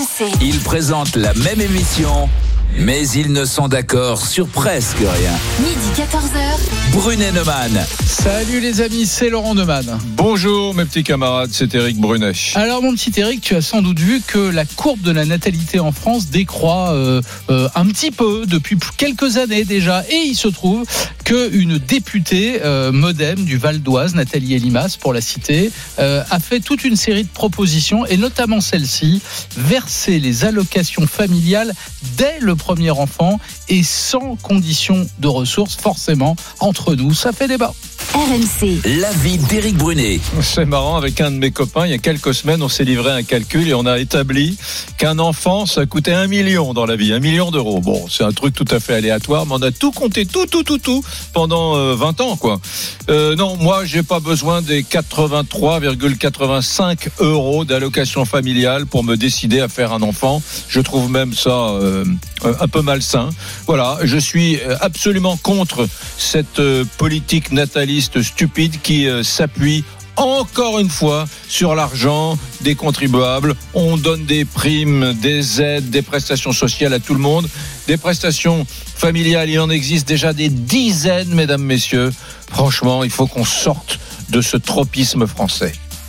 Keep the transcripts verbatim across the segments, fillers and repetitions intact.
M C. Ils présentent la même émission, mais ils ne sont d'accord sur presque rien. Midi quatorze heures. Brunet Neumann. Salut les amis, c'est Laurent Neumann. Bonjour mes petits camarades, c'est Éric Brunet. Alors mon petit Éric, tu as sans doute vu que la courbe de la natalité en France décroît euh, euh, un petit peu depuis quelques années déjà. Et il se trouve qu'une députée euh, modem du Val d'Oise, Nathalie Elimas pour la citer, euh, a fait toute une série de propositions et notamment celle-ci, verser les allocations familiales dès le premier enfant et sans condition de ressources, forcément, entre nous, ça fait débat. R M C. L'avis d'Éric Brunet. C'est marrant, avec un de mes copains, il y a quelques semaines, on s'est livré à un calcul et on a établi qu'un enfant, ça coûtait un million dans la vie, un million d'euros. Bon, c'est un truc tout à fait aléatoire, mais on a tout compté, tout, tout, tout, tout, pendant euh, vingt ans, quoi. Euh, non, moi, j'ai pas besoin des quatre-vingt-trois virgule quatre-vingt-cinq euros d'allocation familiale pour me décider à faire un enfant. Je trouve même ça euh, un peu malsain. Voilà, je suis absolument contre cette euh, politique nataliste stupide qui euh, s'appuie encore une fois sur l'argent des contribuables. On donne des primes, des aides, des prestations sociales à tout le monde. Des prestations familiales, il en existe déjà des dizaines, mesdames, messieurs. Franchement, il faut qu'on sorte de ce tropisme français.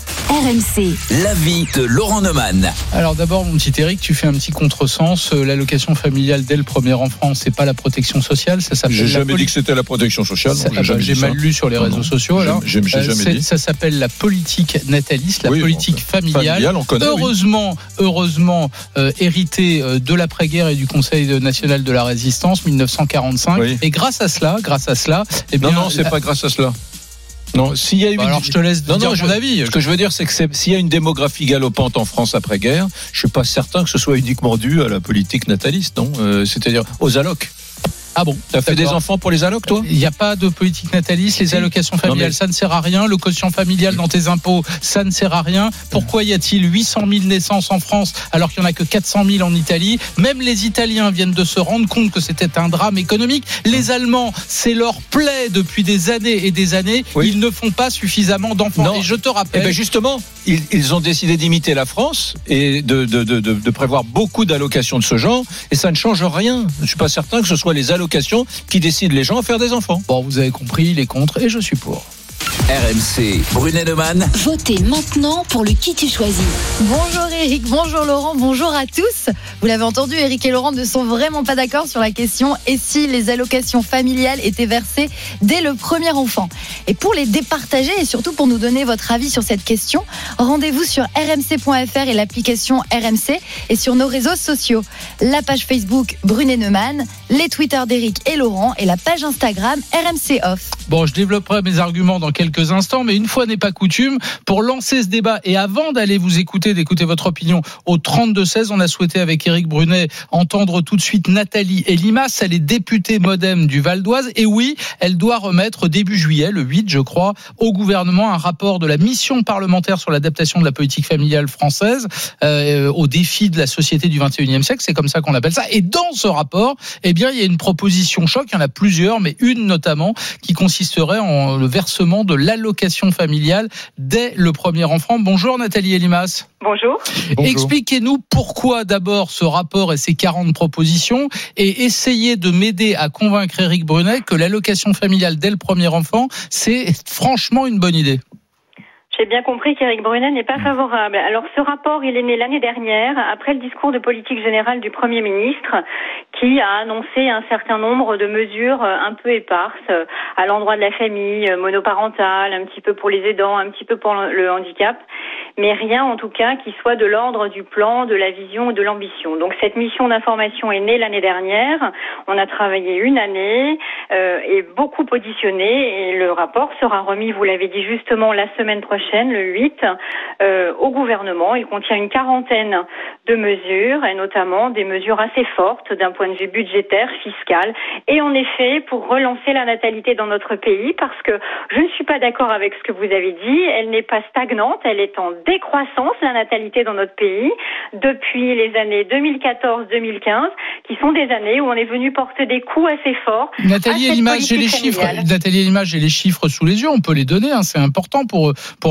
R M C. L'avis de Laurent Neumann. Alors d'abord, mon petit Éric, tu fais un petit contresens. Euh, L'allocation familiale dès le premier enfant, c'est pas la protection sociale, ça s'appelle. J'ai jamais poli- dit que c'était la protection sociale. Ça, Non, ah j'ai bah, jamais j'ai dit mal ça. lu sur les Non, réseaux non. sociaux. Alors, J'ai, j'ai, j'ai jamais c'est, dit. ça s'appelle la politique nataliste, la Oui, politique bon, familiale. familiale, on connaît, heureusement, oui. heureusement, euh, héritée euh, de l'après-guerre et du Conseil national de la Résistance, dix-neuf cent quarante-cinq. Oui. Et grâce à cela, grâce à cela, eh bien, Non, non, c'est la- pas grâce à cela. Non, s'il y a eu Bah une... alors je te laisse non, dire non, mon je... avis. Ce que je veux dire, c'est que c'est... s'il y a une démographie galopante en France après-guerre, je suis pas certain que ce soit uniquement dû à la politique nataliste, non euh, c'est-à-dire aux allocs. Ah bon, T'as fait d'accord. des enfants pour les allocs, toi ? Il n'y a pas de politique nataliste, les Si. allocations familiales, mais... ça ne sert à rien. Le quotient familial dans tes impôts, ça ne sert à rien. Pourquoi y a-t-il huit cent mille naissances en France alors qu'il n'y en a que quatre cent mille en Italie ? Même les Italiens viennent de se rendre compte que c'était un drame économique. Les Allemands, c'est leur plaie depuis des années et des années. Oui. Ils ne font pas suffisamment d'enfants. Non. Et je te Eh rappelle... ben justement, ils, ils ont décidé d'imiter la France et de, de, de, de, de prévoir beaucoup d'allocations de ce genre, et ça ne change rien. Je suis pas certain que ce soit les allocations qui décident les gens à faire des enfants. Bon, vous avez compris, il est contre et je suis pour. R M C, Brunet Neumann. Votez maintenant pour le qui tu choisis. Bonjour Eric, bonjour Laurent, bonjour à tous. Vous l'avez entendu, Eric et Laurent ne sont vraiment pas d'accord sur la question et si les allocations familiales étaient versées dès le premier enfant. Et pour les départager et surtout pour nous donner votre avis sur cette question, rendez-vous sur r m c point f r et l'application R M C et sur nos réseaux sociaux. La page Facebook Brunet Neumann, les Twitter d'Eric et Laurent et la page Instagram R M C Off. Bon, je développerai mes arguments dans quelques instants, mais une fois n'est pas coutume, pour lancer ce débat et avant d'aller vous écouter, d'écouter votre opinion au trente-deux seize, on a souhaité avec Éric Brunet entendre tout de suite Nathalie Elimas, elle est députée modem du Val d'Oise et oui, elle doit remettre début juillet, le huit je crois, au gouvernement un rapport de la mission parlementaire sur l'adaptation de la politique familiale française euh, aux défis de la société du vingt et unième siècle, c'est comme ça qu'on appelle ça. Et dans ce rapport, eh bien, il y a une proposition choc, il y en a plusieurs, mais une notamment qui consisterait en le versement de l'allocation familiale dès le premier enfant. Bonjour Nathalie Elimas. Bonjour. Bonjour. Expliquez-nous pourquoi d'abord ce rapport et ses quarante propositions et essayez de m'aider à convaincre Éric Brunet que l'allocation familiale dès le premier enfant, c'est franchement une bonne idée. J'ai bien compris qu'Éric Brunet n'est pas favorable. Alors ce rapport, il est né l'année dernière, après le discours de politique générale du Premier ministre, qui a annoncé un certain nombre de mesures un peu éparses à l'endroit de la famille, monoparentale, un petit peu pour les aidants, un petit peu pour le handicap, mais rien en tout cas qui soit de l'ordre du plan, de la vision ou de l'ambition. Donc cette mission d'information est née l'année dernière, on a travaillé une année euh, et beaucoup auditionné et le rapport sera remis, vous l'avez dit justement, la semaine prochaine, le huit, euh, au gouvernement. Il contient une quarantaine de mesures et notamment des mesures assez fortes d'un point de vue budgétaire, fiscal et en effet pour relancer la natalité dans notre pays parce que je ne suis pas d'accord avec ce que vous avez dit, elle n'est pas stagnante, elle est en décroissance, la natalité dans notre pays, depuis les années deux mille quatorze deux mille quinze, qui sont des années où on est venu porter des coups assez forts. Nathalie Elimas, j'ai les chiffres. Nathalie Elimas, j'ai les chiffres sous les yeux, on peut les donner, hein, c'est important pour, pour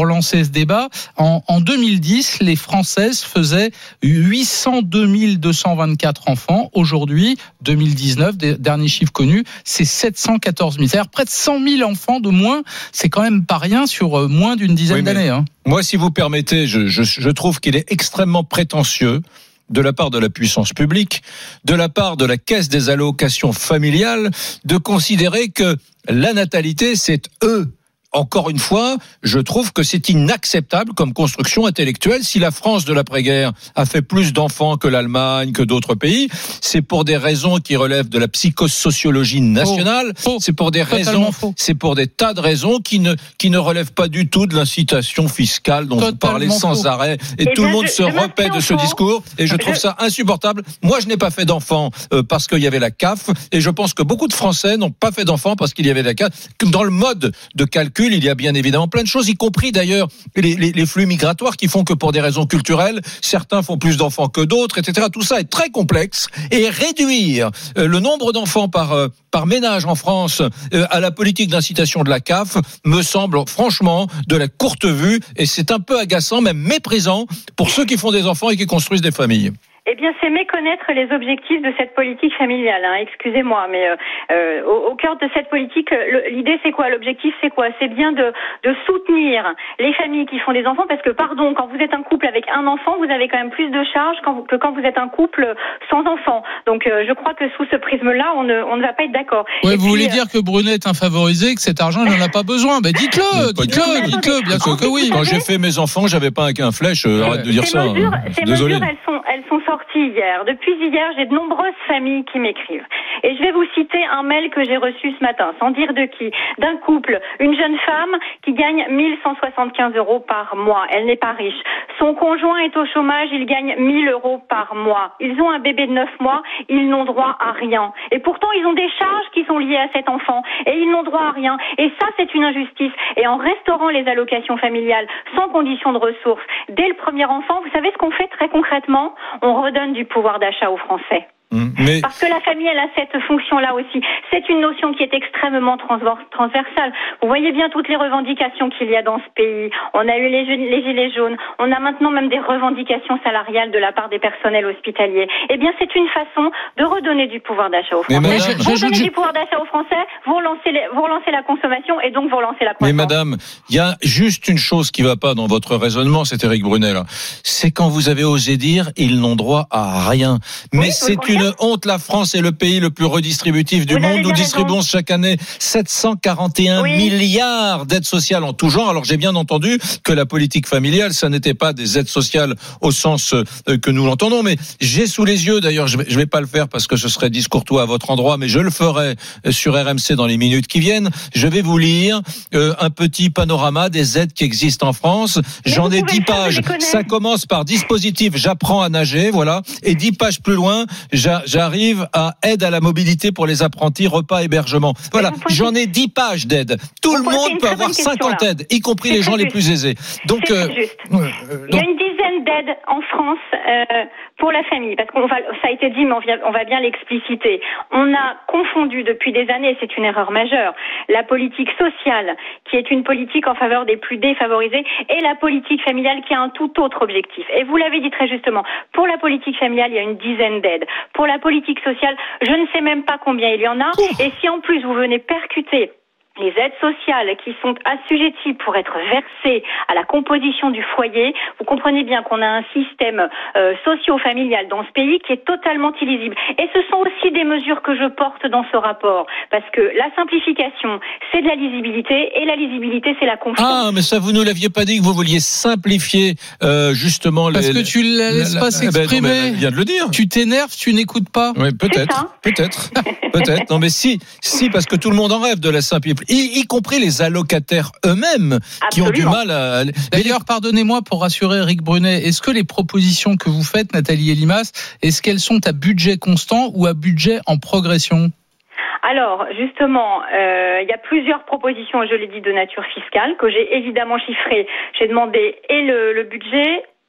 pour lancer ce débat. En, en deux mille dix, les Françaises faisaient huit cent deux mille deux cent vingt-quatre enfants. Aujourd'hui, deux mille dix-neuf, dernier chiffre connu, c'est sept cent quatorze mille. C'est-à-dire près de cent mille enfants de moins. C'est quand même pas rien sur moins d'une dizaine oui, d'années. Hein. Moi, si vous permettez, je, je, je trouve qu'il est extrêmement prétentieux de la part de la puissance publique, de la part de la caisse des allocations familiales, de considérer que la natalité, c'est eux. Encore une fois, je trouve que c'est inacceptable comme construction intellectuelle. Si la France de l'après-guerre a fait plus d'enfants que l'Allemagne, que d'autres pays, c'est pour des raisons qui relèvent de la psychosociologie nationale. Faux. C'est pour des raisons, faux. c'est pour des tas de raisons qui ne qui ne relèvent pas du tout de l'incitation fiscale dont Totalement vous parlez sans faux. arrêt. Et, et tout le monde je, se je repaît de ce discours. Et je trouve je... ça insupportable. Moi, je n'ai pas fait d'enfants euh, parce qu'il y avait la C A F. Et je pense que beaucoup de Français n'ont pas fait d'enfants parce qu'il y avait la C A F. Dans le mode de calcul, il y a bien évidemment plein de choses, y compris d'ailleurs les, les, les flux migratoires qui font que pour des raisons culturelles, certains font plus d'enfants que d'autres, et cetera. Tout ça est très complexe et réduire euh, le nombre d'enfants par, euh, par ménage en France euh, à la politique d'incitation de la C A F me semble franchement de la courte vue et c'est un peu agaçant, même méprisant pour ceux qui font des enfants et qui construisent des familles. Eh bien, c'est méconnaître les objectifs de cette politique familiale. Hein. Excusez-moi, mais euh, euh, au, au cœur de cette politique, le, l'idée c'est quoi ? L'objectif c'est quoi ? C'est bien de, de soutenir les familles qui font des enfants, parce que, pardon, quand vous êtes un couple avec un enfant, vous avez quand même plus de charges quand vous, que quand vous êtes un couple sans enfant. Donc, euh, je crois que sous ce prisme-là, on ne, on ne va pas être d'accord. Ouais, vous puis, voulez euh... dire que Brunet est un favorisé, que cet argent, il n'en a pas besoin ? Ben dites-le, dites-le, dites-le, bien sûr que oui. Quand j'ai fait mes enfants, j'avais pas un qu'un flèche. Euh, arrête de dire ces ça. Mesures, hein. Ces Désolé. mesures, elles sont, elles sont sorties hier. Depuis hier, j'ai de nombreuses familles qui m'écrivent. Et je vais vous citer un mail que j'ai reçu ce matin, sans dire de qui. D'un couple, une jeune femme qui gagne mille cent soixante-quinze euros par mois. Elle n'est pas riche. Son conjoint est au chômage, il gagne mille euros par mois. Ils ont un bébé de neuf mois, ils n'ont droit à rien. Et pourtant, ils ont des charges qui sont liées à cet enfant. Et ils n'ont droit à rien. Et ça, c'est une injustice. Et en restaurant les allocations familiales sans condition de ressources, dès le premier enfant, vous savez ce qu'on fait très concrètement ? On redonne du pouvoir d'achat aux Français. Mais... Parce que la famille, elle a cette fonction-là aussi. C'est une notion qui est extrêmement transversale. Vous voyez bien toutes les revendications qu'il y a dans ce pays. On a eu les, les gilets jaunes. On a maintenant même des revendications salariales de la part des personnels hospitaliers. Eh bien, c'est une façon de redonner du pouvoir d'achat aux Français. Mais madame, vous redonnez je... du pouvoir d'achat aux Français, vous relancez, les, vous relancez la consommation et donc vous relancez la croissance. Mais madame, il y a juste une chose qui ne va pas dans votre raisonnement, c'est Éric Brunet, là. C'est quand vous avez osé dire ils n'ont droit à rien. Mais oui, c'est une honte, la France est le pays le plus redistributif du Vous monde. Nous distribuons raison. chaque année sept cent quarante et un oui. milliards d'aides sociales en tout genre. Alors j'ai bien entendu que la politique familiale, ça n'était pas des aides sociales au sens que nous l'entendons, mais j'ai sous les yeux, d'ailleurs je ne vais pas le faire parce que ce serait discourtois à votre endroit, mais je le ferai sur R M C dans les minutes qui viennent. Je vais vous lire euh, un petit panorama des aides qui existent en France. Mais J'en ai dix pages. Ça commence par dispositif j'apprends à nager, voilà, et dix pages plus loin, j'arrive à aide à la mobilité pour les apprentis, repas, hébergement. Voilà, j'en ai dix pages d'aide. Tout le monde peut avoir cinquante aides, y compris les gens les plus aisés. Donc, euh, euh, il y a une dizaine d'aides en France euh, pour la famille, parce qu'on va, ça a été dit, mais on, vient, on va bien l'expliciter. On a confondu depuis des années, c'est une erreur majeure, la politique sociale, qui est une politique en faveur des plus défavorisés, et la politique familiale, qui a un tout autre objectif. Et vous l'avez dit très justement, pour la politique familiale, il y a une dizaine d'aides. Pour la politique sociale, je ne sais même pas combien il y en a. Et si en plus vous venez percuter les aides sociales qui sont assujetties pour être versées à la composition du foyer, vous comprenez bien qu'on a un système euh, socio-familial dans ce pays qui est totalement illisible. Et ce sont aussi des mesures que je porte dans ce rapport, parce que la simplification, c'est de la lisibilité, et la lisibilité, c'est la confiance. Ah, mais ça, vous ne l'aviez pas dit que vous vouliez simplifier euh, justement... Parce les, que tu ne la laisses pas s'exprimer. Ben non, elle vient de le dire. Tu t'énerves, tu n'écoutes pas. Oui, peut-être, peut-être, peut-être. Non, mais si, si, parce que tout le monde en rêve de la simplification. Y, y compris les allocataires eux-mêmes qui Absolument. ont du mal à... D'ailleurs, pardonnez-moi pour rassurer Éric Brunet, est-ce que les propositions que vous faites, Nathalie Elimas, est-ce qu'elles sont à budget constant ou à budget en progression ? Alors, justement, euh, il y a plusieurs propositions, je l'ai dit, de nature fiscale, que j'ai évidemment chiffrées. J'ai demandé et le, le budget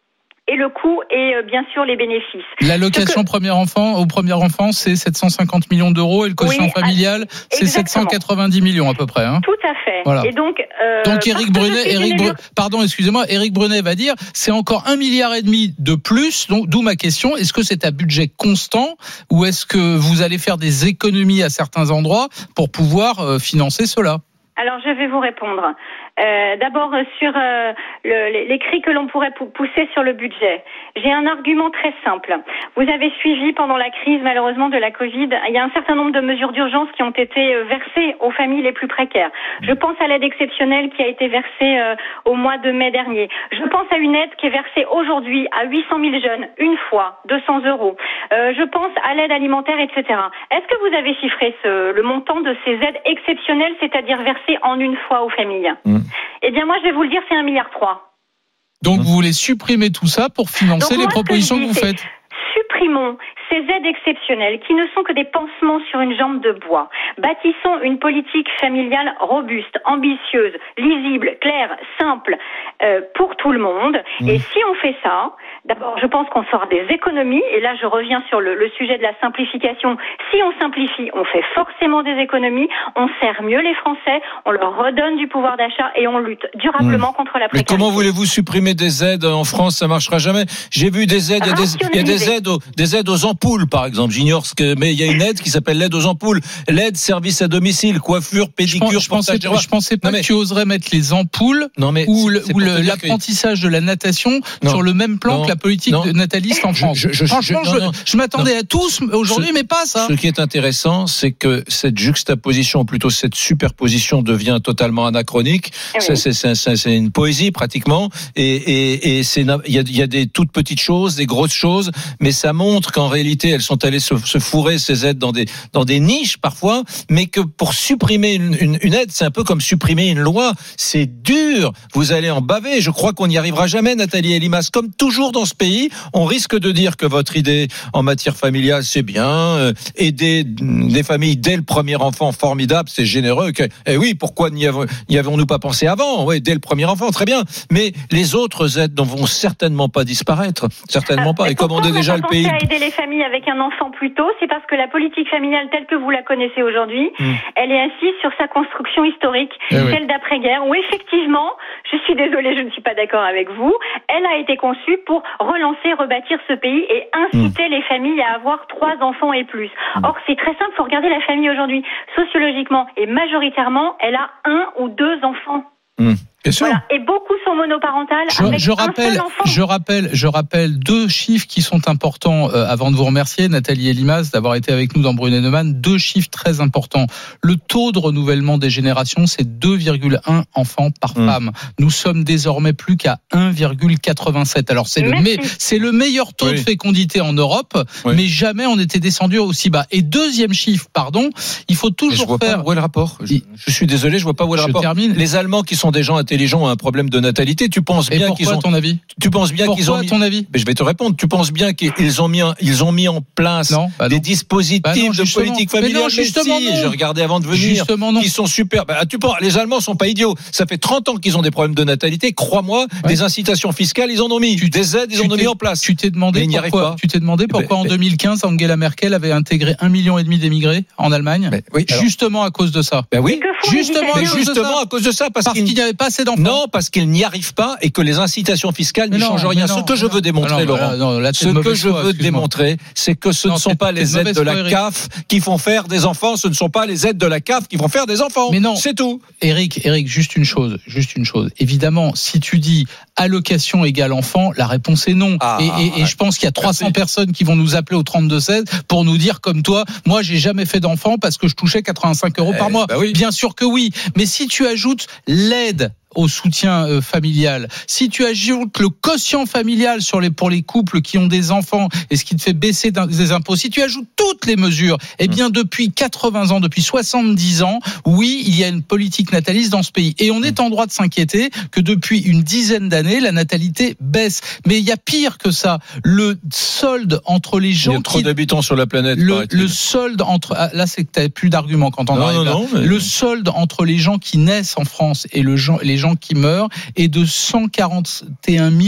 et le coût et euh, bien sûr les bénéfices. L'allocation que... premier enfant au premier enfant, c'est sept cent cinquante millions d'euros et le quotient oui, familial, c'est sept cent quatre-vingt-dix millions à peu près. Hein. Tout à fait. Voilà. Et donc, euh, donc Éric Brunet, Éric Brunet, pardon, excusez-moi, Éric Brunet va dire, c'est encore un milliard et demi de plus. Donc, d'où ma question, est-ce que c'est à budget constant ou est-ce que vous allez faire des économies à certains endroits pour pouvoir euh, financer cela? Alors, je vais vous répondre. Euh, d'abord, sur euh, le, les, les cris que l'on pourrait pousser sur le budget. J'ai un argument très simple. Vous avez suivi pendant la crise, malheureusement, de la Covid, il y a un certain nombre de mesures d'urgence qui ont été versées aux familles les plus précaires. Je pense à l'aide exceptionnelle qui a été versée euh, au mois de mai dernier. Je pense à une aide qui est versée aujourd'hui à huit cent mille jeunes, une fois, deux cents euros. Euh, je pense à l'aide alimentaire, et cetera. Est-ce que vous avez chiffré ce, le montant de ces aides exceptionnelles, c'est-à-dire versées en une fois aux familles? mmh. Eh bien, moi, je vais vous le dire, c'est un milliard trois. Donc, vous voulez supprimer tout ça pour financer Donc, les moi, propositions que, dis, que vous faites? Supprimons ces aides exceptionnelles qui ne sont que des pansements sur une jambe de bois. Bâtissons une politique familiale robuste, ambitieuse, lisible, claire, simple euh, pour tout le monde. Mmh. Et si on fait ça, d'abord, je pense qu'on fera des économies. Et là, je reviens sur le, le sujet de la simplification. Si on simplifie, on fait forcément des économies. On sert mieux les Français, on leur redonne du pouvoir d'achat et on lutte durablement mmh. contre la précarité. Mais comment voulez-vous supprimer des aides en France? Ça marchera jamais. J'ai vu des aides, il y a des, il y a des aides aux, des aides aux ampoules, par exemple. J'ignore ce que, mais il y a une aide qui s'appelle l'aide aux ampoules. L'aide service à domicile, coiffure, pédicure, je, pense, je pensais, je pensais pas non, mais, que tu oserais mettre les ampoules non, mais ou, le, ou le, l'apprentissage que... de la natation non, sur le même plan non, que la politique non, nataliste en France. Je, je, Franchement, je, je, non, je m'attendais non. à tous aujourd'hui, ce, mais pas ça. Ce qui est intéressant, c'est que cette juxtaposition, ou plutôt cette superposition, devient totalement anachronique. Oui. C'est, c'est, c'est, c'est, c'est une poésie pratiquement, et, et, et c'est il y a, il y a des toutes petites choses, des grosses choses, mais ça montre qu'en réalité, elles sont allées se, se fourrer ces aides dans des dans des niches parfois, mais que pour supprimer une, une, une aide, c'est un peu comme supprimer une loi. C'est dur. Vous allez en baver. Je crois qu'on n'y arrivera jamais, Nathalie Elimas. Comme toujours dans ce pays, on risque de dire que votre idée en matière familiale, c'est bien. Euh, aider des familles dès le premier enfant, formidable, c'est généreux. Eh oui, pourquoi n'y, avons, n'y avons-nous pas pensé avant? Oui, dès le premier enfant, très bien. Mais les autres aides ne vont certainement pas disparaître. Certainement pas. Euh, Et comme on est déjà le pays... à aider les familles avec un enfant plus tôt, c'est parce que la politique familiale telle que vous la connaissez aujourd'hui, mmh. elle est assise sur sa construction historique, eh celle oui. d'après-guerre, où effectivement, je suis désolée, je ne suis pas d'accord avec vous, elle a été conçue pour relancer, rebâtir ce pays et inciter mmh. les familles à avoir trois enfants et plus. Mmh. Or, c'est très simple, il faut regarder la famille aujourd'hui. Sociologiquement et majoritairement, elle a un ou deux enfants. Mmh. Bien sûr. Voilà. Et beaucoup sont monoparentales. Je, avec je un rappelle, seul enfant. je rappelle, je rappelle deux chiffres qui sont importants. Euh, avant de vous remercier, Nathalie Elimas, d'avoir été avec nous dans Brunet Neumann, deux chiffres très importants. Le taux de renouvellement des générations, c'est deux virgule un enfants par mmh. femme. Nous sommes désormais plus qu'à un virgule quatre-vingt-sept. Alors c'est le, me, c'est le meilleur taux oui. de fécondité en Europe, oui. mais jamais on était descendu aussi bas. Et deuxième chiffre, pardon, il faut toujours je vois faire. Pas où est le rapport je, je suis désolé, je vois pas où est le je rapport. Termine. Les Allemands qui sont des gens intelligents ont un problème de natalité. Tu penses bien pourquoi, qu'ils ont. À ton avis Tu penses bien pourquoi, qu'ils ont. À ton avis Mais je vais te répondre. Tu penses bien qu'ils ont mis, ils ont mis en place non, bah des dispositifs bah non, de politique familiale. Non, justement, mais si, j'ai regardé avant de venir. Justement, non. Qui sont super. Bah, tu penses, les Allemands sont pas idiots. Ça fait trente ans qu'ils ont des problèmes de natalité. Crois-moi, ouais. des incitations fiscales, ils en ont mis. Tu, des aides, ils en ont mis en place. Tu t'es demandé mais pourquoi. Tu t'es demandé pourquoi mais, en deux mille quinze, Angela Merkel avait intégré un million et demi d'émigrés en Allemagne. Mais, oui, justement alors, à cause de ça. Ben oui. Justement, mais justement à cause de ça, parce, parce qu'il n'y avait pas assez d'enfants. Non, parce qu'ils n'y arrivent pas et que les incitations fiscales ne changent rien. Ce que je veux démontrer, Laurent, ce que je veux démontrer, c'est que ce ne sont pas les aides de la C A F qui font faire des enfants. Ce ne sont pas les aides de la C A F qui font faire des enfants. Mais non, c'est tout. Éric, Éric, juste une chose, juste une chose. Évidemment, si tu dis allocation égale enfant, la réponse est non. Ah, et, et, et je pense qu'il y a trois cents merci. Personnes qui vont nous appeler au trente-deux seize pour nous dire comme toi, moi j'ai jamais fait d'enfant parce que je touchais quatre-vingt-cinq euros eh, par mois. Bah oui. Bien sûr que oui. Mais si tu ajoutes l'aide au soutien euh, familial, si tu ajoutes le quotient familial sur les, pour les couples qui ont des enfants et ce qui te fait baisser des impôts, si tu ajoutes toutes les mesures, eh bien depuis quatre-vingts ans, depuis soixante-dix ans, oui, il y a une politique nataliste dans ce pays. Et on est en droit de s'inquiéter que depuis une dizaine d'années, la natalité baisse. Mais il y a pire que ça. Le solde entre les gens qui... Il y a trop qui... d'habitants sur la planète. Le, le solde entre... Ah, là, c'est que tu n'as plus d'arguments quand on non, arrive non, là. Non, mais... Le solde entre les gens qui naissent en France et le gens, les gens qui meurent est de cent quarante et un mille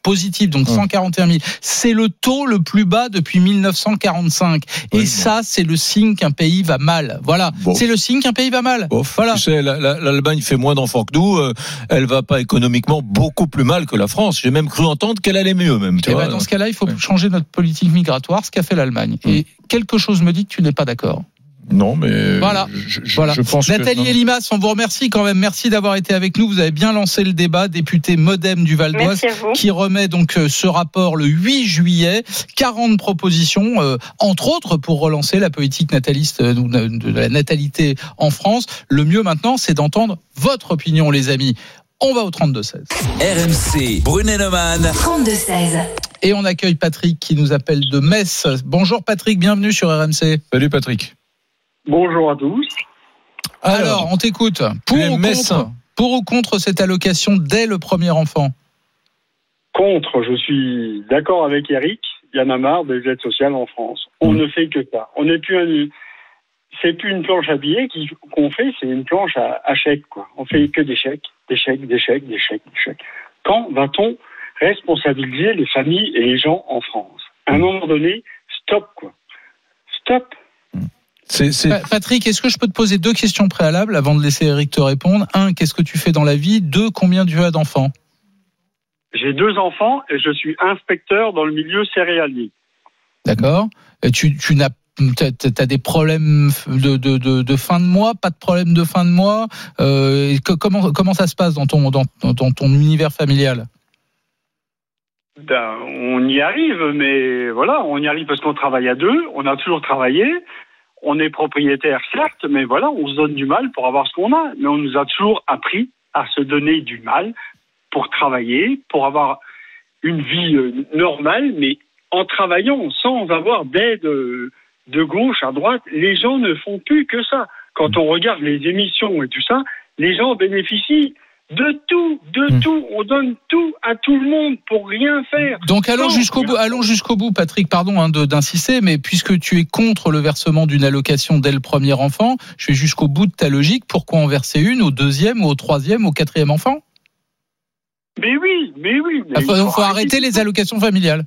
positifs, donc cent quarante et un mille. C'est le taux le plus bas depuis mille neuf cent quarante-cinq. Et oui, ça, c'est le signe qu'un pays va mal. Voilà. Bon. C'est le signe qu'un pays va mal. Bon, voilà. Tu sais, la, la, l'Allemagne fait moins d'enfants que nous. Euh, elle va pas économiquement beaucoup plus mal que la France. J'ai même cru entendre qu'elle allait mieux, même. Tu Et vois, ben dans ce cas-là, il faut ouais. changer notre politique migratoire, ce qu'a fait l'Allemagne. Mmh. Et quelque chose me dit que tu n'es pas d'accord. Non, mais voilà. je, je, voilà. je pense Nathalie que... Elimas, on vous remercie quand même. Merci d'avoir été avec nous. Vous avez bien lancé le débat, député Modem du Val d'Oise, qui remet donc ce rapport le huit juillet. quarante propositions, euh, entre autres, pour relancer la politique nataliste euh, de la natalité en France. Le mieux maintenant, c'est d'entendre votre opinion, les amis. On va au trente-deux seize. R M C, Brunet-Neumann. trente-deux seize. Et on accueille Patrick qui nous appelle de Metz. Bonjour Patrick, bienvenue sur R M C. Salut Patrick. Bonjour à tous. Alors, Alors on t'écoute. Pour ou, contre, pour ou contre cette allocation dès le premier enfant ? Contre, je suis d'accord avec Eric. Il y en a marre des aides sociales en France. On mmh. ne fait que ça. On n'est plus un, c'est plus une planche à billets qu'on fait, c'est une planche à, à chèques, quoi. On fait que des chèques, des chèques, des chèques, des chèques, des chèques. Quand va-t-on responsabiliser les familles et les gens en France ? À un moment donné, stop, quoi. Stop. C'est, c'est... Patrick, est-ce que je peux te poser deux questions préalables avant de laisser Eric te répondre ? Un, qu'est-ce que tu fais dans la vie ? Deux, combien tu as d'enfants ? J'ai deux enfants et je suis inspecteur dans le milieu céréalier. D'accord. Et tu, tu n'as T'as des problèmes de, de, de, de fin de mois, pas de problème de fin de mois. Euh, comment, comment ça se passe dans ton, dans, dans ton univers familial ? Ben, on y arrive, mais voilà, on y arrive parce qu'on travaille à deux. On a toujours travaillé. On est propriétaire, certes, mais voilà, on se donne du mal pour avoir ce qu'on a. Mais on nous a toujours appris à se donner du mal pour travailler, pour avoir une vie normale, mais en travaillant, sans avoir d'aide de gauche à droite. Les gens ne font plus que ça. Quand on regarde les émissions et tout ça, les gens bénéficient de tout, de mmh. tout. On donne tout à tout le monde pour rien faire. Donc allons jusqu'au bout, allons jusqu'au bout, Patrick, pardon hein, de, d'insister, mais puisque tu es contre le versement d'une allocation dès le premier enfant, je vais jusqu'au bout de ta logique. Pourquoi en verser une au deuxième, au troisième, au quatrième enfant ? Mais oui, mais oui. Il faut, faut, faut arrêter les allocations familiales.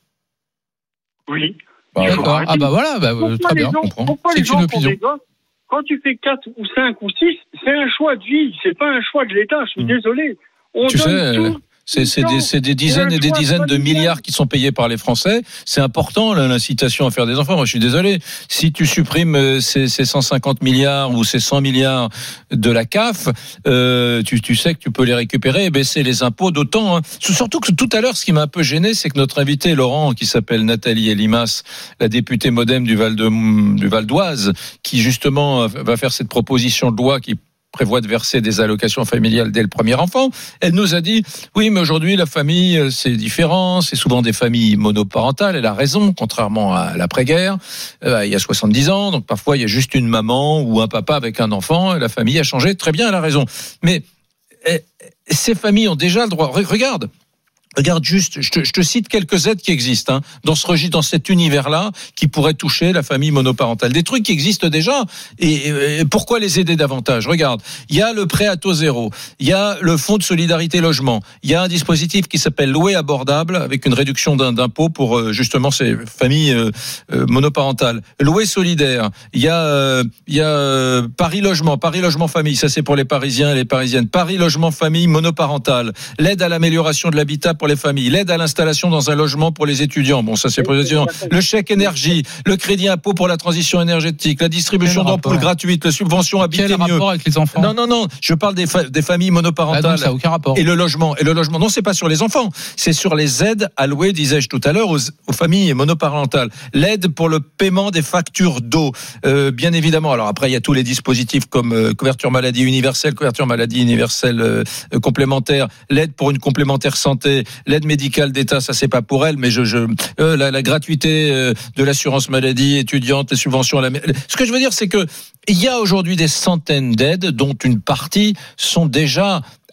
Oui. Bah, d'accord. Ah bah voilà, bah, très bien. Gens, pourquoi c'est les gens une opinion. Des gosses, quand tu fais quatre ou cinq ou six, c'est un choix de vie, c'est pas un choix de l'État. Je suis mmh. désolé. On tu donne sais, tout. C'est, c'est, des, c'est des dizaines et des dizaines de milliards qui sont payés par les Français. C'est important, là, l'incitation à faire des enfants. Moi, je suis désolé. Si tu supprimes ces, ces cent cinquante milliards ou ces cent milliards de la C A F, euh, tu, tu sais que tu peux les récupérer et baisser les impôts d'autant. Hein. Surtout que tout à l'heure, ce qui m'a un peu gêné, c'est que notre invité, Laurent, qui s'appelle Nathalie Elimas, la députée Modem du Val de, du Val d'Oise, qui justement va faire cette proposition de loi qui prévoit de verser des allocations familiales dès le premier enfant. Elle nous a dit, oui, mais aujourd'hui, la famille, c'est différent, c'est souvent des familles monoparentales. Elle a raison, contrairement à l'après-guerre, euh, il y a soixante-dix ans, donc parfois, il y a juste une maman ou un papa avec un enfant, et la famille a changé. Très bien, elle a raison. Mais euh, ces familles ont déjà le droit. Regarde. Regarde juste, je te, je te cite quelques aides qui existent hein, dans ce registre, dans cet univers-là, qui pourraient toucher la famille monoparentale. Des trucs qui existent déjà. Et, et pourquoi les aider davantage ? Regarde, il y a le prêt à taux zéro, il y a le fonds de solidarité logement, il y a un dispositif qui s'appelle louer abordable avec une réduction d'un, d'impôt pour euh, justement ces familles euh, euh, monoparentales. Louer solidaire, il y a, euh, il y a euh, Paris Logement, Paris Logement Famille, ça c'est pour les Parisiens et les Parisiennes. Paris Logement Famille monoparentale, l'aide à l'amélioration de l'habitat pour les familles, l'aide à l'installation dans un logement pour les étudiants. Bon, ça c'est pour les étudiants. Le chèque énergie, le crédit impôt pour la transition énergétique, la distribution Quel d'ampoules rapport gratuites, la subvention habiter Quel mieux. rapport avec les enfants ? Non, non, non. Je parle des, fa- des familles monoparentales. Ah donc, ça n'a aucun rapport. Et le logement. Et le logement. Non, c'est pas sur les enfants. C'est sur les aides allouées, disais-je tout à l'heure, aux, aux familles monoparentales. L'aide pour le paiement des factures d'eau. Euh, bien évidemment. Alors après, il y a tous les dispositifs comme euh, couverture maladie universelle, couverture maladie universelle euh, complémentaire, l'aide pour une complémentaire santé, l'aide médicale d'État, ça c'est pas pour elle, mais je, je euh, la, la gratuité euh, de l'assurance maladie étudiante, les subventions à la. Ce que je veux dire, c'est que il y a aujourd'hui des centaines d'aides dont une partie sont déjà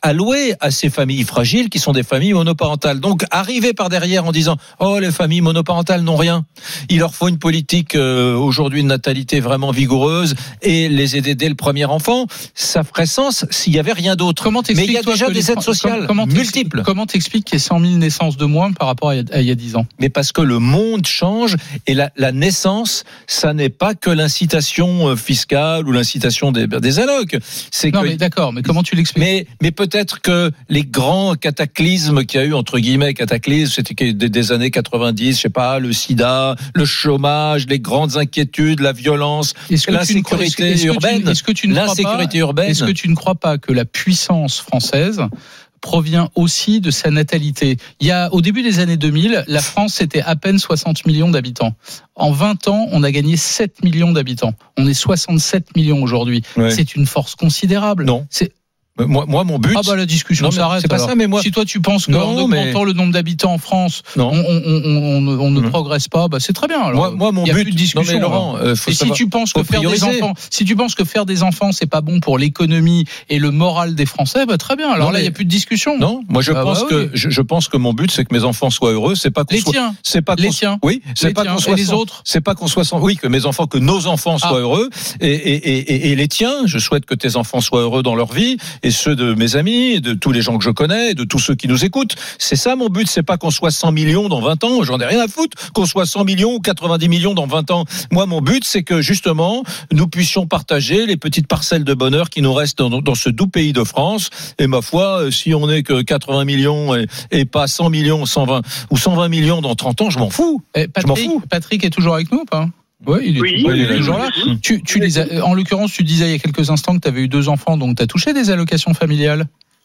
alloué à ces familles fragiles qui sont des familles monoparentales. Donc, arriver par derrière en disant « Oh, les familles monoparentales n'ont rien. Il leur faut une politique euh, aujourd'hui de natalité vraiment vigoureuse et les aider dès le premier enfant. » Ça ferait sens s'il y avait rien d'autre. Comment Mais il y a toi, déjà que des les... aides sociales comment multiples. Comment t'expliques qu'il y ait cent mille naissances de moins par rapport à il y a dix ans? Mais parce que le monde change et la, la naissance, ça n'est pas que l'incitation fiscale ou l'incitation des, des allocs. C'est non, que... mais d'accord, mais comment tu l'expliques? Mais, mais peut-être que les grands cataclysmes qu'il y a eu, entre guillemets, cataclysmes, c'était des, des années quatre-vingt-dix, je sais pas, le sida, le chômage, les grandes inquiétudes, la violence, l'insécurité urbaine, est-ce que tu ne crois pas, urbaine. Est-ce que tu ne crois pas que la puissance française provient aussi de sa natalité? Il y a, au début des années deux mille, la France c'était à peine soixante millions d'habitants. En vingt ans, on a gagné sept millions d'habitants. On est soixante-sept millions aujourd'hui. Ouais. C'est une force considérable. Non. C'est Moi, moi, mon but. Ah bah la discussion non, s'arrête. C'est pas alors. ça, mais moi. Si toi tu penses qu'en augmentant mais... le nombre d'habitants en France, non. on, on, on, on, on ne mmh. progresse pas, bah c'est très bien. Alors, moi, moi, mon y a but. Plus de discussion. Non, mais Laurent, euh, faut et savoir, si tu penses que faire prioriser. des enfants, si tu penses que faire des enfants, c'est pas bon pour l'économie et le moral des Français, bah très bien. Alors non, là, il y a plus de discussion. Non, moi je ah pense bah, que oui. je, je pense que mon but, c'est que mes enfants soient heureux. C'est pas qu'on les soit. Tiens. C'est pas les tiens. Oui. C'est les pas tiens. qu'on soit. Et les autres. C'est pas qu'on soit. Oui, que mes enfants, que nos enfants soient ah. heureux et, et, et, et les tiens. Je souhaite que tes enfants soient heureux dans leur vie et ceux de mes amis et de tous les gens que je connais, de tous ceux qui nous écoutent. C'est ça mon but, c'est pas qu'on soit cent millions dans vingt ans, j'en ai rien à foutre, qu'on soit cent millions ou quatre-vingt-dix millions dans vingt ans. Moi, mon but, c'est que justement, nous puissions partager les petites parcelles de bonheur qui nous restent dans, dans ce doux pays de France. Et ma foi, si on n'est que quatre-vingts millions et, et pas cent millions, cent vingt ou cent vingt millions dans trente ans, je m'en fous. Et Patrick, je m'en fous. Patrick est toujours avec nous ou pas? Ouais, il est, oui, toujours, oui, il est toujours là. Oui. Tu, tu les as, en l'occurrence, tu disais il y a quelques instants que tu avais eu deux enfants, donc tu as touché des allocations familiales?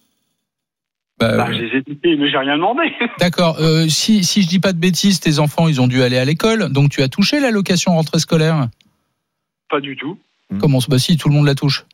Bah, bah, je les ai touchés, mais j'ai rien demandé. D'accord. Euh, si, si je dis pas de bêtises, tes enfants, ils ont dû aller à l'école, donc tu as touché l'allocation rentrée scolaire? Pas du tout. Comment? Bah si, tout le monde la touche.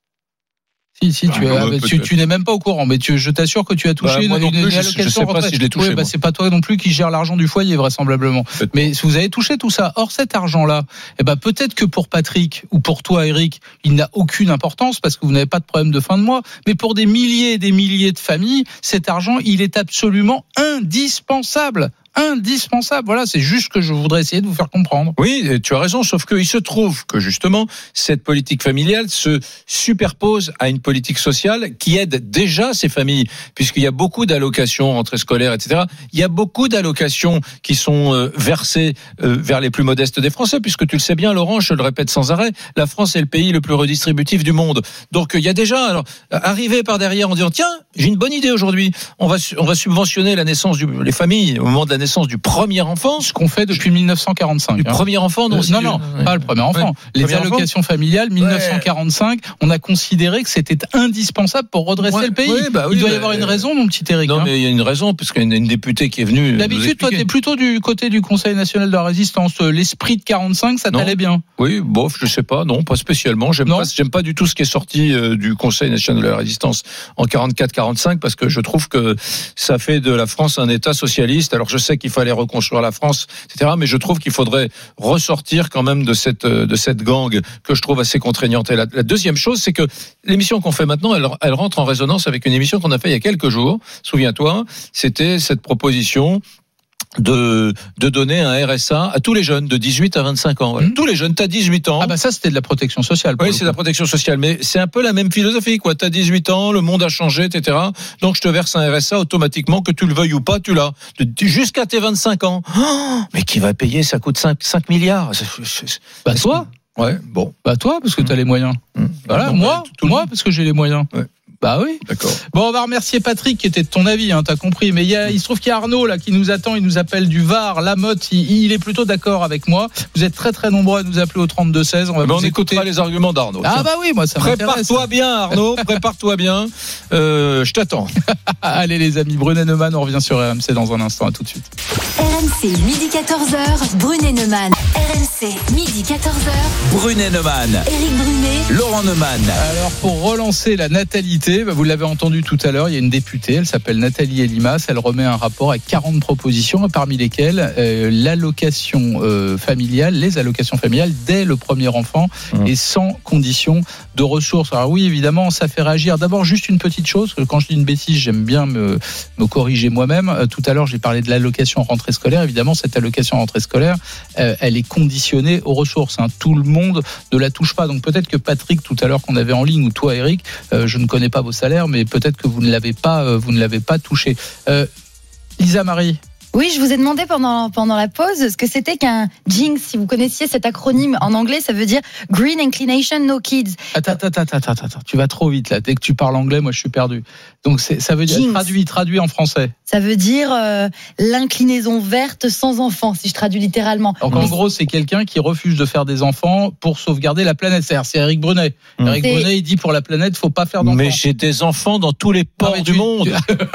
Si, si, bah, tu, as, ouais, tu, tu n'es même pas au courant, mais tu, je t'assure que tu as touché bah, une, une, plus, une je, allocation je sais rentrée. Pas si je l'ai touché. Oui, bah, c'est pas toi non plus qui gère l'argent du foyer, vraisemblablement. Peut-être mais si vous avez touché tout ça, or cet argent-là, eh ben, peut-être que pour Patrick ou pour toi, Eric, il n'a aucune importance parce que vous n'avez pas de problème de fin de mois, mais pour des milliers et des milliers de familles, cet argent, il est absolument indispensable. Indispensable. Voilà, c'est juste ce que je voudrais essayer de vous faire comprendre. Oui, tu as raison, sauf qu'il se trouve que justement, cette politique familiale se superpose à une politique sociale qui aide déjà ces familles, puisqu'il y a beaucoup d'allocations, rentrées scolaires, et cetera. Il y a beaucoup d'allocations qui sont euh, versées euh, vers les plus modestes des Français, puisque tu le sais bien, Laurent, je le répète sans arrêt, la France est le pays le plus redistributif du monde. Donc il y a déjà, alors, arriver par derrière en disant, tiens, j'ai une bonne idée aujourd'hui, on va, on va subventionner la naissance du, les familles au moment de la naissance du premier enfant. Ce qu'on fait depuis mille neuf cent quarante-cinq. Du hein. premier enfant, non, euh, non, non, ouais. pas le premier enfant. Ouais. Les premier allocations enfant familiales, mille neuf cent quarante-cinq, ouais. on a considéré que c'était indispensable pour redresser ouais. le pays. Ouais, bah oui, il doit bah, y avoir une raison, mon petit Eric. Non, hein. mais il y a une raison, parce qu'il y a une députée qui est venue. D'habitude, toi, t'es plutôt du côté du Conseil national de la résistance. L'esprit de quarante-cinq, ça t'allait bien? Oui, bof, je sais pas, non, pas spécialement. J'aime pas, j'aime pas du tout ce qui est sorti euh, du Conseil national de la résistance en quarante-quatre quarante-cinq, parce que je trouve que ça fait de la France un État socialiste. Alors, je sais qu'il fallait reconstruire la France, et cetera. Mais je trouve qu'il faudrait ressortir quand même de cette de cette gangue que je trouve assez contraignante. Et la, la deuxième chose, c'est que l'émission qu'on fait maintenant, elle, elle rentre en résonance avec une émission qu'on a fait il y a quelques jours. Souviens-toi, c'était cette proposition de de donner un R S A à tous les jeunes de dix-huit à vingt-cinq ans. Voilà. Mmh. Tous les jeunes, t'as dix-huit ans. Ah bah ça c'était de la protection sociale. Oui, c'est de la protection sociale, mais c'est un peu la même philosophie, quoi. T'as dix-huit ans, le monde a changé, et cetera. Donc je te verse un R S A automatiquement, que tu le veuilles ou pas, tu l'as. Jusqu'à tes vingt-cinq ans. Oh, mais qui va payer? Ça coûte cinq milliards. Bah toi. Ouais, bon. Bah toi, parce que t'as les moyens. Mmh. Voilà, bon, moi, tout, tout moi, parce que j'ai les moyens. Ouais. Bah oui. D'accord. Bon, on va remercier Patrick qui était de ton avis, hein, t'as compris. Mais il, y a, il se trouve qu'il y a Arnaud là qui nous attend, il nous appelle du Var, Lamotte. Il, il est plutôt d'accord avec moi. Vous êtes très très nombreux à nous appeler au trente-deux seize. On va ben vous on écouter. écoutera les arguments d'Arnaud. Ah bah oui, moi ça m'intéresse. Prépare-toi bien, Arnaud. Prépare-toi bien. Euh, je t'attends. Allez les amis, Brunet Neumann, on revient sur R M C dans un instant. À tout de suite. R M C midi quatorze heures. Brunet Neumann. R M C midi quatorze heures. Brunet Neumann. Éric Brunet. Laurent Neumann. Alors pour relancer la natalité. députée, bah, vous l'avez entendu tout à l'heure, il y a une députée, elle s'appelle Nathalie Elimas, elle remet un rapport avec quarante propositions, parmi lesquelles euh, l'allocation euh, familiale, les allocations familiales dès le premier enfant mmh. et sans condition de ressources. Alors oui, évidemment, ça fait réagir. D'abord, juste une petite chose, quand je dis une bêtise, j'aime bien me, me corriger moi-même. Euh, tout à l'heure, j'ai parlé de l'allocation en rentrée scolaire. Évidemment, cette allocation en rentrée scolaire, euh, elle est conditionnée aux ressources. Hein. Tout le monde ne la touche pas. Donc peut-être que Patrick, tout à l'heure qu'on avait en ligne, ou toi, Eric, euh, je ne connais pas vos salaires, mais peut-être que vous ne l'avez pas, euh, vous ne l'avez pas touché. Euh, Lisa Marie. Oui, je vous ai demandé pendant, pendant la pause ce que c'était qu'un Jinx. Si vous connaissiez cet acronyme en anglais, ça veut dire Green Inclination No Kids. Attends, attends, attends, attends, attends, tu vas trop vite là. Dès que tu parles anglais, moi je suis perdu. Donc c'est, ça veut dire, Jinx. traduit, traduit en français. Ça veut dire euh, l'inclinaison verte sans enfants, si je traduis littéralement. Donc en gros, c'est quelqu'un qui refuse de faire des enfants pour sauvegarder la planète. C'est-à-dire, c'est Eric Brunet. Mmh. Eric c'est... Brunet, il dit pour la planète, faut pas faire d'enfants. Mais j'ai des enfants dans tous les ports non, du tu... monde.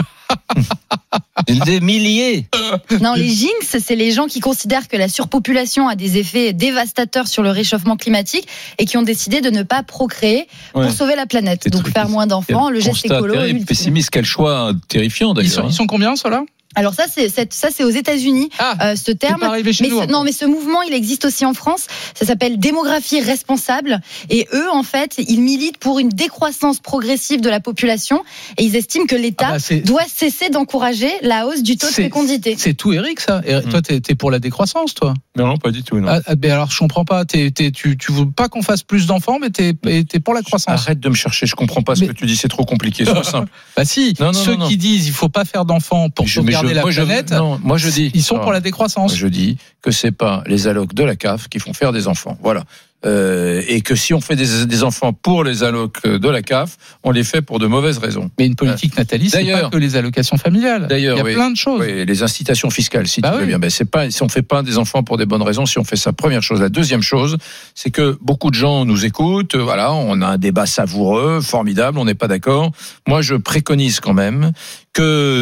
Des milliers. Non, les Jinx, c'est les gens qui considèrent que la surpopulation a des effets dévastateurs sur le réchauffement climatique et qui ont décidé de ne pas procréer pour ouais. sauver la planète. C'est Donc faire moins d'enfants, le geste écolo. Terrible, pessimiste, quel choix terrifiant d'ailleurs. Ils sont, ils sont combien ceux-là ? Alors ça c'est ça c'est aux États-Unis ah, euh, ce terme. C'est pas arrivé chez mais nous, ce, non mais ce mouvement il existe aussi en France. Ça s'appelle démographie responsable et eux en fait ils militent pour une décroissance progressive de la population et ils estiment que l'État ah bah doit cesser d'encourager la hausse du taux c'est, de fécondité. C'est tout Eric ça. Et mmh. Toi t'es, t'es pour la décroissance toi ? Non non pas du tout non. Ah, ben alors je comprends pas. T'es, t'es, tu tu veux pas qu'on fasse plus d'enfants mais t'es t'es pour la croissance. Arrête de me chercher. Je comprends pas ce mais... que tu dis. C'est trop compliqué. C'est simple. Bah si. Non, non, non, ceux non. qui disent il faut pas faire d'enfants pour sauvegarder la moi, planète. Je, non, moi je dis, ils sont alors, pour la décroissance. Je dis que c'est pas les allocs de la C A F qui font faire des enfants. Voilà. Euh, et que si on fait des, des enfants pour les allocs de la C A F, on les fait pour de mauvaises raisons. Mais une politique euh, Nathalie, c'est pas que les allocations familiales. D'ailleurs, il y a oui, plein de choses. Oui, les incitations fiscales, si bah tu veux oui. bien. Ben c'est pas si on fait pas des enfants pour des bonnes raisons, si on fait ça. Première chose. La deuxième chose, c'est que beaucoup de gens nous écoutent. Voilà, on a un débat savoureux, formidable. On n'est pas d'accord. Moi, je préconise quand même que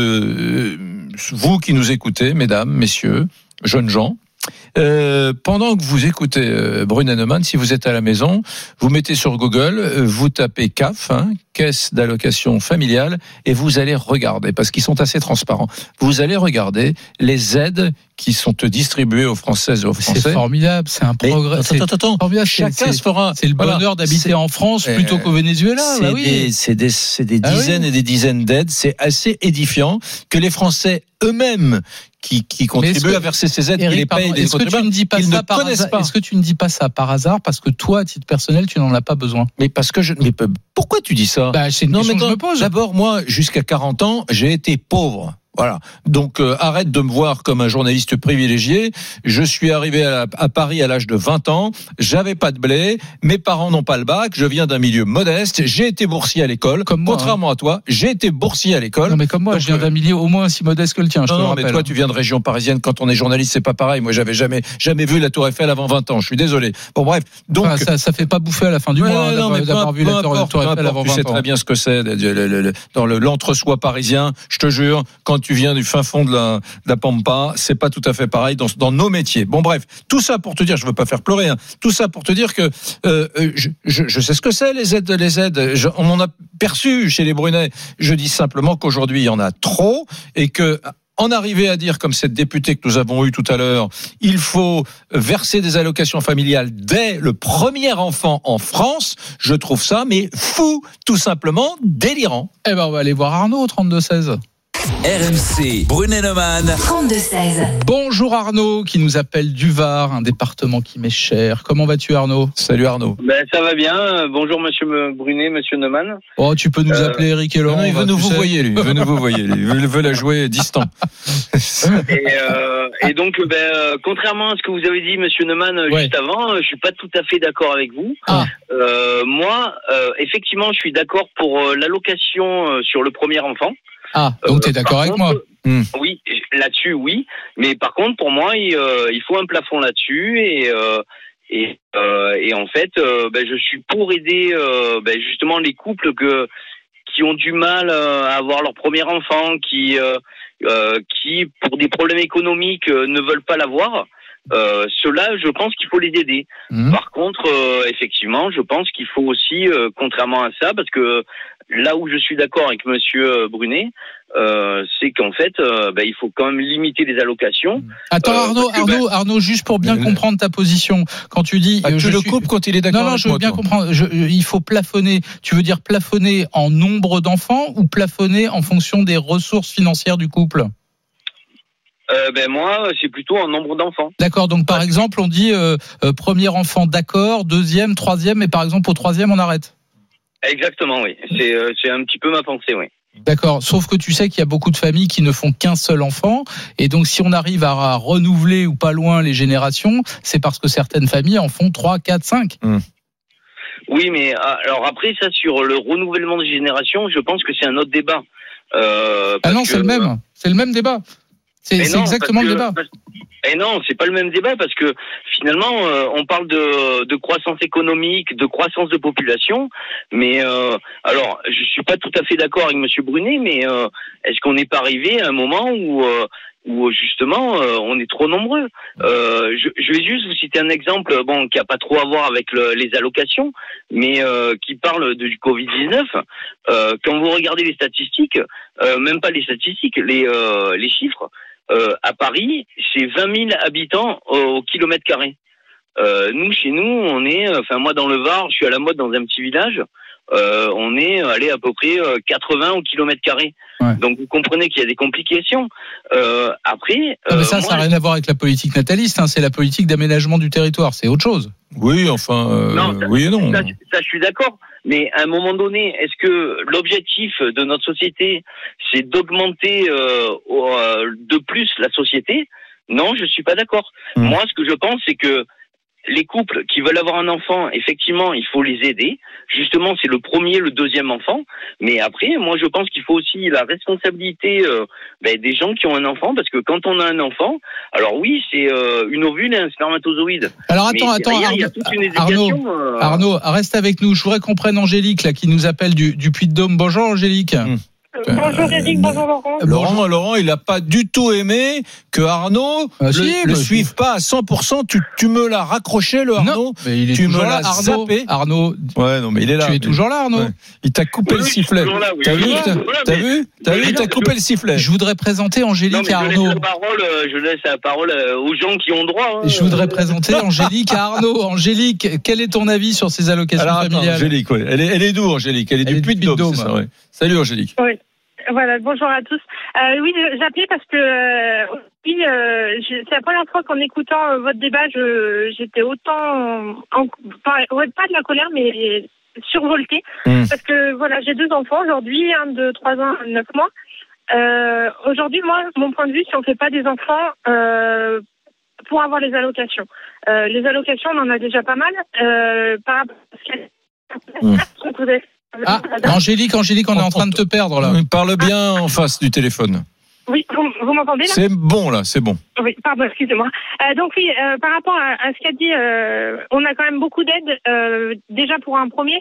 euh, vous qui nous écoutez, mesdames, messieurs, jeunes gens. Euh, pendant que vous écoutez euh, Brunet Neumann, si vous êtes à la maison, vous mettez sur Google, euh, vous tapez C A F, hein, Caisse d'allocation familiale, et vous allez regarder, parce qu'ils sont assez transparents, vous allez regarder les aides qui sont distribuées aux Françaises et aux Français. C'est formidable, c'est un progrès. Mais, attends, attends, attends. Chacun c'est, se fera. C'est le bonheur voilà, d'habiter c'est, en France euh, plutôt qu'au Venezuela. C'est, bah oui. des, c'est des, c'est des dizaines ah oui. et des dizaines d'aides. C'est assez édifiant que les Français eux-mêmes qui, qui contribuent que, à verser ces aides, Eric, qui les payent, pardon, est-ce que tu ne dis pas ça par hasard, pas. Est-ce que tu ne dis pas ça par hasard parce que toi, à titre personnel, tu n'en as pas besoin? Mais parce que je. Mais pourquoi tu dis ça? Bah, c'est une non, question mais que je me pose. D'abord, moi, jusqu'à quarante ans, j'ai été pauvre. Voilà. Donc euh, arrête de me voir comme un journaliste privilégié. Je suis arrivé à, la, à Paris à l'âge de vingt ans. J'avais pas de blé. Mes parents n'ont pas le bac. Je viens d'un milieu modeste. J'ai été boursier à l'école. Comme moi, contrairement hein. à toi, j'ai été boursier à l'école. Non mais comme moi, Donc, je viens d'un milieu au moins aussi modeste que le tien. Je non, te non, le mais rappelle. toi, tu viens de région parisienne. Quand on est journaliste, c'est pas pareil. Moi, j'avais jamais jamais vu la Tour Eiffel avant vingt ans. Je suis désolé. Bon bref. Donc enfin, ça, ça fait pas bouffer à la fin du ouais, mois non, d'avoir, d'avoir vu la Tour, importe, Tour Eiffel avant vingt ans. Tu sais très bien ce que c'est le, le, le, dans le, l'entre-soi parisien. Je te jure, quand tu viens du fin fond de la, de la Pampa, c'est pas tout à fait pareil dans, dans nos métiers. Bon bref, tout ça pour te dire, je veux pas faire pleurer, hein, tout ça pour te dire que euh, je, je, je sais ce que c'est les aides, les aides. Je, on en a perçu chez les Brunet. Je dis simplement qu'aujourd'hui il y en a trop et que en arriver à dire, comme cette députée que nous avons eue tout à l'heure, il faut verser des allocations familiales dès le premier enfant en France, je trouve ça mais fou, tout simplement délirant. Eh ben on va aller voir Arnaud au trente-deux seize. R M C, Brunet-Neumann. trente-deux seize. Bonjour Arnaud, qui nous appelle du Var, un département qui m'est cher. Comment vas-tu Arnaud ? Salut Arnaud. Ben, ça va bien. Bonjour Monsieur Brunet, Monsieur Neumann. Oh, tu peux nous euh... appeler Eric et Laurent. Non, il veut nous vous voyez lui. Il veut nous vous voyez lui. Il veut la jouer distant. et, euh, et donc, ben, euh, contrairement à ce que vous avez dit, Monsieur Neumann, ouais. juste avant, je suis pas tout à fait d'accord avec vous. Ah. Euh, moi, euh, effectivement, je suis d'accord pour euh, l'allocation euh, sur le premier enfant. Ah, donc tu es d'accord euh, avec contre, moi? Oui, là-dessus, oui. Mais par contre, pour moi, il, euh, il faut un plafond là-dessus. Et, euh, et, euh, et en fait, euh, ben, je suis pour aider euh, ben, justement les couples que, qui ont du mal euh, à avoir leur premier enfant, qui, euh, euh, qui pour des problèmes économiques, euh, ne veulent pas l'avoir. Euh, ceux-là, je pense qu'il faut les aider. Mmh. Par contre, euh, effectivement, je pense qu'il faut aussi, euh, contrairement à ça, parce que là où je suis d'accord avec Monsieur Brunet, euh, c'est qu'en fait, euh, bah, il faut quand même limiter les allocations. Attends, euh, Arnaud, que, Arnaud, bah... Arnaud, juste pour bien mmh. comprendre ta position, quand tu dis, ah, euh, tu je le suis... coupes quand il est d'accord. Non, non, je veux moi, bien toi. comprendre. Je, il faut plafonner. Tu veux dire plafonner en nombre d'enfants ou plafonner en fonction des ressources financières du couple? Euh, ben moi, c'est plutôt un nombre d'enfants. D'accord. Donc par exemple, on dit euh, euh, premier enfant, d'accord, deuxième, troisième, et par exemple au troisième, on arrête. Exactement, oui. C'est euh, c'est un petit peu ma pensée, oui. D'accord. Sauf que tu sais qu'il y a beaucoup de familles qui ne font qu'un seul enfant, et donc si on arrive à renouveler ou pas loin les générations, c'est parce que certaines familles en font trois, quatre, cinq. Mmh. Oui, mais alors après ça sur le renouvellement de génération, je pense que c'est un autre débat. Euh, ah non, que, c'est le même. C'est le même débat. C'est, c'est non, exactement que, le débat. Parce, et non, c'est pas le même débat parce que finalement, euh, on parle de, de croissance économique, de croissance de population, mais euh, alors, je suis pas tout à fait d'accord avec Monsieur Brunet, mais euh, est-ce qu'on n'est pas arrivé à un moment où euh, où justement euh, on est trop nombreux. Euh, je, je vais juste vous citer un exemple, bon, qui a pas trop à voir avec le, les allocations, mais euh, qui parle du covid dix-neuf. Euh, quand vous regardez les statistiques, euh, même pas les statistiques, les euh, les chiffres. Euh, à Paris, c'est vingt mille habitants au, au kilomètre carré. Euh, nous, chez nous, on est, enfin moi dans le Var, je suis à la mode dans un petit village, euh, on est allé à peu près quatre-vingts au kilomètre carré. Ouais. Donc vous comprenez qu'il y a des complications. Euh, après, non, mais ça, euh, ça n'a rien à voir avec la politique nataliste, hein, c'est la politique d'aménagement du territoire, c'est autre chose. Oui, enfin, euh, non, ça, oui et non. Ça, ça, je suis d'accord. Mais à un moment donné, est-ce que l'objectif de notre société, c'est d'augmenter euh, de plus la société ? Non, je suis pas d'accord. Mmh. Moi, ce que je pense, c'est que les couples qui veulent avoir un enfant, effectivement, il faut les aider. Justement, c'est le premier, le deuxième enfant. Mais après, moi, je pense qu'il faut aussi la responsabilité euh, ben, des gens qui ont un enfant, parce que quand on a un enfant, alors oui, c'est euh, une ovule et un spermatozoïde. Alors attends, mais attends, derrière, Arnaud, il y a toute une éducation, Arnaud, euh... Arnaud, reste avec nous. Je voudrais qu'on prenne Angélique, là, qui nous appelle du, du Puy-de-Dôme. Bonjour, Angélique. Mmh. Bonjour Eric, bonjour Laurent. Laurent, Laurent, il n'a pas du tout aimé que Arnaud ah, le, si, le suive si. pas à cent pour cent. Tu, tu me l'as raccroché, le Arnaud. Non, mais il est tu toujours me là, l'as Arnaud. zappé. Arnaud. Ouais, non, mais il est là. Tu es toujours là, Arnaud. Ouais. Il t'a coupé oui, le sifflet. Là, oui. T'as vu, t'as, t'as vu, t'as vu, il t'a coupé le sifflet. Je voudrais présenter Angélique non, à je Arnaud. Laisse la parole, je laisse la parole aux gens qui ont droit. Hein. Je voudrais présenter Angélique à Arnaud. Angélique, quel est ton avis sur ces allocations Alors, familiales? attends, Angélique, ouais. Elle est, elle est d'où, Angélique? Elle est elle du Puy-de-Dôme, c'est ça, ouais. Salut, Angélique. Oui. Voilà, bonjour à tous. Euh, oui, j'appelais parce que euh, oui, euh, je, c'est la première fois qu'en écoutant euh, votre débat, je, j'étais autant, en, pas, ouais, pas de la colère, mais survoltée. Mmh. Parce que voilà, j'ai deux enfants aujourd'hui, un de trois ans, un de neuf mois. Euh, aujourd'hui, moi, mon point de vue, si on fait pas des enfants euh, pour avoir les allocations, euh, les allocations, on en a déjà pas mal. Euh, par rapport à ce qu'elle mmh. Ah, Angélique, Angélique, on est en train de te perdre là. Parle bien en face du téléphone. Oui, vous, vous m'entendez là? C'est bon là, c'est bon. Oui, pardon, excusez-moi. Euh, donc oui, euh, par rapport à, à ce qu'a dit, euh, on a quand même beaucoup d'aides euh, déjà pour un premier.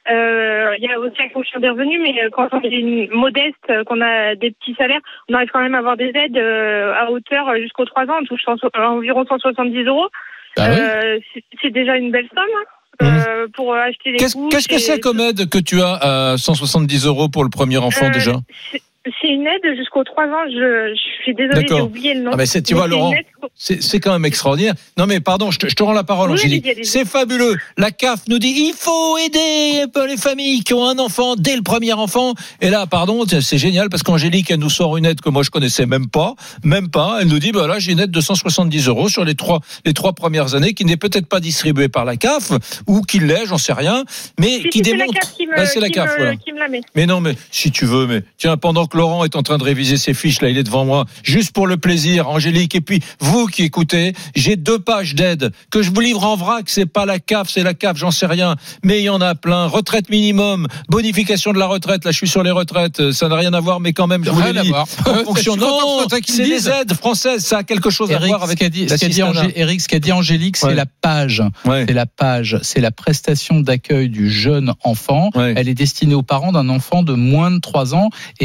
Euh, il y a aussi la fonction des revenus, mais quand on est une modeste, qu'on a des petits salaires, on arrive quand même à avoir des aides euh, à hauteur jusqu'aux trois ans, on touche cent, environ cent soixante-dix euros. Ah oui euh, c'est, c'est déjà une belle somme. Euh, mmh. Pour acheter les qu'est-ce, couches. Qu'est-ce que c'est comme aide que tu as à cent soixante-dix euros pour le premier enfant euh, déjà? c'est, c'est une aide jusqu'aux trois ans. Je, je suis désolée, D'accord. j'ai oublié le nom. Ah mais c'est, tu mais vois, c'est Laurent, c'est, c'est quand même extraordinaire. Non mais pardon, je te, je te rends la parole, oui, Angélique. Allez-y, allez-y. C'est fabuleux. La C A F nous dit il faut aider les familles qui ont un enfant dès le premier enfant. Et là, pardon, c'est génial parce qu'Angélique, elle nous sort une aide que moi je connaissais même pas, même pas. Elle nous dit bah là j'ai une aide de cent soixante-dix euros sur les trois les trois premières années qui n'est peut-être pas distribuée par la C A F ou qui l'est, j'en sais rien, mais si, qui si, démontre. C'est la C A F qui me, bah, c'est la qui C A F, me, voilà. qui me la met. Mais non, mais si tu veux, mais tiens, pendant que Laurent est en train de réviser ses fiches, là, il est devant moi, juste pour le plaisir, Angélique, et puis vous qui écoutez, j'ai deux pages d'aide que je vous livre en vrac, c'est pas la C A F, c'est la C A F, j'en sais rien, mais il y en a plein. Retraite minimum, bonification de la retraite, là je suis sur les retraites, ça n'a rien à voir, mais quand même, je vous le dis. En fonction, non, c'est des aides françaises, ça a quelque chose Eric, à voir avec ce qu'a dit, ce qu'a dit Angé- Eric, ce qu'a dit Angélique, c'est ouais. la page, ouais. c'est la page, c'est la prestation d'accueil du jeune enfant. Ouais. Elle est destinée aux parents d'un enfant de moins de trois ans et elle est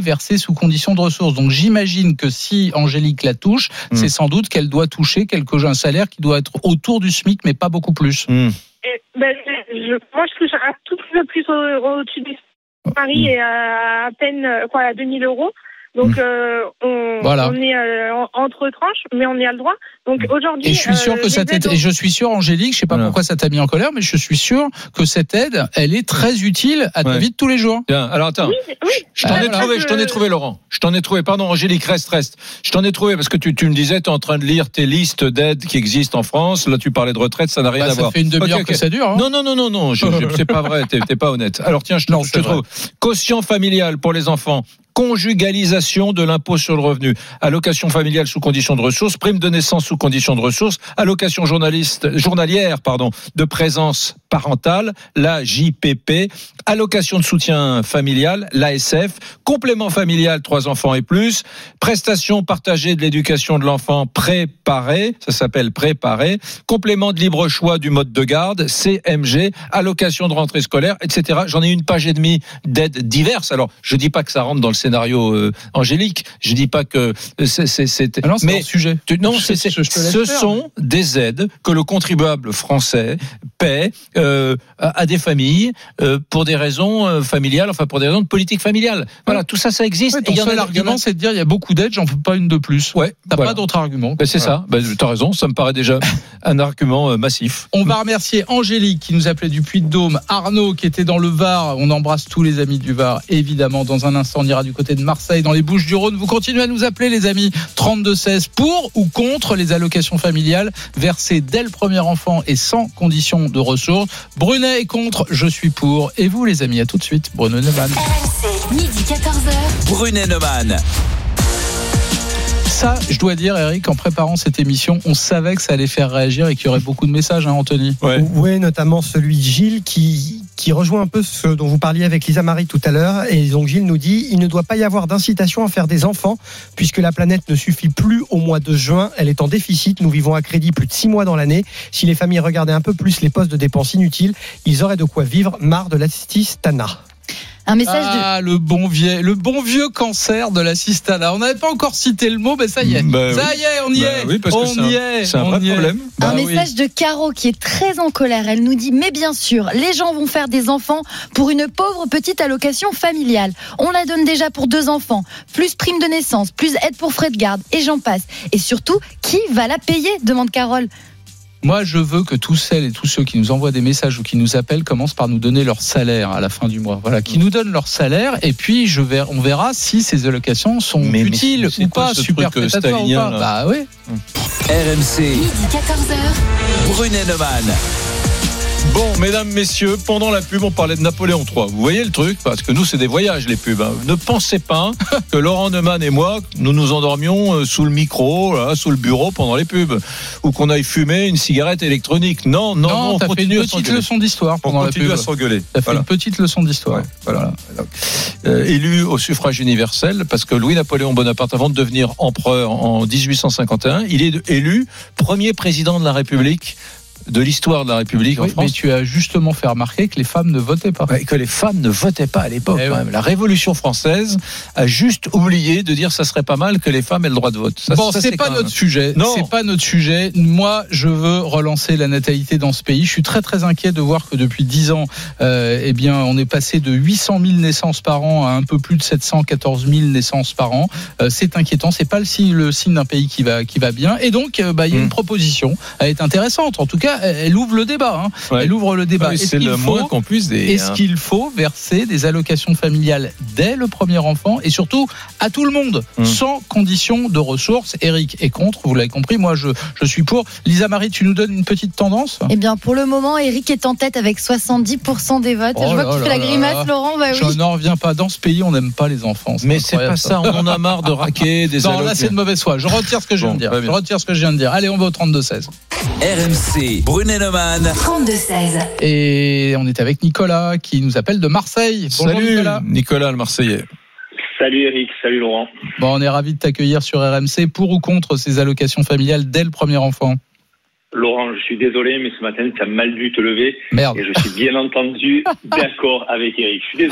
versée sous condition de ressources. Donc j'imagine que si Angélique la touche, mmh. c'est sans doute qu'elle doit toucher quelque chose, un salaire qui doit être autour du SMIC, mais pas beaucoup plus. Mmh. Et, ben, je, moi, je touche un tout petit peu plus au, au-dessus du Paris mmh. et à, à peine quoi, à deux mille euros. Donc, euh, on, voilà. on est euh, entre tranches, mais on y a le droit. Donc, aujourd'hui. Et je suis sûr euh, que ça t'aide. Et je suis sûr, Angélique, je sais pas voilà. pourquoi ça t'a mis en colère, mais je suis sûr que cette aide, elle est très utile à ta ouais. vie de tous les jours. Bien. Alors, attends. Oui, oui. Je t'en ai voilà. trouvé, je t'en ai trouvé, Laurent. Je t'en ai trouvé. Pardon, Angélique, reste, reste. Je t'en ai trouvé parce que tu, tu me disais, tu es en train de lire tes listes d'aides qui existent en France. Là, tu parlais de retraite, ça n'a rien bah, à voir. Ça fait une demi-heure okay, okay. que ça dure. Hein. Non, non, non, non, non. Je, je, c'est pas vrai. T'es, t'es pas honnête. Alors, tiens, je te, non, je te trouve. Quotient familial pour les enfants. Conjugalisation de l'impôt sur le revenu, allocation familiale sous condition de ressources, prime de naissance sous condition de ressources, allocation journaliste, journalière pardon, de présence parentale, la J P P, allocation de soutien familial, l'A S F, complément familial trois enfants et plus, prestation partagée de l'éducation de l'enfant préparé, ça s'appelle préparé, complément de libre choix du mode de garde, C M G, allocation de rentrée scolaire, et cetera. J'en ai une page et demie d'aides diverses. Alors, je dis pas que ça rentre dans le scénario euh, Angélique. Je dis pas que c'est, c'est, c'est... Ah non, c'est mais un sujet. Tu, non, c'est, c'est, je, je ce faire, sont mais... des aides que le contribuable français paie euh, à, à des familles euh, pour des raisons euh, familiales, enfin pour des raisons de politique familiale. Voilà, ouais. tout ça, ça existe. Ouais, ton et seul a, argument, a... c'est de dire il y a beaucoup d'aides, j'en veux pas une de plus. Ouais. T'as voilà. pas d'autre argument. Ben, c'est voilà. ça. Ben, t'as raison. Ça me paraît déjà un argument euh, massif. On va remercier Angélique qui nous appelait du Puy-de-Dôme, Arnaud qui était dans le Var. On embrasse tous les amis du Var. Évidemment, dans un instant, on ira du côté de Marseille, dans les Bouches-du-Rhône. Vous continuez à nous appeler, les amis. trente-deux seize pour ou contre les allocations familiales versées dès le premier enfant et sans condition de ressources. Brunet est contre, je suis pour. Et vous, les amis, à tout de suite. Brunet Neumann. R M C, midi quatorze heures. Brunet Neumann. Ça, je dois dire, Eric, en préparant cette émission, on savait que ça allait faire réagir et qu'il y aurait beaucoup de messages, hein, Anthony. Ouais. Oui, notamment celui de Gilles qui, qui rejoint un peu ce dont vous parliez avec Lisa Marie tout à l'heure. Et donc Gilles nous dit, il ne doit pas y avoir d'incitation à faire des enfants puisque la planète ne suffit plus au mois de juin. Elle est en déficit. Nous vivons à crédit plus de six mois dans l'année. Si les familles regardaient un peu plus les postes de dépenses inutiles, ils auraient de quoi vivre. Marre de l'assistana. Un message ah, de... le bon vieux, le bon vieux cancer de l'assistana. On n'avait pas encore cité le mot, mais ça y est. Bah ça oui. y est, on y bah est. Oui, parce on que c'est y un, est. C'est un vrai problème. Un Bah message oui. de Caro qui est très en colère. Elle nous dit, mais bien sûr, les gens vont faire des enfants pour une pauvre petite allocation familiale. On la donne déjà pour deux enfants, plus prime de naissance, plus aide pour frais de garde, et j'en passe. Et surtout, qui va la payer, demande Carole. Moi, je veux que tous celles et tous ceux qui nous envoient des messages ou qui nous appellent commencent par nous donner leur salaire à la fin du mois. Voilà, qui nous donnent leur salaire et puis je vais, on verra si ces allocations sont mais, utiles mais ou pas, superfétatoires ou pas. Là. Bah oui. R M C. Midi quatorze heures. Brunet Neumann. Bon, mesdames, messieurs, pendant la pub, on parlait de Napoléon trois. Vous voyez le truc ? Parce que nous, c'est des voyages, les pubs. Hein. Ne pensez pas que Laurent Neumann et moi, nous nous endormions sous le micro, là, sous le bureau pendant les pubs. Ou qu'on aille fumer une cigarette électronique. Non, non, non. non on t'as continue fait une à petite s'engueuler. leçon d'histoire pendant on la pub. On continue à s'engueuler. T'as fait voilà. une petite leçon d'histoire. Ouais, voilà. Euh, élu au suffrage universel, parce que Louis-Napoléon Bonaparte, avant de devenir empereur en dix-huit cent cinquante et un, il est élu premier président de la République de l'histoire de la République oui, en France. Mais tu as justement fait remarquer que les femmes ne votaient pas. Ouais, que les femmes ne votaient pas à l'époque. Eh quand ouais. même. La Révolution française a juste oublié de dire que ça serait pas mal que les femmes aient le droit de vote. Ça, bon, ça, c'est, c'est pas notre même... sujet. Non. C'est pas notre sujet. Moi, je veux relancer la natalité dans ce pays. Je suis très très inquiet de voir que depuis dix ans, euh, eh bien, on est passé de huit cent mille naissances par an à un peu plus de sept cent quatorze mille naissances par an. Euh, c'est inquiétant. C'est pas le signe, le signe d'un pays qui va qui va bien. Et donc, euh, bah, il y a mmh. une proposition. Elle est intéressante. En tout cas, elle, elle ouvre le débat. Hein. Ouais. Elle ouvre le débat. Oui, est-ce c'est qu'il le faut, moins qu'on puisse dire. Est-ce hein. qu'il faut verser des allocations familiales dès le premier enfant et surtout à tout le monde, mmh. sans condition de ressources? Eric est contre, vous l'avez compris. Moi, je, je suis pour. Lisa Marie, tu nous donnes une petite tendance? Eh bien, pour le moment, Eric est en tête avec soixante-dix pour cent des votes. Oh je vois là que tu là fais la là grimace, là. Laurent. Bah oui. Je n'en reviens pas. Dans ce pays, on n'aime pas les enfants. C'est Mais c'est pas ça. On en a marre de raquer des Non, là, c'est de mauvaise foi. Je retire ce que je viens bon, de dire. Je retire ce que je viens de dire. Allez, on va au trente-deux seize. R M C, Brunet Neumann. trente-deux seize. Et on est avec Nicolas qui nous appelle de Marseille. Bonjour Salut Nicolas. Nicolas, le Marseillais. Salut Eric, salut Laurent. Bon, on est ravis de t'accueillir sur R M C. Pour ou contre ces allocations familiales dès le premier enfant? Laurent, je suis désolé, mais ce matin, tu as mal dû te lever. Merde. Et je suis bien entendu d'accord avec Eric. Je suis désolé.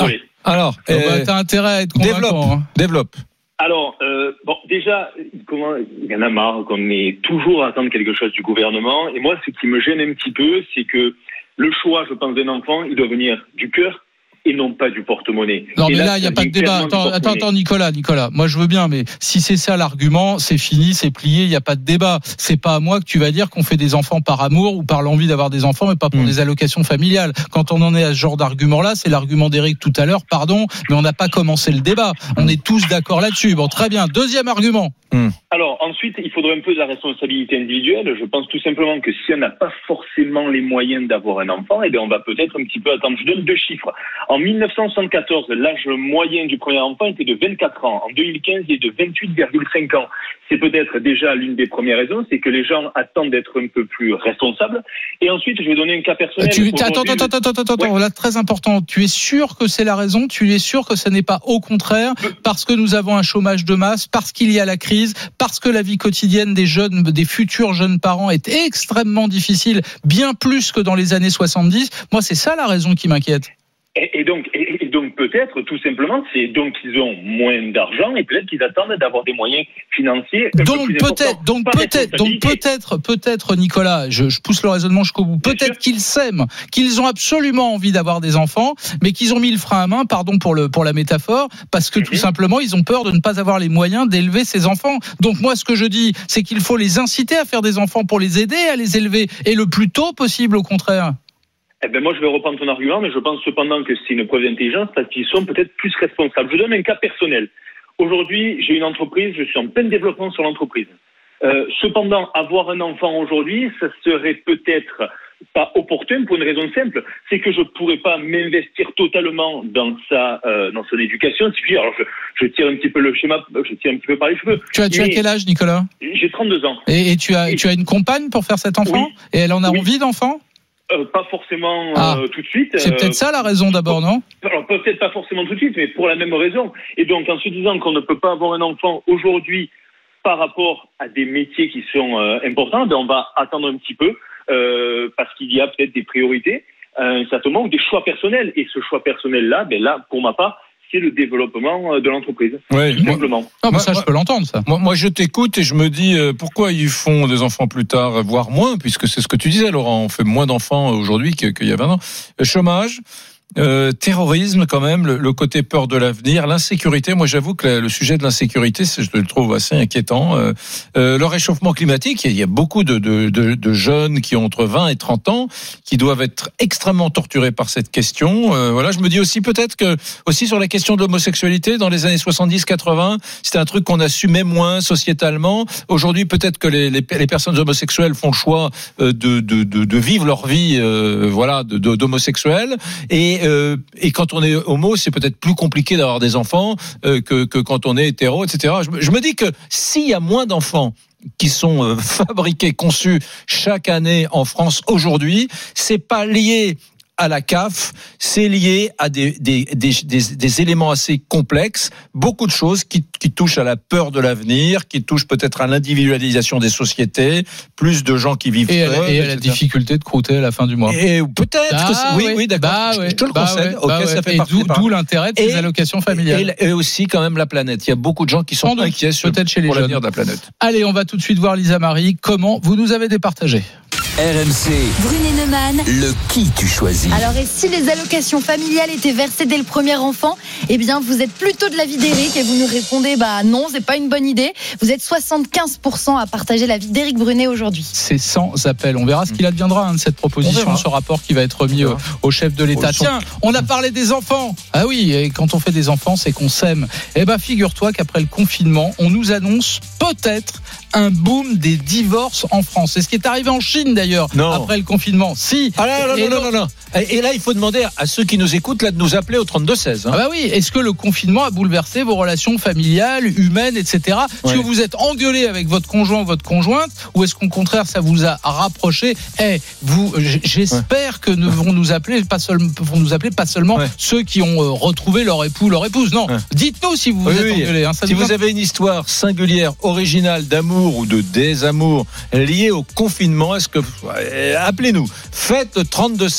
Alors, oh, euh, bah, t'as intérêt à être convaincant. Développe. Hein. Développe. Alors, euh, bon, déjà, comment, il y en a marre qu'on ait toujours à attendre quelque chose du gouvernement. Et moi, ce qui me gêne un petit peu, c'est que le choix, je pense, d'un enfant, il doit venir du cœur et non pas du porte-monnaie. Non, et mais là, il n'y a pas de débat. Attends, attends, attends, Nicolas, Nicolas. Moi, je veux bien, mais si c'est ça l'argument, c'est fini, c'est plié, il n'y a pas de débat. C'est pas à moi que tu vas dire qu'on fait des enfants par amour ou par l'envie d'avoir des enfants, mais pas pour mmh. des allocations familiales. Quand on en est à ce genre d'argument-là, c'est l'argument d'Éric tout à l'heure, pardon, mais on n'a pas commencé le débat. On est tous d'accord là-dessus. Bon, très bien. Deuxième argument. Mmh. Alors, ensuite, il faudrait un peu de la responsabilité individuelle. Je pense tout simplement que si on n'a pas forcément les moyens d'avoir un enfant, eh bien, on va peut-être un petit peu attendre. Je donne deux chiffres. En dix-neuf cent soixante-quatorze, l'âge moyen du premier enfant était de vingt-quatre ans. En deux mille quinze, il est de vingt-huit virgule cinq ans. C'est peut-être déjà l'une des premières raisons, c'est que les gens attendent d'être un peu plus responsables. Et ensuite, je vais donner un cas personnel. Tu, attends, attends, attends, attends, attends, attends, ouais. Là, très important. Tu es sûr que c'est la raison? Tu es sûr que ce n'est pas au contraire parce que nous avons un chômage de masse, parce qu'il y a la crise, parce que la vie quotidienne des jeunes, des futurs jeunes parents est extrêmement difficile, bien plus que dans les années soixante-dix. Moi, c'est ça la raison qui m'inquiète. Et, et donc, et, et donc peut-être, tout simplement, c'est donc qu'ils ont moins d'argent et peut-être qu'ils attendent d'avoir des moyens financiers. Donc peut-être, donc peut-être, donc peut-être, peut-être, Nicolas, je, je pousse le raisonnement jusqu'au bout. Peut-être qu'ils s'aiment, qu'ils ont absolument envie d'avoir des enfants, mais qu'ils ont mis le frein à main, pardon pour le pour la métaphore, parce que mm-hmm. tout simplement ils ont peur de ne pas avoir les moyens d'élever ces enfants. Donc moi, ce que je dis, c'est qu'il faut les inciter à faire des enfants pour les aider à les élever, et le plus tôt possible, au contraire. Eh ben moi, je vais reprendre ton argument, mais je pense cependant que c'est une preuve d'intelligence parce qu'ils sont peut-être plus responsables. Je donne un cas personnel. Aujourd'hui, j'ai une entreprise, je suis en plein développement sur l'entreprise. Euh, cependant, avoir un enfant aujourd'hui, ça serait peut-être pas opportun pour une raison simple, c'est que je pourrais pas m'investir totalement dans sa, euh, dans son éducation. Alors, je, je tire un petit peu le schéma, je tire un petit peu par les cheveux. Tu as, tu as quel âge, Nicolas? J'ai trente-deux ans. Et, et tu as, et tu as une compagne pour faire cet enfant? Oui. Et elle en a oui. envie d'enfant? Euh, pas forcément ah, euh, tout de suite. C'est peut-être ça la raison d'abord, non? Alors peut-être pas forcément tout de suite, mais pour la même raison. Et donc en se disant qu'on ne peut pas avoir un enfant aujourd'hui par rapport à des métiers qui sont euh, importants, ben on va attendre un petit peu euh, parce qu'il y a peut-être des priorités, un certain moment, ou des choix personnels. Et ce choix personnel-là, ben là, pour ma part, c'est le développement de l'entreprise. Ouais, tout simplement. Non, mais ça, moi, je peux l'entendre, ça. Moi, moi, je t'écoute et je me dis euh, pourquoi ils font des enfants plus tard, voire moins, puisque c'est ce que tu disais, Laurent. On fait moins d'enfants aujourd'hui qu'il y a vingt ans. Chômage. Euh, terrorisme quand même, le, le côté peur de l'avenir, l'insécurité. Moi, j'avoue que la, le sujet de l'insécurité, je le trouve assez inquiétant. Euh, euh, le réchauffement climatique, il y a beaucoup de, de, de, de jeunes qui ont entre vingt et trente ans qui doivent être extrêmement torturés par cette question. Euh, voilà, je me dis aussi peut-être que aussi sur la question de l'homosexualité, dans les années soixante-dix quatre-vingts, c'était un truc qu'on assumait moins sociétalement. Aujourd'hui, peut-être que les, les, les personnes homosexuelles font le choix de, de, de, de vivre leur vie, euh, voilà, de, de, d'homosexuels. Et Euh, et quand on est homo, c'est peut-être plus compliqué d'avoir des enfants euh, que, que quand on est hétéro, et cetera. Je me, je me dis que s'il y a moins d'enfants qui sont euh, fabriqués, conçus chaque année en France aujourd'hui, c'est pas lié à la C A F, c'est lié à des, des, des, des, des éléments assez complexes, beaucoup de choses qui, qui touchent à la peur de l'avenir, qui touchent peut-être à l'individualisation des sociétés, plus de gens qui vivent et seuls, à, et à la difficulté de croûter à la fin du mois. Et peut-être ah, que c'est, oui, ouais. oui, d'accord, bah, je, ouais. je te le bah, concède. Ouais. Ok, bah, ça ouais. fait et partie. D'où, d'où l'intérêt de ces et, allocations familiales. Et, et aussi quand même la planète. Il y a beaucoup de gens qui sont Sans inquiets doute, sur, peut-être chez les pour jeunes. l'avenir de la planète. Allez, on va tout de suite voir Lisa Marie. Comment vous nous avez départagé? R M C, Brunet Neumann, le qui tu choisis? Alors, et si les allocations familiales étaient versées dès le premier enfant, eh bien, vous êtes plutôt de l'avis d'Éric et vous nous répondez, bah non, c'est pas une bonne idée. Vous êtes soixante-quinze pour cent à partager l'avis d'Éric Brunet aujourd'hui. C'est sans appel. On verra ce qu'il adviendra hein, de cette proposition, ce rapport qui va être remis au, au chef de l'État. Tiens, on a parlé des enfants. Ah oui, et quand on fait des enfants, c'est qu'on s'aime. Eh ben, figure-toi qu'après le confinement, on nous annonce peut-être un boom des divorces en France. C'est ce qui est arrivé en Chine d'ailleurs non. après le confinement. Si. Ah là, non, non, non, non, non. Et là, il faut demander à ceux qui nous écoutent là de nous appeler au trente-deux seize. Hein. Ah bah oui. Est-ce que le confinement a bouleversé vos relations familiales, humaines, et cetera. Est-ce ouais. que vous êtes engueulé avec votre conjoint ou votre conjointe, ou est-ce qu'au contraire ça vous a rapproché? Eh, vous, j'espère ouais. que ne vont nous appeler pas seulement, vont nous appeler pas seulement ouais. ceux qui ont retrouvé leur époux, leur épouse. Non. Ouais. Dites-nous si vous vous oui, êtes oui. engueulé. Hein, ça si vous avez une histoire singulière, originale, d'amour ou de désamour liée au confinement, est-ce que appelez-nous. Faites le trente-deux seize.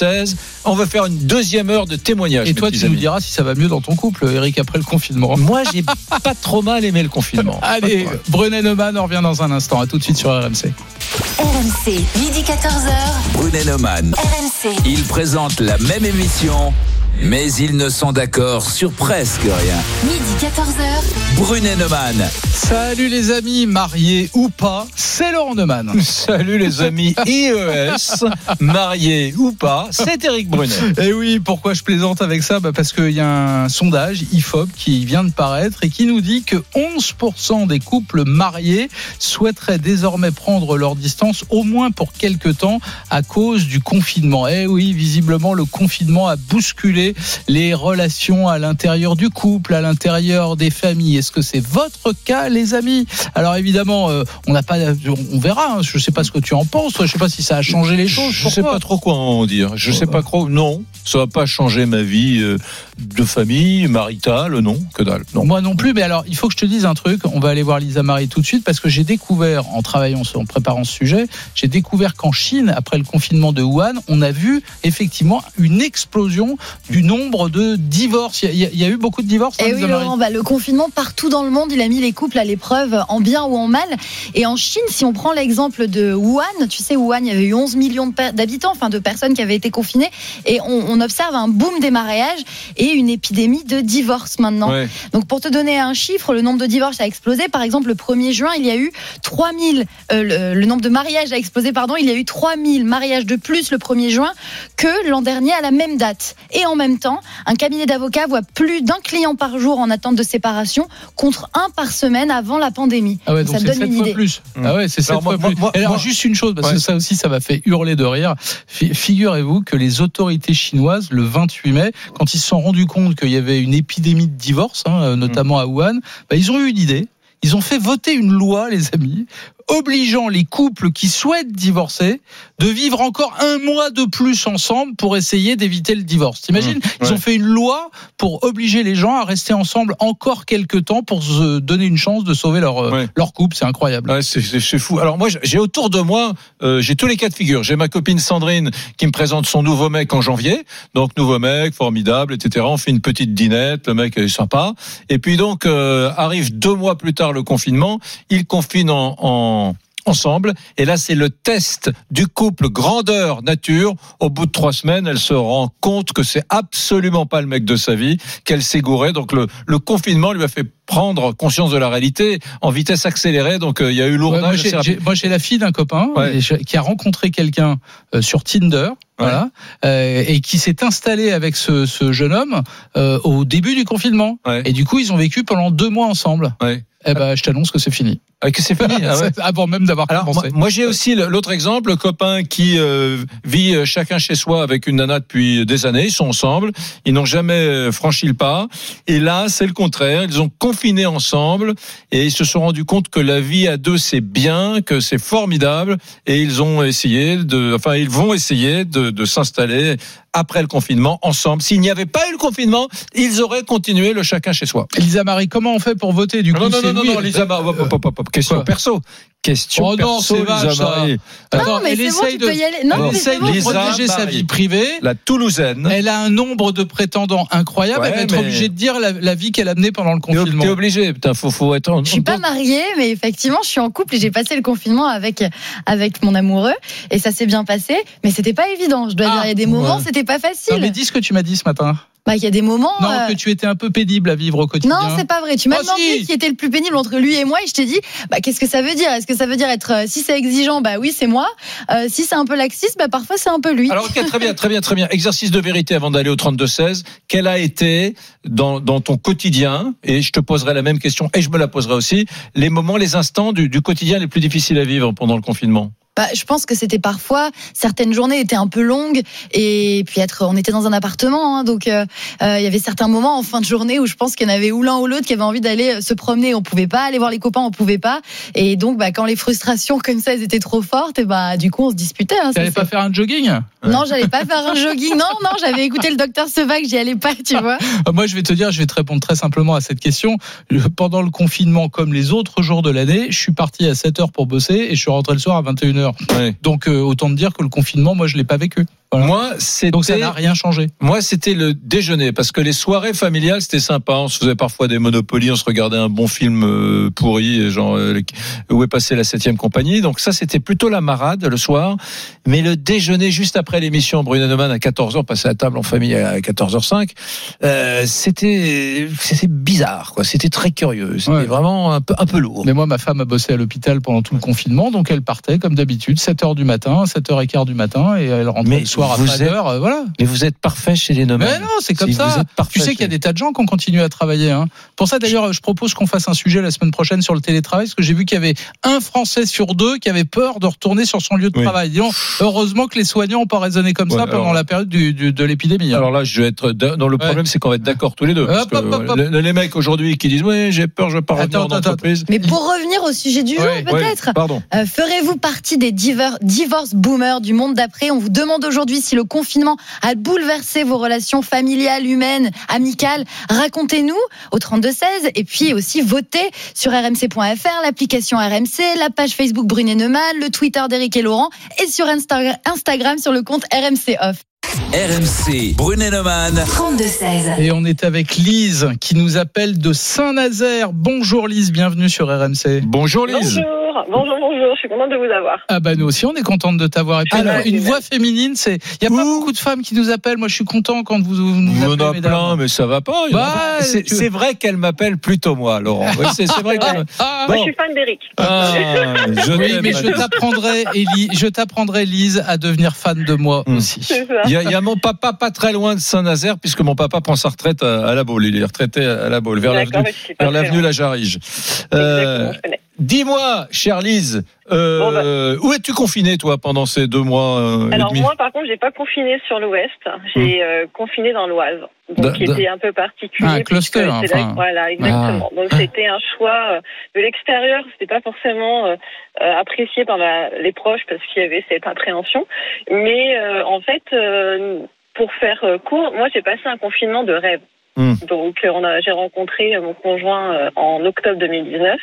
On va faire une deuxième heure de témoignage. Et toi, tu amis. nous diras si ça va mieux dans ton couple, Eric, après le confinement. Moi, j'ai pas trop mal aimé le confinement. Allez, Brunet Neumann, on revient dans un instant. À tout de suite sur R M C. R M C, midi quatorze heures. Brunet Neumann. R M C. Ils présentent la même émission, mais ils ne sont d'accord sur presque rien. Midi quatorze heures. Brunet Neumann. Salut les amis, mariés ou pas, c'est Laurent Neumann. Salut les amis I E S, mariés ou pas, c'est Eric Brunet. Et oui, pourquoi je plaisante avec ça ? Bah parce qu'il y a un sondage I F O P qui vient de paraître et qui nous dit que onze pour cent des couples mariés souhaiteraient désormais prendre leur distance au moins pour quelques temps à cause du confinement. Et oui, visiblement le confinement a bousculé les relations à l'intérieur du couple, à l'intérieur des familles. Est-ce que c'est votre cas, les amis ? Alors évidemment, euh, on n'a pas, on verra. Hein, je ne sais pas ce que tu en penses. Je ne sais pas si ça a changé les choses. Je ne sais pas trop quoi en dire. Je ne sais pas trop. Non, ça va pas changer ma vie euh, de famille, maritale. Non, que dalle. Non. Moi non plus. Mais alors, il faut que je te dise un truc. On va aller voir Lisa Marie tout de suite parce que j'ai découvert, en travaillant, en préparant ce sujet, j'ai découvert qu'en Chine, après le confinement de Wuhan, on a vu effectivement une explosion du nombre de divorces. Il y a, il y a eu beaucoup de divorces. Et hein, oui, Lisa Marie Laurent, bah, le confinement partout dans le monde, il a mis les couples à l'épreuve, en bien ou en mal. Et en Chine, si on prend l'exemple de Wuhan, tu sais, Wuhan, il y avait eu onze millions de per- d'habitants, enfin de personnes qui avaient été confinées, et on, on observe un boom des mariages et une épidémie de divorces maintenant. Ouais. Donc pour te donner un chiffre, le nombre de divorces a explosé. Par exemple, le premier juin, il y a eu trois mille, euh, le, le nombre de mariages a explosé, pardon, il y a eu trois mille mariages de plus le premier juin que l'an dernier à la même date. Et en même temps, un cabinet d'avocats voit plus d'un client par jour en attente de séparation contre un par semaine avant la pandémie. Ah ouais, donc donc ça c'est donne sept une fois idée. plus. Mmh. Ah ouais, c'est sept Alors fois moi, plus. moi, Alors moi, juste une chose, parce ouais. que ça aussi, ça m'a fait hurler de rire. Fi- Figurez-vous que les autorités chinoises, le vingt-huit mai, quand ils se sont rendus compte qu'il y avait une épidémie de divorce, hein, notamment à Wuhan, bah, ils ont eu une idée. Ils ont fait voter une loi, les amis, obligeant les couples qui souhaitent divorcer de vivre encore un mois de plus ensemble pour essayer d'éviter le divorce. T'imagines ? Mmh, Ils ouais. ont fait une loi pour obliger les gens à rester ensemble encore quelques temps pour se donner une chance de sauver leur, Ouais. leur couple. C'est incroyable. Ouais, c'est, c'est, c'est fou. Alors moi, j'ai autour de moi, euh, j'ai tous les cas de figure. J'ai ma copine Sandrine qui me présente son nouveau mec en janvier. Donc nouveau mec, formidable, et cetera. On fait une petite dînette, le mec est sympa. Et puis donc euh, arrive deux mois plus tard le confinement. Il confine en, en ensemble. Et là, c'est le test du couple grandeur nature. Au bout de trois semaines, elle se rend compte que c'est absolument pas le mec de sa vie, qu'elle s'est gourée. Donc le, le confinement lui a fait prendre conscience de la réalité en vitesse accélérée. Donc euh, il y a eu Ouais, lourdage. moi, j'ai, j'ai, moi, j'ai la fille d'un copain Ouais. et je- qui a rencontré quelqu'un euh, sur Tinder. Voilà, euh, et qui s'est installé avec ce, ce jeune homme euh, au début du confinement. Ouais. Et du coup, ils ont vécu pendant deux mois ensemble. Ouais. Eh ben, je t'annonce que c'est fini. Ah, que c'est fini. Ah ouais. Avant même d'avoir Alors moi, commencé. moi, j'ai aussi le- l'autre exemple, le copain qui euh, vit euh, chacun chez soi avec une nana depuis des années, ils sont ensemble, ils n'ont jamais euh, franchi le pas, et là c'est le contraire, ils ont confiné ensemble et ils se sont rendus compte que la vie à deux c'est bien, que c'est formidable, et ils ont essayé de, enfin ils vont essayer de, de s'installer après le confinement ensemble. S'il n'y avait pas eu le confinement, ils auraient continué le chacun chez soi. Lisa Marie, comment on fait pour voter du coup? Non non c'est non non, oui. non Lisa Marie, hop, hop, hop, hop, question Quoi perso. Question Oh non, perso, c'est vache, Lisa ça. Marie. Attends, Non, mais elle c'est bon, essaye tu de, peux y aller. Non, elle mais essaye c'est bon. de Lisa protéger sa Marie. vie privée. La Toulousaine. Elle a un nombre de prétendants incroyable. Ouais, elle va être mais- obligée de dire la, la vie qu'elle a menée pendant le T'es ob- confinement. T'es obligé, putain, faut, faut être. Je suis pas mariée, mais effectivement, je suis en couple et j'ai passé le confinement avec avec mon amoureux et ça s'est bien passé. Mais c'était pas évident. Je dois Ah, dire, il y a des moments, ouais. c'était pas facile. Non, mais dis ce que tu m'as dit ce matin. Bah, il y a des moments. Non, euh, que tu étais un peu pénible à vivre au quotidien. Non, c'est pas vrai. Tu m'as Oh, demandé si. qui était le plus pénible entre lui et moi et je t'ai dit, bah, qu'est-ce que ça veut dire? Est-ce que ça veut dire être, euh, si c'est exigeant, bah oui, c'est moi. Euh, si c'est un peu laxiste, bah parfois c'est un peu lui. Alors, ok, très bien, très bien, très bien. Exercice de vérité avant d'aller au trente-deux seize. Quel a été, dans, dans ton quotidien, et je te poserai la même question, et je me la poserai aussi, les moments, les instants du, du quotidien les plus difficiles à vivre pendant le confinement? Bah, je pense que c'était parfois certaines journées étaient un peu longues et puis être on était dans un appartement hein, donc euh, euh, il y avait certains moments en fin de journée où je pense qu'il y en avait ou l'un ou l'autre qui avait envie d'aller se promener, on pouvait pas aller voir les copains, on pouvait pas et donc bah quand les frustrations comme ça elles étaient trop fortes et bah du coup on se disputait hein, ça, T'allais c'est- pas faire un jogging? Non, j'allais pas faire un jogging. Non, non, j'avais écouté le docteur Sevac, j'y allais pas, tu vois. Moi, je vais te dire, je vais te répondre très simplement à cette question. Pendant le confinement, comme les autres jours de l'année, je suis parti à sept heures pour bosser et je suis rentré le soir à vingt et une heures. Ouais. Donc, euh, autant te dire que le confinement, moi, je l'ai pas vécu. Voilà. Moi, c'était. Donc ça n'a rien changé. Moi, c'était le déjeuner, parce que les soirées familiales, c'était sympa. On se faisait parfois des Monopoly, on se regardait un bon film euh, pourri, genre euh, où est passée la septième compagnie. Donc ça, c'était plutôt la marade le soir. Mais le déjeuner juste après l'émission Brunet Neumann à quatorze heures, passer à table en famille à quatorze heures cinq, euh, c'était c'était bizarre, quoi. C'était très curieux. C'était ouais. vraiment un peu un peu lourd. Mais moi, ma femme a bossé à l'hôpital pendant tout le confinement, donc elle partait comme d'habitude, sept heures du matin, sept heures quinze du matin, et elle rentrait mais le soir à pas d'heure. Euh, voilà. Mais vous êtes parfait chez les Neumann. Mais non, c'est comme si ça. Tu sais qu'il y a des tas de gens qui ont continué à travailler. Hein. Pour ça, d'ailleurs, je propose qu'on fasse un sujet la semaine prochaine sur le télétravail, parce que j'ai vu qu'il y avait un Français sur deux qui avait peur de retourner sur son lieu de oui. travail. Disons, heureusement que les soignants n'ont pas raisonné comme ouais, ça pendant alors, la période du, du, de l'épidémie. Hein. Alors là, je vais être. Dans le problème, ouais. c'est qu'on va être d'accord tous les deux. Hop, hop, hop, hop. Les, les mecs aujourd'hui qui disent oui, j'ai peur, je pars revenir en entreprise. Mais pour revenir au sujet du jour, ouais, peut-être. Ouais, pardon. Euh, ferez-vous partie des divorce, divorce boomers du monde d'après? On vous demande aujourd'hui si le confinement a bouleversé vos relations familiales, humaines, amicales. Racontez-nous au trente-deux seize, et puis aussi votez sur r m c point f r, l'application R M C, la page Facebook Brunet Neumann, le Twitter d'Éric et Laurent, et sur Insta- Instagram sur le compte R M C Off. R M C, Brunet Neumann, trente-deux seize. Et on est avec Lise qui nous appelle de Saint-Nazaire. Bonjour Lise, bienvenue sur R M C. Bonjour Lise. Bonjour, bonjour, bonjour, je suis contente de vous avoir. Ah bah nous aussi on est contente de t'avoir. Et puis alors, une voix féminine, c'est, il y a pas beaucoup de femmes qui nous appellent. Moi je suis content quand vous, vous nous appelez. On a mesdames. plein, mais ça va pas. Bah, c'est, c'est vrai qu'elle m'appelle plutôt moi, Laurent. Oui, c'est, c'est vrai qu'elle. Ah, bon. Moi je suis fan d'Éric. Ah, je oui, mais je t'apprendrai, Élie, je t'apprendrai Lise à devenir fan de moi mmh. aussi. Il y, y a mon papa pas très loin de Saint-Nazaire, puisque mon papa prend sa retraite à, à la Baule. Il est retraité à la Baule, vers D'accord, l'avenue, vers l'avenue La Jarige. Euh, dis-moi, chère Lise, euh, bon bah. où es-tu confiné toi pendant ces deux mois euh, Alors et demi moi, par contre, j'ai pas confiné sur l'Ouest. J'ai mmh. euh, confiné dans l'Oise, donc qui était un peu particulier. Ah, un cluster, enfin. La... Voilà, exactement. Ah. Donc c'était un choix de l'extérieur. C'était pas forcément euh, apprécié par la, les proches parce qu'il y avait cette appréhension. Mais euh, en fait. Euh, Pour faire court, moi j'ai passé un confinement de rêve. Mmh. Donc on a, j'ai rencontré mon conjoint en octobre deux mille dix-neuf.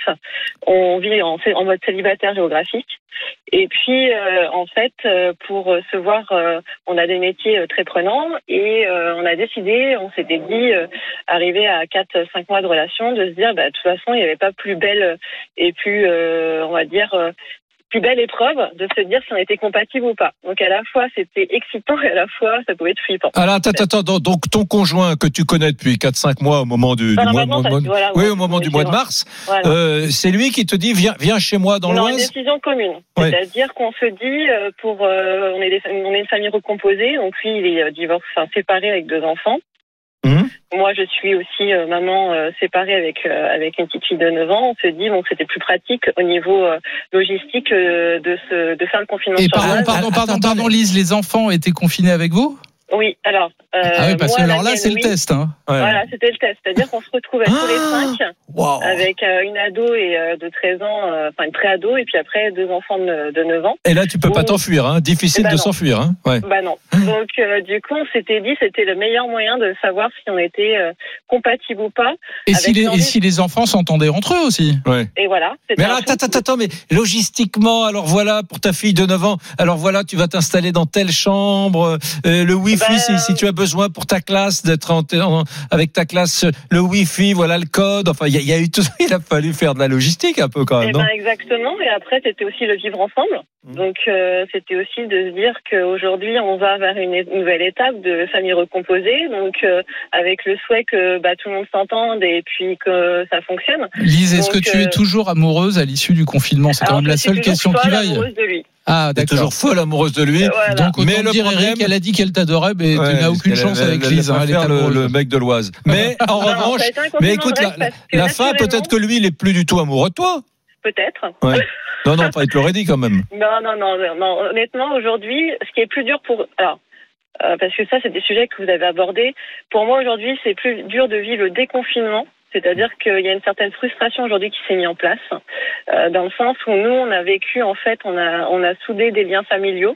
On vit en, en mode célibataire géographique. Et puis euh, en fait, pour se voir, euh, on a des métiers très prenants et euh, on a décidé, on s'était dit, euh, arrivé à quatre cinq mois de relation, de se dire, bah, de toute façon, il n'y avait pas plus belle et plus, euh, on va dire, euh, plus belle épreuve de se dire si on était compatible ou pas. Donc à la fois c'était excitant et à la fois ça pouvait être flippant. Alors attends, attends, donc ton conjoint que tu connais depuis quatre cinq mois au moment du, du mois, mois, mois voilà, oui, ouais, au moment du mois de mars, voilà. euh, c'est lui qui te dit viens viens chez moi dans l'Oise. C'est une décision commune. Ouais. C'est-à-dire qu'on se dit pour euh, on est des, on est une famille recomposée, donc lui il est divorcé, enfin séparé avec deux enfants. Mmh. Moi, je suis aussi euh, maman euh, séparée avec euh, avec une petite fille de neuf ans. On se dit bon, c'était plus pratique au niveau euh, logistique euh, de se de faire le confinement. Et sur pardon, l'Oise. pardon, pardon, pardon, Lise, les enfants étaient confinés avec vous? Oui, alors. Euh, ah oui, parce moi, que alors là, mienne, c'est oui. le test. Hein. Ouais. Voilà, c'était le test. C'est-à-dire qu'on se retrouvait tous les cinq wow. avec euh, une ado et euh, de treize ans, euh, enfin une pré-ado, et puis après deux enfants de, de neuf ans. Et là, tu peux Où... pas t'enfuir, hein. Difficile bah de non. s'enfuir, hein. Ouais. Bah non. Donc euh, du coup, on s'était dit c'était le meilleur moyen de savoir si on était euh, compatible ou pas. Et si les et si les enfants s'entendaient entre eux aussi. Ouais. Et voilà. Mais alors, attends, attends, attends, mais logistiquement, alors voilà, pour ta fille de neuf ans, alors voilà, tu vas t'installer dans telle chambre, euh, le wifi, bah, si, si tu as besoin pour ta classe d'être en, en, avec ta classe, le wifi, voilà le code. Enfin, il y, y a eu tout ça. Il a fallu faire de la logistique un peu quand même. Et non ben exactement. Et après, c'était aussi le vivre ensemble. Mmh. Donc, euh, c'était aussi de se dire qu'aujourd'hui, on va vers une nouvelle étape de famille recomposée. Donc, euh, avec le souhait que bah, tout le monde s'entende et puis que ça fonctionne. Lise, est-ce Donc, que tu euh... es toujours amoureuse à l'issue du confinement? C'est quand même la seule question qui vaille. Amoureuse de lui. Ah, d'accord. Toujours folle amoureuse de lui. Voilà. Donc, autant mais le dire, problème, Eric, elle a dit qu'elle t'adorait, mais ouais, tu n'as aucune chance elle, avec elle, Lise. Elle hein, elle est le, le mec de l'Oise. Mais en non, revanche, mais écoute, la, la fin, peut-être que lui, il est plus du tout amoureux de toi. Peut-être. Ouais. Non, non, pas, il te l'aurait dit quand même. Non, non, non, non. Honnêtement, aujourd'hui, ce qui est plus dur pour, alors, euh, parce que ça, c'est des sujets que vous avez abordés. Pour moi, aujourd'hui, c'est plus dur de vivre le déconfinement. C'est-à-dire qu'il y a une certaine frustration aujourd'hui qui s'est mise en place, euh, dans le sens où nous, on a vécu, en fait, on a, on a soudé des liens familiaux,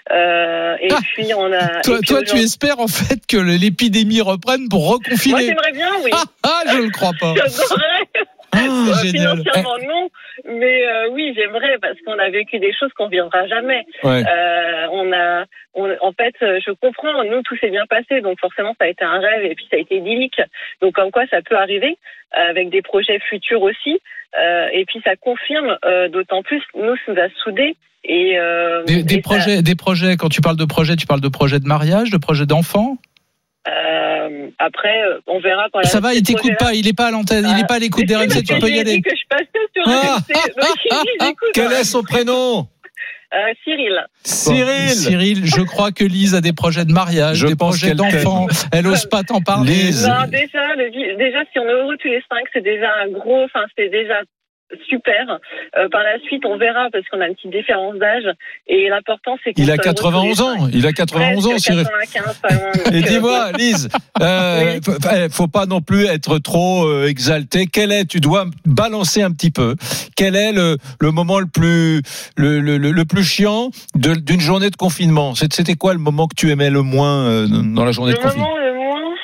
euh, et ah, puis on a... Toi, puis toi tu espères, en fait, que l'épidémie reprenne pour reconfiner. Moi, j'aimerais bien, oui. Ah, ah je ne le crois pas. J'adorerais. Ah, génial. Financièrement, non. Mais euh, oui, j'aimerais parce qu'on a vécu des choses qu'on ne vivra jamais. Ouais. Euh, on a, on, en fait, je comprends. Nous, tout s'est bien passé, donc forcément, ça a été un rêve et puis ça a été idyllique. Donc, comme quoi, ça peut arriver euh, avec des projets futurs aussi. Euh, et puis, ça confirme euh, d'autant plus. Nous, ça nous a soudés. Et euh, des, des et projets, ça, des projets. Quand tu parles de projets, tu parles de projets de mariage, de projets d'enfants. Euh, après, on verra quand. Ça va, il t'écoute pas, il est pas à l'antenne, il est pas à l'écoute d'R M C, tu peux y aller. Dit que je passais sur Ah, R M C, donc il écoute. Quel est son prénom? euh, Cyril. Cyril. Cyril, je crois que Lise a des projets de mariage, Je des pense projets qu'elle d'enfants. Elle ose pas t'en parler. Lise. Non, déjà, le, déjà, si on est heureux tous les cinq, c'est déjà un gros, enfin, c'est déjà super. Euh, par la suite, on verra parce qu'on a une petite différence d'âge et l'important c'est qu'on Il a soit heureux quatre-vingt-onze tous les ans. cinq. Il a quatre-vingt-onze ans, Presque Cyril. quatre-vingt-quinze, pas loin. Donc, Et euh, dis-moi, Lise, euh, Oui. faut pas non plus être trop euh, exalté. Quel est, tu dois balancer un petit peu. Quel est le, le moment le plus, le, le, le, le plus chiant de, d'une journée de confinement? C'était quoi le moment que tu aimais le moins euh, dans la journée Le de confinement? moment le moins.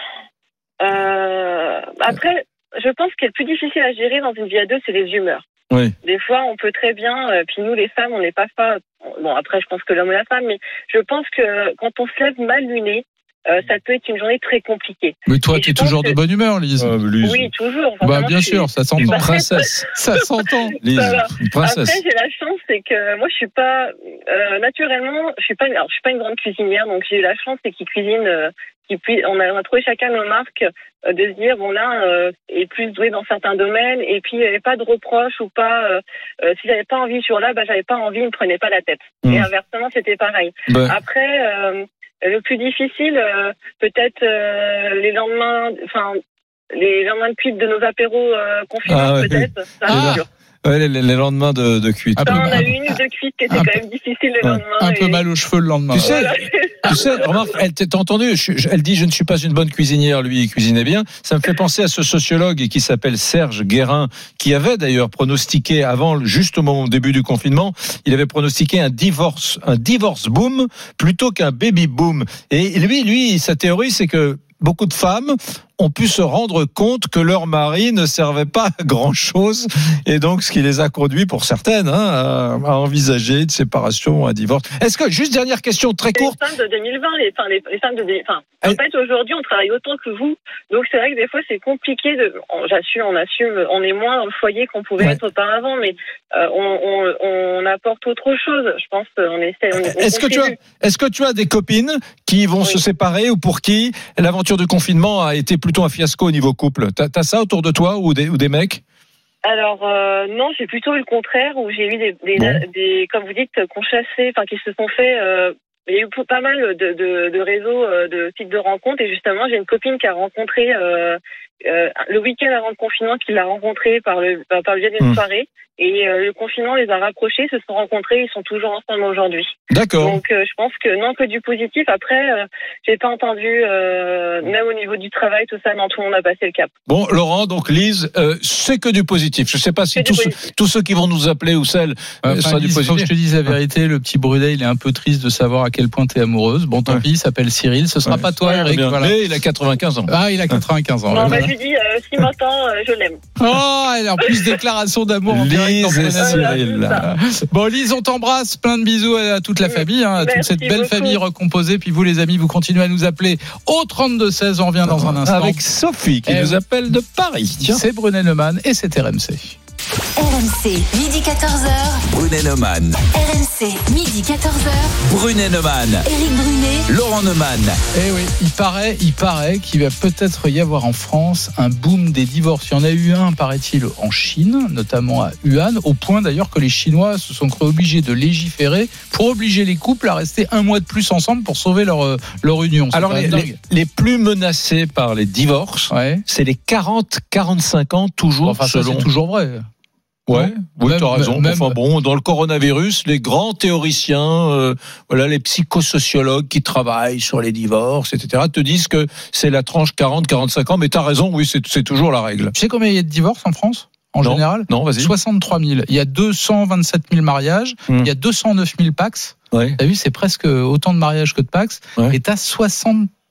Euh, après, je pense qu'il est le plus difficile à gérer dans une vie à deux, c'est les humeurs. Oui. Des fois, on peut très bien, euh, puis nous les femmes, on n'est pas fa... Bon, après, je pense que l'homme et la femme, mais je pense que quand on se lève mal luné, euh, ça peut être une journée très compliquée. Mais toi, Et tu es je pense toujours que- de bonne humeur, Lise. Euh, Lise. Oui, toujours. Enfin, Bah, vraiment, bien je suis- sûr, ça Une s'entend. princesse. Ça s'entend. Lise, Ça va. une princesse. Après, j'ai la chance, c'est que moi, je suis pas euh, naturellement, je suis pas, alors, je suis pas une grande cuisinière, donc j'ai eu la chance, c'est qu'ils cuisinent, euh, qu'ils puissent, on a, on a trouvé chacun nos marques, euh, de se dire bon là, euh, est plus doué dans certains domaines, et puis il n'y avait pas de reproches ou pas, euh, euh, si j'avais pas envie sur là, bah j'avais pas envie, il me prenait pas la tête. Mmh. Et inversement, c'était pareil. Ben, Après, euh, le plus difficile, euh, peut-être euh, les lendemains, enfin. Les lendemains de cuite de nos apéros euh, confinants, Ah ouais. peut-être. Ça, Ah. c'est sûr. ouais, les, les lendemains de, de cuite. Un peu, Ça, on a un- eu une ou deux cuites qui étaient un quand même difficiles le Ouais. lendemain. un peu et- mal aux cheveux le lendemain. Tu sais, Voilà. Tu sais, remarque, elle t'a entendu, je- je- elle dit je ne suis pas une bonne cuisinière, lui il cuisinait bien. Ça me fait penser à ce sociologue qui s'appelle Serge Guérin, qui avait d'ailleurs pronostiqué avant, juste au moment au début du confinement, il avait pronostiqué un divorce, un divorce boom plutôt qu'un baby boom. Et lui, lui, sa théorie, c'est que beaucoup de femmes ont pu se rendre compte que leur mari ne servait pas à grand chose, et donc ce qui les a conduits pour certaines hein, à, à envisager une séparation, un divorce. Est-ce que, juste dernière question très Les courte, femmes de deux mille vingt, les, enfin, les, les femmes de, enfin, en Elle- fait, aujourd'hui, on travaille autant que vous. Donc, c'est vrai que des fois, c'est compliqué de, on- j'assume, on assume, on est moins dans le foyer qu'on pouvait Ouais. être auparavant, mais, euh, on, on, on apporte autre chose. Je pense qu'on essaie, on, on est-ce que tu as, contribue. est-ce que tu as des copines qui vont Oui. se séparer ou pour qui l'aventure du confinement a été plutôt un fiasco au niveau couple? T'as, t'as ça autour de toi ou des, ou des mecs? Alors, euh, non, j'ai plutôt eu le contraire, où j'ai eu des, des, Bon. des comme vous dites, qu'on chassait, enfin, qui se sont fait, euh, il y a eu pas mal de, de, de réseaux, euh, de sites de rencontres, et justement, j'ai une copine qui a rencontré, euh, euh, le week-end avant le confinement, qui l'a rencontré par le, par le biais d'une Mmh. soirée, et euh, le confinement les a rapprochés, se sont rencontrés, ils sont toujours ensemble aujourd'hui. D'accord. Donc, euh, je pense que non, que du positif. Après, euh, j'ai pas entendu, euh, même au niveau du travail, tout ça, non, tout le monde a passé le cap. Bon, Laurent, donc Lise, euh, c'est que du positif. Je ne sais pas si Que du tous, positif. tous ceux qui vont nous appeler ou celles euh, Enfin, sera du Lise, faut que je positif. te dise la vérité, le petit Brunet, il est un peu triste de savoir à quel point tu es amoureuse. Bon, tant Ouais. pis, il s'appelle Cyril. Ce sera Ouais. pas toi, Ouais, Eric. Bien. Voilà. Mais il a quatre-vingt-quinze ans. Ah, il a quatre-vingt-quinze ans. Non, voilà. bah, je lui dis, euh, s'il m'entend, euh, je l'aime. Oh, elle a en plus déclaration d'amour en direct dans Lise et Brunet. Cyril. Bon, Lise, on t'embrasse. Plein de bisous à toute la famille, hein, à toute Merci cette belle beaucoup. famille recomposée. Puis vous, les amis, vous continuez à nous appeler au trente-deux seize. On revient dans un instant. Avec Sophie qui Eh nous oui. appelle de Paris. Tiens. C'est Brunet Neumann et c'est R M C. R M C, midi quatorze heures. Brunet Neumann, R M C, midi quatorze heures. Brunet Neumann, Éric Brunet. Laurent Neumann. Eh oui, il paraît, il paraît qu'il va peut-être y avoir en France un boom des divorces. Il y en a eu un, paraît-il, en Chine, notamment à Wuhan, au point d'ailleurs que les Chinois se sont cru obligés de légiférer pour obliger les couples à rester un mois de plus ensemble pour sauver leur, euh, leur union. C'est Alors, quand les, même les, dingue. les plus menacés par les divorces, Ouais. c'est les quarante à quarante-cinq ans, toujours Enfin, ça, selon. c'est toujours vrai. Ouais, oui, Même- tu as raison. même- Enfin bon, dans le coronavirus, les grands théoriciens, euh, voilà, les psychosociologues qui travaillent sur les divorces, et cetera, te disent que c'est la tranche quarante à quarante-cinq ans. Mais tu as raison, oui, c'est, c'est toujours la règle. Tu sais combien il y a de divorces en France, en Non. général? Non, vas-y. soixante-trois mille. Il y a deux cent vingt-sept mille mariages. Hmm. Il y a deux cent neuf mille Pacs. Ouais. T'as vu, c'est presque autant de mariages que de Pacs. Ouais. Et t'as soixante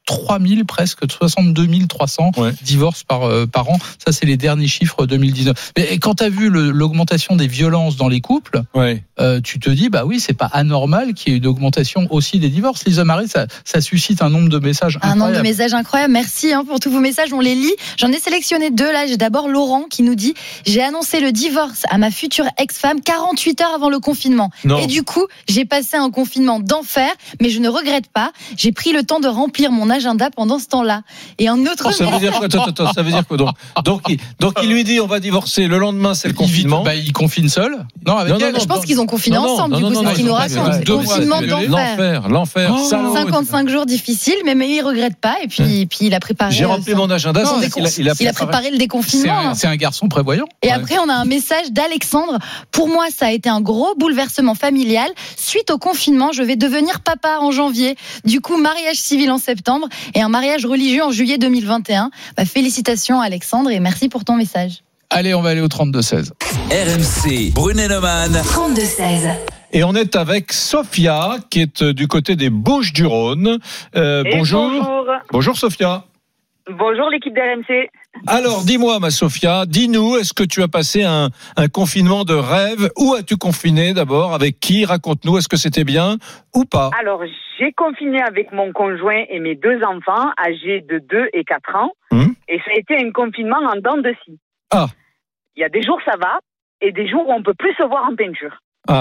soixante-trois mille presque, soixante-deux mille trois cents ouais. divorces par, euh, par an. Ça, c'est les derniers chiffres deux mille dix-neuf. Mais quand tu as vu le, l'augmentation des violences dans les couples, ouais. euh, tu te dis, bah oui, c'est pas anormal qu'il y ait une augmentation aussi des divorces. Lisa Marie, ça, ça suscite un nombre de messages incroyables. Un nombre de messages incroyables. Merci hein, pour tous vos messages. On les lit. J'en ai sélectionné deux là. J'ai d'abord Laurent qui nous dit, j'ai annoncé le divorce à ma future ex-femme quarante-huit heures avant le confinement. Non. Et du coup, j'ai passé un confinement d'enfer, mais je ne regrette pas. J'ai pris le temps de remplir mon agenda pendant ce temps-là. Et un autre. Oh, ça veut dire quoi? Attends, attends, ça veut dire quoi donc, donc, il, donc il lui dit on va divorcer. Le lendemain, c'est le confinement. Il, bah, il confine seul. Non, avec non, elle. Non, je pense non, qu'ils ont confiné non, ensemble. Non, du coup, non, c'est ce qu'ils nous racontent. C'est confinement d'enfer. L'enfer, l'enfer. Oh, cinquante-cinq jours difficiles, mais, mais il regrette pas. Et puis, puis il a préparé. J'ai rempli mon agenda. Non, décon... il, a, il, a il a préparé le déconfinement. C'est un, c'est un garçon prévoyant. Et ouais. après, on a un message d'Alexandre. Pour moi, ça a été un gros bouleversement familial. Suite au confinement, je vais devenir papa en janvier. Du coup, mariage civil en septembre et un mariage religieux en juillet deux mille vingt et un. Bah, félicitations Alexandre et merci pour ton message. Allez, on va aller au trente-deux seize. R M C, Brunet-Neumann. trente-deux seize. Et on est avec Sophia, qui est du côté des Bouches-du-Rhône. Euh, bonjour. bonjour. Bonjour Sophia. Bonjour l'équipe d'R M C. Alors, dis-moi, ma Sophia, dis-nous, est-ce que tu as passé un, un confinement de rêve? Où as-tu confiné d'abord? Avec qui? Raconte-nous, est-ce que c'était bien ou pas? Alors, j'ai confiné avec mon conjoint et mes deux enfants, âgés de deux et quatre ans. Hum. Et ça a été un confinement en dents de scie. Ah. Il y a des jours, ça va, et des jours où on peut plus se voir en peinture. Ah.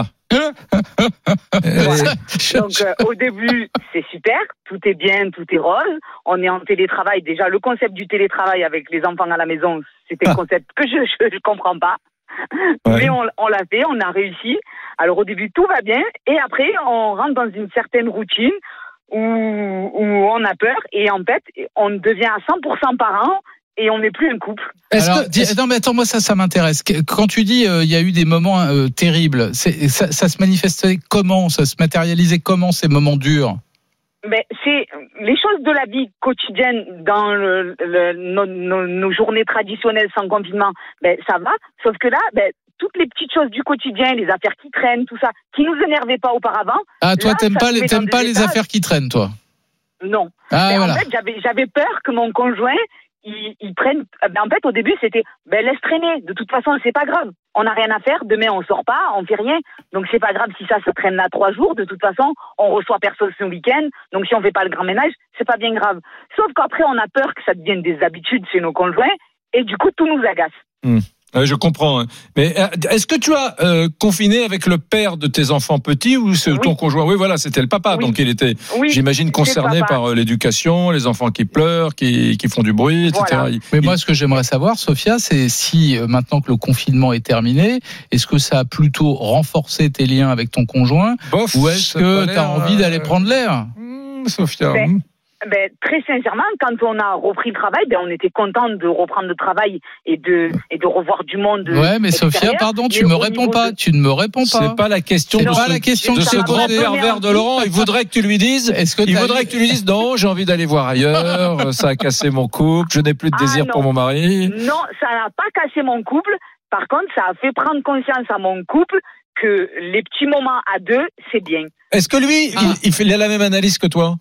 Voilà. Donc euh, au début c'est super, tout est bien, tout est rose. On est en télétravail. Déjà le concept du télétravail avec les enfants à la maison, c'était ah. un concept que je je, je comprends pas. Ouais. Mais on, on l'a fait, on a réussi. Alors au début tout va bien et après on rentre dans une certaine routine où où on a peur et en fait on devient à cent pour cent parent. Et on n'est plus un couple. Est-ce Alors, que, dis, non mais attends, moi ça, ça m'intéresse. Quand tu dis il euh, y a eu des moments euh, terribles, c'est, ça, ça se manifestait comment? Ça se matérialisait comment ces moments durs? Ben, c'est les choses de la vie quotidienne dans le, le, nos, nos, nos journées traditionnelles sans confinement. Ben ça va, sauf que là, ben toutes les petites choses du quotidien, les affaires qui traînent, tout ça, qui nous énervaient pas auparavant. Ah toi là, t'aimes pas, les, t'aimes pas les affaires qui traînent, toi? Non. Ah, ben, voilà. En fait, j'avais j'avais peur que mon conjoint Ils, ils prennent. Ben en fait, au début, c'était ben laisse traîner. De toute façon, c'est pas grave. On n'a rien à faire. Demain, on sort pas, on fait rien. Donc c'est pas grave si ça se traîne là trois jours. De toute façon, on reçoit personne ce week-end. Donc si on fait pas le grand ménage, c'est pas bien grave. Sauf qu'après, on a peur que ça devienne des habitudes chez nos conjoints et du coup, tout nous agace. Mmh. Je comprends. Mais est-ce que tu as euh, confiné avec le père de tes enfants petits ou c'est oui. ton conjoint? Oui, voilà, c'était le papa. Oui. Donc il était, oui, j'imagine, concerné par l'éducation, les enfants qui pleurent, qui, qui font du bruit, et cetera. Voilà. Mais moi, ce que j'aimerais savoir, Sophia, c'est si maintenant que le confinement est terminé, est-ce que ça a plutôt renforcé tes liens avec ton conjoint? Bof, ou est-ce que tu as envie d'aller prendre l'air? Mmh, Sophia. Ben. Ben, très sincèrement, quand on a repris le travail, ben, on était content de reprendre le travail et de, et de revoir du monde. Ouais, mais Sophia, pardon, tu ne me réponds pas. De... Tu ne me réponds pas. C'est pas la question. C'est de pas ce, la question de ce grand pervers de Laurent. Il voudrait que tu lui dises. Est-ce que il voudrait que tu lui dises non, j'ai envie d'aller voir ailleurs. Ça a cassé mon couple. Je n'ai plus de désir ah, pour mon mari. Non, ça n'a pas cassé mon couple. Par contre, ça a fait prendre conscience à mon couple que les petits moments à deux, c'est bien. Est-ce que lui, ah. il, il fait il a la même analyse que toi?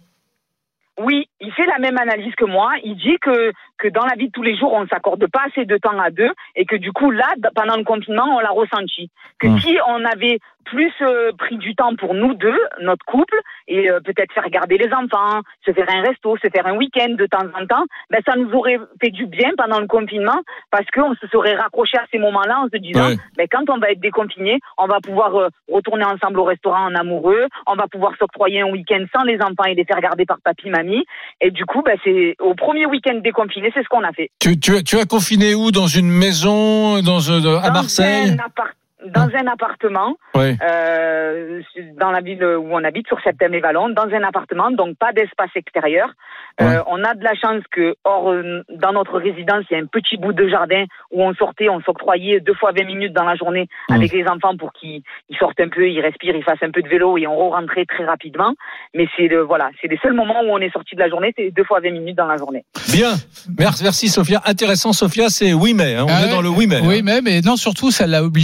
Oui, il fait la même analyse que moi. Il dit que que dans la vie de tous les jours, on ne s'accorde pas assez de temps à deux et que du coup, là, pendant le confinement, on l'a ressenti. Que mmh. si on avait plus euh, pris du temps pour nous deux, notre couple, et euh, peut-être faire garder les enfants, se faire un resto, se faire un week-end de temps en temps, ben ça nous aurait fait du bien pendant le confinement parce qu'on se serait raccroché à ces moments-là en se disant, ouais. ben quand on va être déconfiné, on va pouvoir euh, retourner ensemble au restaurant en amoureux, on va pouvoir s'octroyer un week-end sans les enfants et les faire garder par papy, mamie. Et du coup, ben c'est au premier week-end déconfiné, c'est ce qu'on a fait. Tu, tu, tu as confiné où? Dans une maison, dans, euh, à dans Marseille? Un appart- Dans un appartement, ouais. euh, dans la ville où on habite, sur Septem-et-Vallon, dans un appartement, donc pas d'espace extérieur. Ouais. Euh, on a de la chance que, hors, dans notre résidence, il y a un petit bout de jardin où on sortait, on s'octroyait deux fois vingt minutes dans la journée mmh. avec les enfants pour qu'ils ils sortent un peu, ils respirent, ils fassent un peu de vélo et on rentrait très rapidement. Mais c'est le, voilà, c'est les seuls moments où on est sorti de la journée, c'est deux fois vingt minutes dans la journée. Bien. Merci, merci Sophia. Intéressant, Sophia, c'est oui mais, hein. On ah est ouais. dans le oui mais. Oui mais, mais non, surtout, ça l'a obligé à changer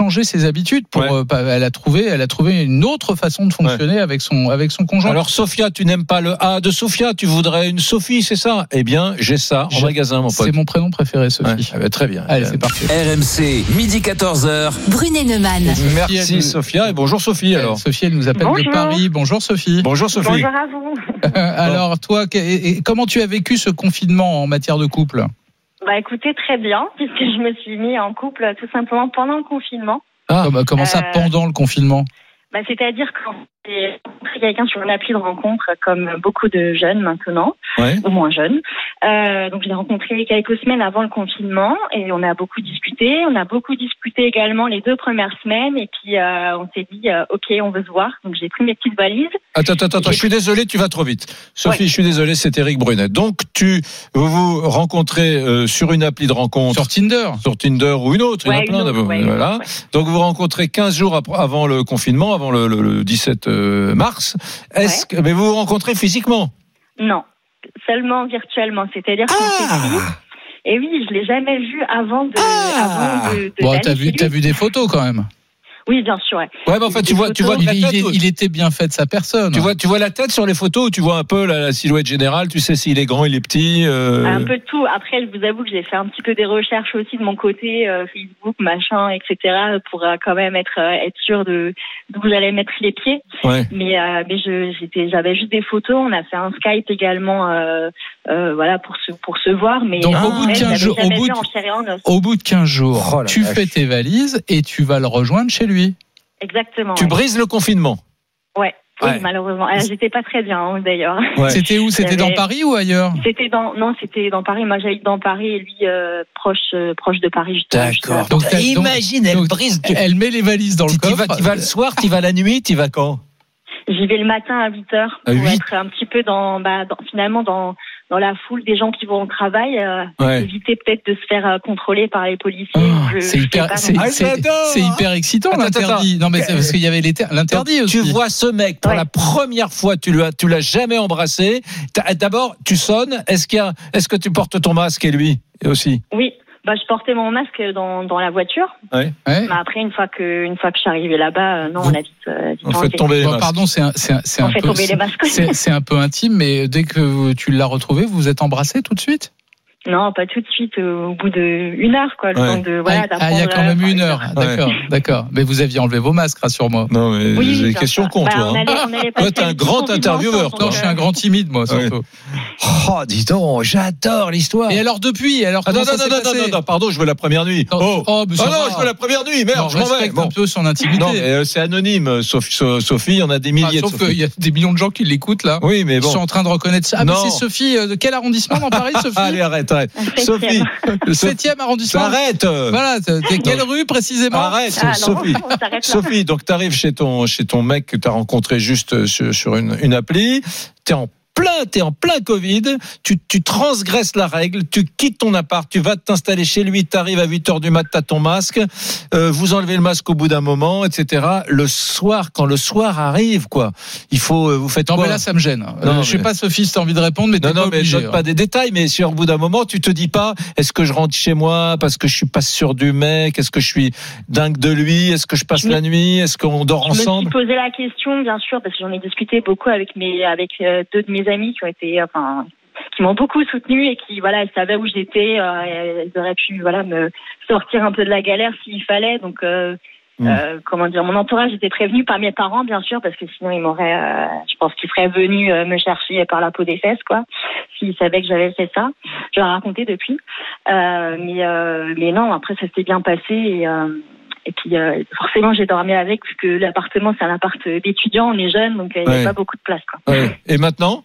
changer ses habitudes. Pour, Ouais. euh, elle a trouvé, elle a trouvé une autre façon de fonctionner ouais. avec son, avec son conjoint. Alors Sophia, tu n'aimes pas le A de Sophia, tu voudrais une Sophie, c'est ça? Eh bien, j'ai ça en j'ai, magasin, mon pote. C'est mon prénom préféré, Sophie. Ouais. Ah bah, très bien. Allez, c'est parti. R M C, midi quatorze heures. Brunet Neumann. Merci nous... Sophia et bonjour Sophie alors. Sophie, elle nous appelle Bonjour. de Paris. Bonjour Sophie. Bonjour Sophie. Bonjour à vous. Alors toi, et, et comment tu as vécu ce confinement en matière de couple? Bah écoutez, très bien, puisque je me suis mis en couple tout simplement pendant le confinement. Ah, bah, comment ça, Euh, pendant le confinement? Bah, c'est-à-dire quand j'ai rencontré quelqu'un sur une appli de rencontre, comme beaucoup de jeunes maintenant, Ouais. au moins jeunes. Euh, donc je l'ai rencontré quelques semaines avant le confinement et on a beaucoup discuté. On a beaucoup discuté également les deux premières semaines et puis euh, on s'est dit euh, ok, on veut se voir. Donc j'ai pris mes petites valises. Attends, attends, attends, je suis désolé, tu vas trop vite. Sophie, Ouais. je suis désolé, c'est Éric Brunet. Donc tu vous vous rencontrez euh, sur une appli de rencontre, Sur Tinder. sur Tinder ou une autre, il y en a Ouais, plein une autre, d'abord. ouais, Voilà. ouais. Donc vous vous rencontrez quinze jours après- avant le confinement, avant le, le, le dix-sept mars. Est-ce que mais vous vous rencontrez physiquement? Non, seulement virtuellement. C'est-à-dire qu'on s'est dit. Et oui, je l'ai jamais vu avant de. Avant de, de Bon, d'aller t'as chez vu, lui. t'as vu des photos quand même. Oui, bien sûr. Ouais. Ouais, mais enfin tu vois, tu vois Il, la il tête. est- ou- il était bien fait de sa personne. Tu vois, tu vois la tête sur les photos ou tu vois un peu la, la silhouette générale, tu sais s'il est grand, il est petit. euh, Un peu de tout. Après, je vous avoue que j'ai fait un petit peu des recherches aussi de mon côté, euh, Facebook, machin, et cetera, pour euh, quand même être euh, être sûr de d'où j'allais mettre les pieds. Ouais. Mais euh, mais je j'étais j'avais juste des photos. On a fait un Skype également, euh, euh, voilà pour se pour se voir. Mais Donc, euh, au bout de ouais, quinze j'avais jours- au jamais bout vu de- en chair et en os. Au bout de quinze jours, Oh la tu vache. fais tes valises et tu vas le rejoindre chez lui. Exactement. Tu ouais. brises le confinement. Ouais. Oui, Ouais. malheureusement. Ah, j'étais pas très bien hein, d'ailleurs. Ouais. C'était où? C'était Il y avait- dans Paris ou ailleurs? C'était dans non, c'était dans Paris. Moi, j'habite dans Paris et lui euh, proche euh, proche de Paris justement. D'accord. Donc, t'as- donc- Imagine, elle donc, brise. Tu, Elle met les valises dans le tu coffre. vas, tu vas le soir, tu vas la nuit, tu vas quand? J'y vais le matin à huit heures À pour huit être un petit peu dans, bah, dans finalement dans dans la foule des gens qui vont au travail, euh, Ouais. éviter peut-être de se faire euh, contrôler par les policiers. Oh, Je- c'est je sais hyper, pas, c'est, donc- Ah, c'est- j'adore. c'est hyper excitant Attends, l'interdit. attends. Non mais c'est parce qu'il y avait l'éter- l'interdit Donc, aussi. tu vois ce mec pour Ouais. la première fois, tu l'as, tu l'as jamais embrassé. T'as- D'abord, tu sonnes. Est-ce qu'il y a, est-ce que tu portes ton masque et lui aussi? Oui, bah je portais mon masque dans dans la voiture. Ouais. Ouais. Mais après une fois que une fois que je suis arrivée là-bas, euh, non, Vous- on a vite, euh, vite On fait enlevé. tomber les Bon, masques. pardon, c'est un, c'est un, c'est On un fait peu, tomber les masques. c'est, c'est un peu intime, mais dès que tu l'as retrouvé, vous vous êtes embrassés tout de suite? Non, pas tout de suite. euh, au bout de une heure, quoi, le Ouais. temps de voilà. Ah, ah, il y a d'apprendre quand à- même enfin, une heure. D'accord, d'accord. Mais vous aviez enlevé vos masques, rassure-moi. Non, mais Oui, j'ai des bien questions sûr. con, Bah, toi. on hein. allait- on allait Toi, passer t'es un le grand confinement intervieweur, ensemble, Non, donc, je suis un euh, grand timide, moi, surtout. Oh, dis donc, j'adore l'histoire. Et alors depuis, alors Ah, non, comment non, ça s'est non, non, passé non, non, pardon, je veux la première nuit. Non, Oh, oh, mais ça Ah non, va. je veux la première nuit, merde, Non, je m'en vais. respecte Bon. un peu son intimité. Non, mais euh, c'est anonyme, Sophie, So- Sophie, il y en a des Ah, milliers de sauf Sophie. qu'il y a des millions de gens qui l'écoutent là. Oui, mais Ils bon. sont en train de reconnaître ça. Ah, mais Non. c'est Sophie, euh, de quel arrondissement dans Paris, Sophie? Allez, arrête, arrête. un Sophie, septième. Le septième arrondissement. arrête. Voilà, t'es quelle rue précisément? Arrête, Ah, non, Sophie. on s'arrête là. Sophie, donc tu arrives chez ton, chez ton mec que tu as rencontré juste sur, sur une, une appli, tu es en plein, t'es en plein Covid, tu, tu transgresses la règle, tu quittes ton appart, tu vas t'installer chez lui, tu arrives à huit heures du mat, t'as ton masque, euh, vous enlevez le masque au bout d'un moment, et cetera. Le soir, quand le soir arrive, quoi, il faut, euh, vous faites Non, quoi? mais là, ça me gêne. Non, Euh, je sais mais- pas, Sophie, si t'as envie de répondre, mais t'es Non, pas non, mais je obligé. donne pas des détails, mais si au bout d'un moment, tu te dis pas, est-ce que je rentre chez moi parce que je suis pas sûr du mec, est-ce que je suis dingue de lui, est-ce que je passe Je me- la nuit, est-ce qu'on dort Je me suis ensemble? posé la question, bien sûr, parce que j'en ai discuté beaucoup avec mes, avec euh, deux de mes amis qui ont été, enfin, qui m'ont beaucoup soutenue et qui, voilà, elles savaient où j'étais, euh, elles auraient pu, voilà, me sortir un peu de la galère s'il fallait. Donc, euh, Mmh. euh, comment dire, mon entourage était prévenu par mes parents, bien sûr, parce que sinon ils m'auraient, euh, je pense qu'ils seraient venus euh, me chercher par la peau des fesses, quoi, s'ils savaient que j'avais fait ça. Je leur ai raconté depuis, euh, mais, euh, mais non, après ça s'était bien passé et. Euh, Et puis euh, forcément j'ai dormi avec parce que l'appartement c'est un appart d'étudiants, on est jeunes donc il n'y a Ouais. pas beaucoup de place quoi. Ouais. Et maintenant?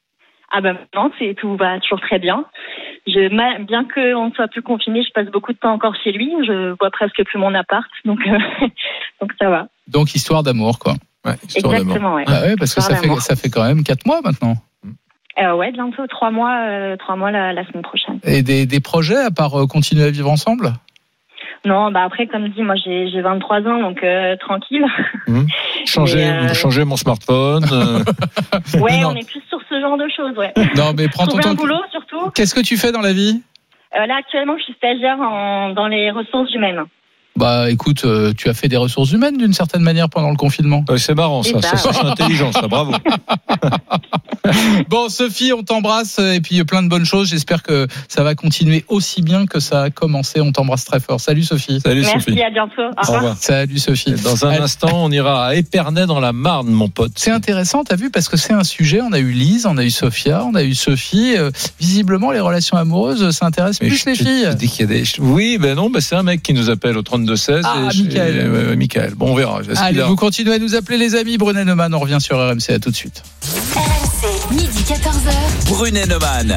Ah ben maintenant c'est tout va toujours très bien. Je, ma- bien qu'on ne soit plus confiné, je passe beaucoup de temps encore chez lui. Je vois presque plus mon appart donc euh, donc ça va. Donc, histoire d'amour, quoi. Ouais, histoire d'amour. Exactement ouais. Bah ouais, parce que Histoire ça fait, d'amour. ça fait quand même quatre mois maintenant. Euh, ouais bientôt trois mois euh, trois mois la, la semaine prochaine. Et des, des projets à part euh, continuer à vivre ensemble? Non bah après comme dit moi j'ai j'ai vingt-trois ans donc euh, tranquille. Mmh. Changer, Mais, euh, changer mon smartphone. euh, Ouais Non. on est plus sur ce genre de choses ouais. Non, mais prends ton Trouver un temps. boulot surtout. Qu'est-ce que tu fais dans la vie? Euh, là actuellement je suis stagiaire en, dans les ressources humaines. Bah écoute, euh, tu as fait des ressources humaines d'une certaine manière pendant le confinement. Euh, c'est marrant ça, ça, ça c'est intelligent ça, bravo. Bon Sophie, on t'embrasse et puis plein de bonnes choses. J'espère que ça va continuer aussi bien que ça a commencé. On t'embrasse très fort. Salut Sophie. Salut Merci, Sophie. à bientôt. Au revoir. Au revoir. Salut Sophie. Et dans un Elle... instant, on ira à Épernay dans la Marne, mon pote. C'est intéressant, t'as vu, parce que c'est un sujet. On a eu Lise, on a eu Sophia, on a eu Sophie. Euh, visiblement, les relations amoureuses, ça intéresse Mais plus je les te- filles. je dis qu'il y a des... Oui, ben non, ben c'est un mec qui nous appelle au trente-deux seize. Ah, et Michael. Et, euh, Michael. Bon, on verra. Est-ce Allez, qu'il a- vous continuez à nous appeler les amis. Brunet Neumann, on revient sur R M C. À tout de suite. R M C, midi quatorze heures. Brunet Neumann.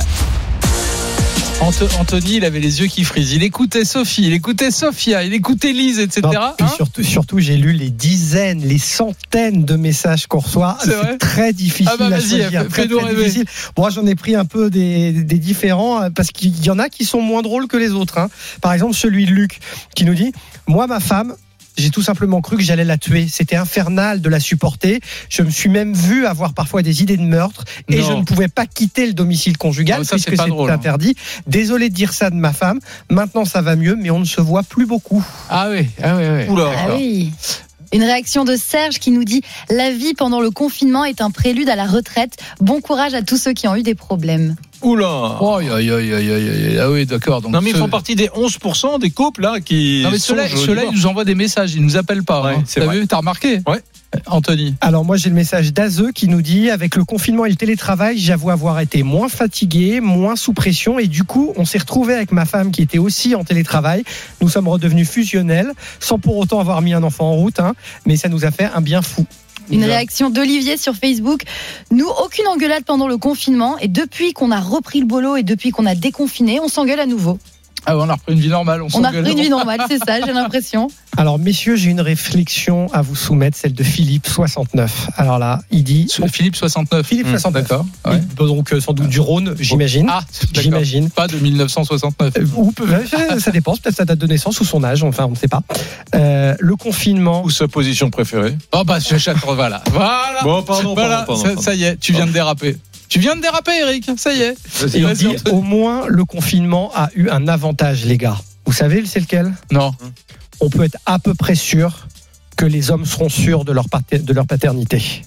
Ant- Anthony, il avait les yeux qui frisent. Il écoutait Sophie, il écoutait Sophia, il écoutait Lise, et cetera. Non, et Hein surtout, surtout, j'ai lu les dizaines, les centaines de messages qu'on reçoit. C'est vrai C'est très difficile Ah bah, à vas-y, choisir. fais- Très, fais-nous très rêver. difficile. Moi, j'en ai pris un peu des, des différents euh, parce qu'il y en a qui sont moins drôles que les autres. Hein. Par exemple, celui de Luc qui nous dit « Moi, ma femme, j'ai tout simplement cru que j'allais la tuer. C'était infernal de la supporter. Je me suis même vu avoir parfois des idées de meurtre et Non. je ne pouvais pas quitter le domicile conjugal Non, ça, c'est puisque pas c'est drôle, hein. interdit. Désolé de dire ça de ma femme. Maintenant, ça va mieux, mais on ne se voit plus beaucoup. » Ah oui, ah oui, oui. Oula. Ah oui. Une réaction de Serge qui nous dit « La vie pendant le confinement est un prélude à la retraite. Bon courage à tous ceux qui ont eu des problèmes. » Oula. Oh, aïe, aïe, aïe, aïe, aïe, aïe. Ah oui, d'accord. Donc Non, mais ils ceux- font partie des onze pour cent des couples là qui. Non, mais ceux-là, songent au ceux-là, ils divorce. nous envoient des messages, ils nous appellent pas. Ouais, hein. c'est T'as vrai. vu, t'as remarqué Ouais. Anthony. Alors moi j'ai le message d'Azeux qui nous dit avec le confinement et le télétravail, j'avoue avoir été moins fatigué, moins sous pression et du coup on s'est retrouvé avec ma femme qui était aussi en télétravail. Nous sommes redevenus fusionnels sans pour autant avoir mis un enfant en route, hein, mais ça nous a fait un bien fou. Une réaction d'Olivier sur Facebook. Nous, aucune engueulade pendant le confinement. Et depuis qu'on a repris le boulot et depuis qu'on a déconfiné, on s'engueule à nouveau. Ah, on a repris une vie normale. On, On a s'engueule. repris une vie normale, c'est ça, j'ai l'impression. Alors messieurs, j'ai une réflexion à vous soumettre, celle de Philippe soixante-neuf. Alors là, il dit Philippe soixante-neuf. Philippe Mmh, soixante-neuf. D'accord. Ouais. Il- donc euh, sans doute du Rhône, j'imagine. Ah, d'accord. J'imagine. Pas de mille neuf cent soixante-neuf. Euh, Ou peut- ça dépend, peut-être sa date de naissance ou son âge, enfin on ne sait pas. Euh, le confinement. Ou sa position préférée. Oh bah je j'attends, voilà. Voilà. Bon, pardon, Voilà, pardon, pardon, ça, pardon. ça y est, tu viens de déraper. Tu viens de déraper, Eric. Ça y est. Et on Vas-y, dit, Anthony. au moins le confinement a eu un avantage, les gars. Vous savez, c'est lequel? Non. On peut être à peu près sûr que les hommes seront sûrs de leur, pater- de leur paternité.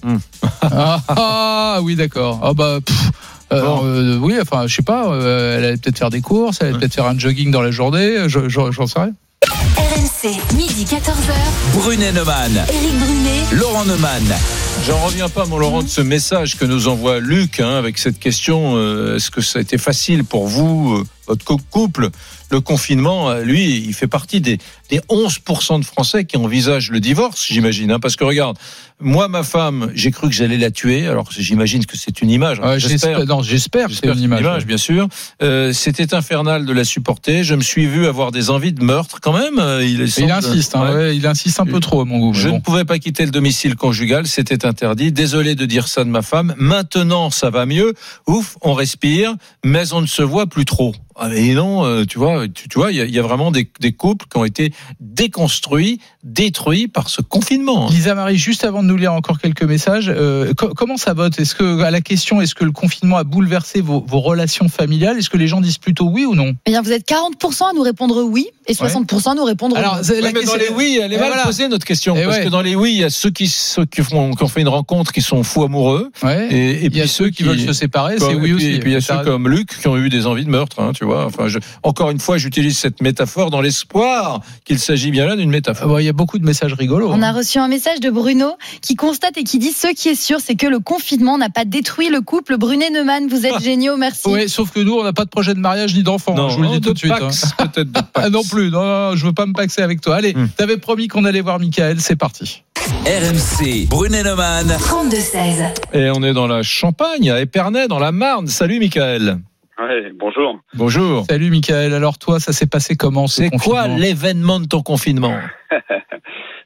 Ah, ah, oui, d'accord. Ah bah. pff, euh, Bon. euh, oui, enfin, je sais pas. euh, elle allait peut-être faire des courses, elle allait peut-être faire un jogging dans la journée. je- je- J'en sais rien. R M C, midi quatorze heures. Brunet Neumann. Éric Brunet. Laurent Neumann. J'en reviens pas, mon Laurent, de ce message que nous envoie Luc hein, avec cette question. euh, Est-ce que ça a été facile pour vous, euh, votre cou- couple? Le confinement, euh, lui, il fait partie des, des onze pour cent de Français qui envisagent le divorce, j'imagine. Hein, parce que regarde, moi, ma femme, j'ai cru que j'allais la tuer. Alors j'imagine que c'est une image. hein, Ouais, j'espère. Non, j'espère que c'est J'espère une que image. bien sûr. Euh, C'était infernal de la supporter. Je me suis vu avoir des envies de meurtre quand même. Euh, Il, Il semble- insiste, hein, Ouais. ouais, il insiste un peu trop à mon goût. mais Je bon. ne pouvais pas quitter le domicile conjugal, c'était interdit. Désolé de dire ça de ma femme. Maintenant, ça va mieux. Ouf, on respire, mais on ne se voit plus trop. Ah mais non, euh, tu vois, tu, tu vois, il y, a- il y a vraiment des, des couples qui ont été déconstruits, détruits par ce confinement. Lisa Marie, juste avant de nous lire encore quelques messages, euh, co- comment ça vote? Est-ce que, à la question, est-ce que le confinement a bouleversé vos, vos relations familiales? Est-ce que les gens disent plutôt oui ou non? Eh bien, vous êtes quarante pour cent à nous répondre oui et soixante pour cent à nous répondre Alors, non. c'est la Ouais, mais question- dans les oui, elle est Et mal voilà. posée notre question, Et parce ouais. que dans les oui, il y a ceux qui, ceux qui, font, qui ont fait une rencontre qui sont fous amoureux, Ouais. et, et Il y puis a ceux qui veulent se séparer, c'est comme- oui et puis- aussi. Et puis il y a T'as ceux raison. comme Luc qui ont eu des envies de meurtre, hein, tu vois. Enfin, je, encore une fois, j'utilise cette métaphore dans l'espoir qu'il s'agit bien là d'une métaphore. Ah ouais, il y a beaucoup de messages rigolos. On a hein. reçu un message de Bruno qui constate et qui dit ce qui est sûr, c'est que le confinement n'a pas détruit le couple. Brunet-Neumann, vous êtes géniaux, merci. Oui, sauf que nous, on n'a pas de projet de mariage ni d'enfant. hein, je vous le oh, dis tout de suite. Pax, hein. peut-être de Pax. Ah non plus, non, non, je veux pas me paxer avec toi. Allez, Hmm. t'avais promis qu'on allait voir Michael, c'est parti. R M C. Brunet Neumann. trente-deux seize. Et on est dans la Champagne, à Épernay, dans la Marne. Salut, Michael. Ouais, bonjour. Bonjour. Salut Michael, alors toi, ça s'est passé comment ce C'est confinement? quoi l'événement de ton confinement?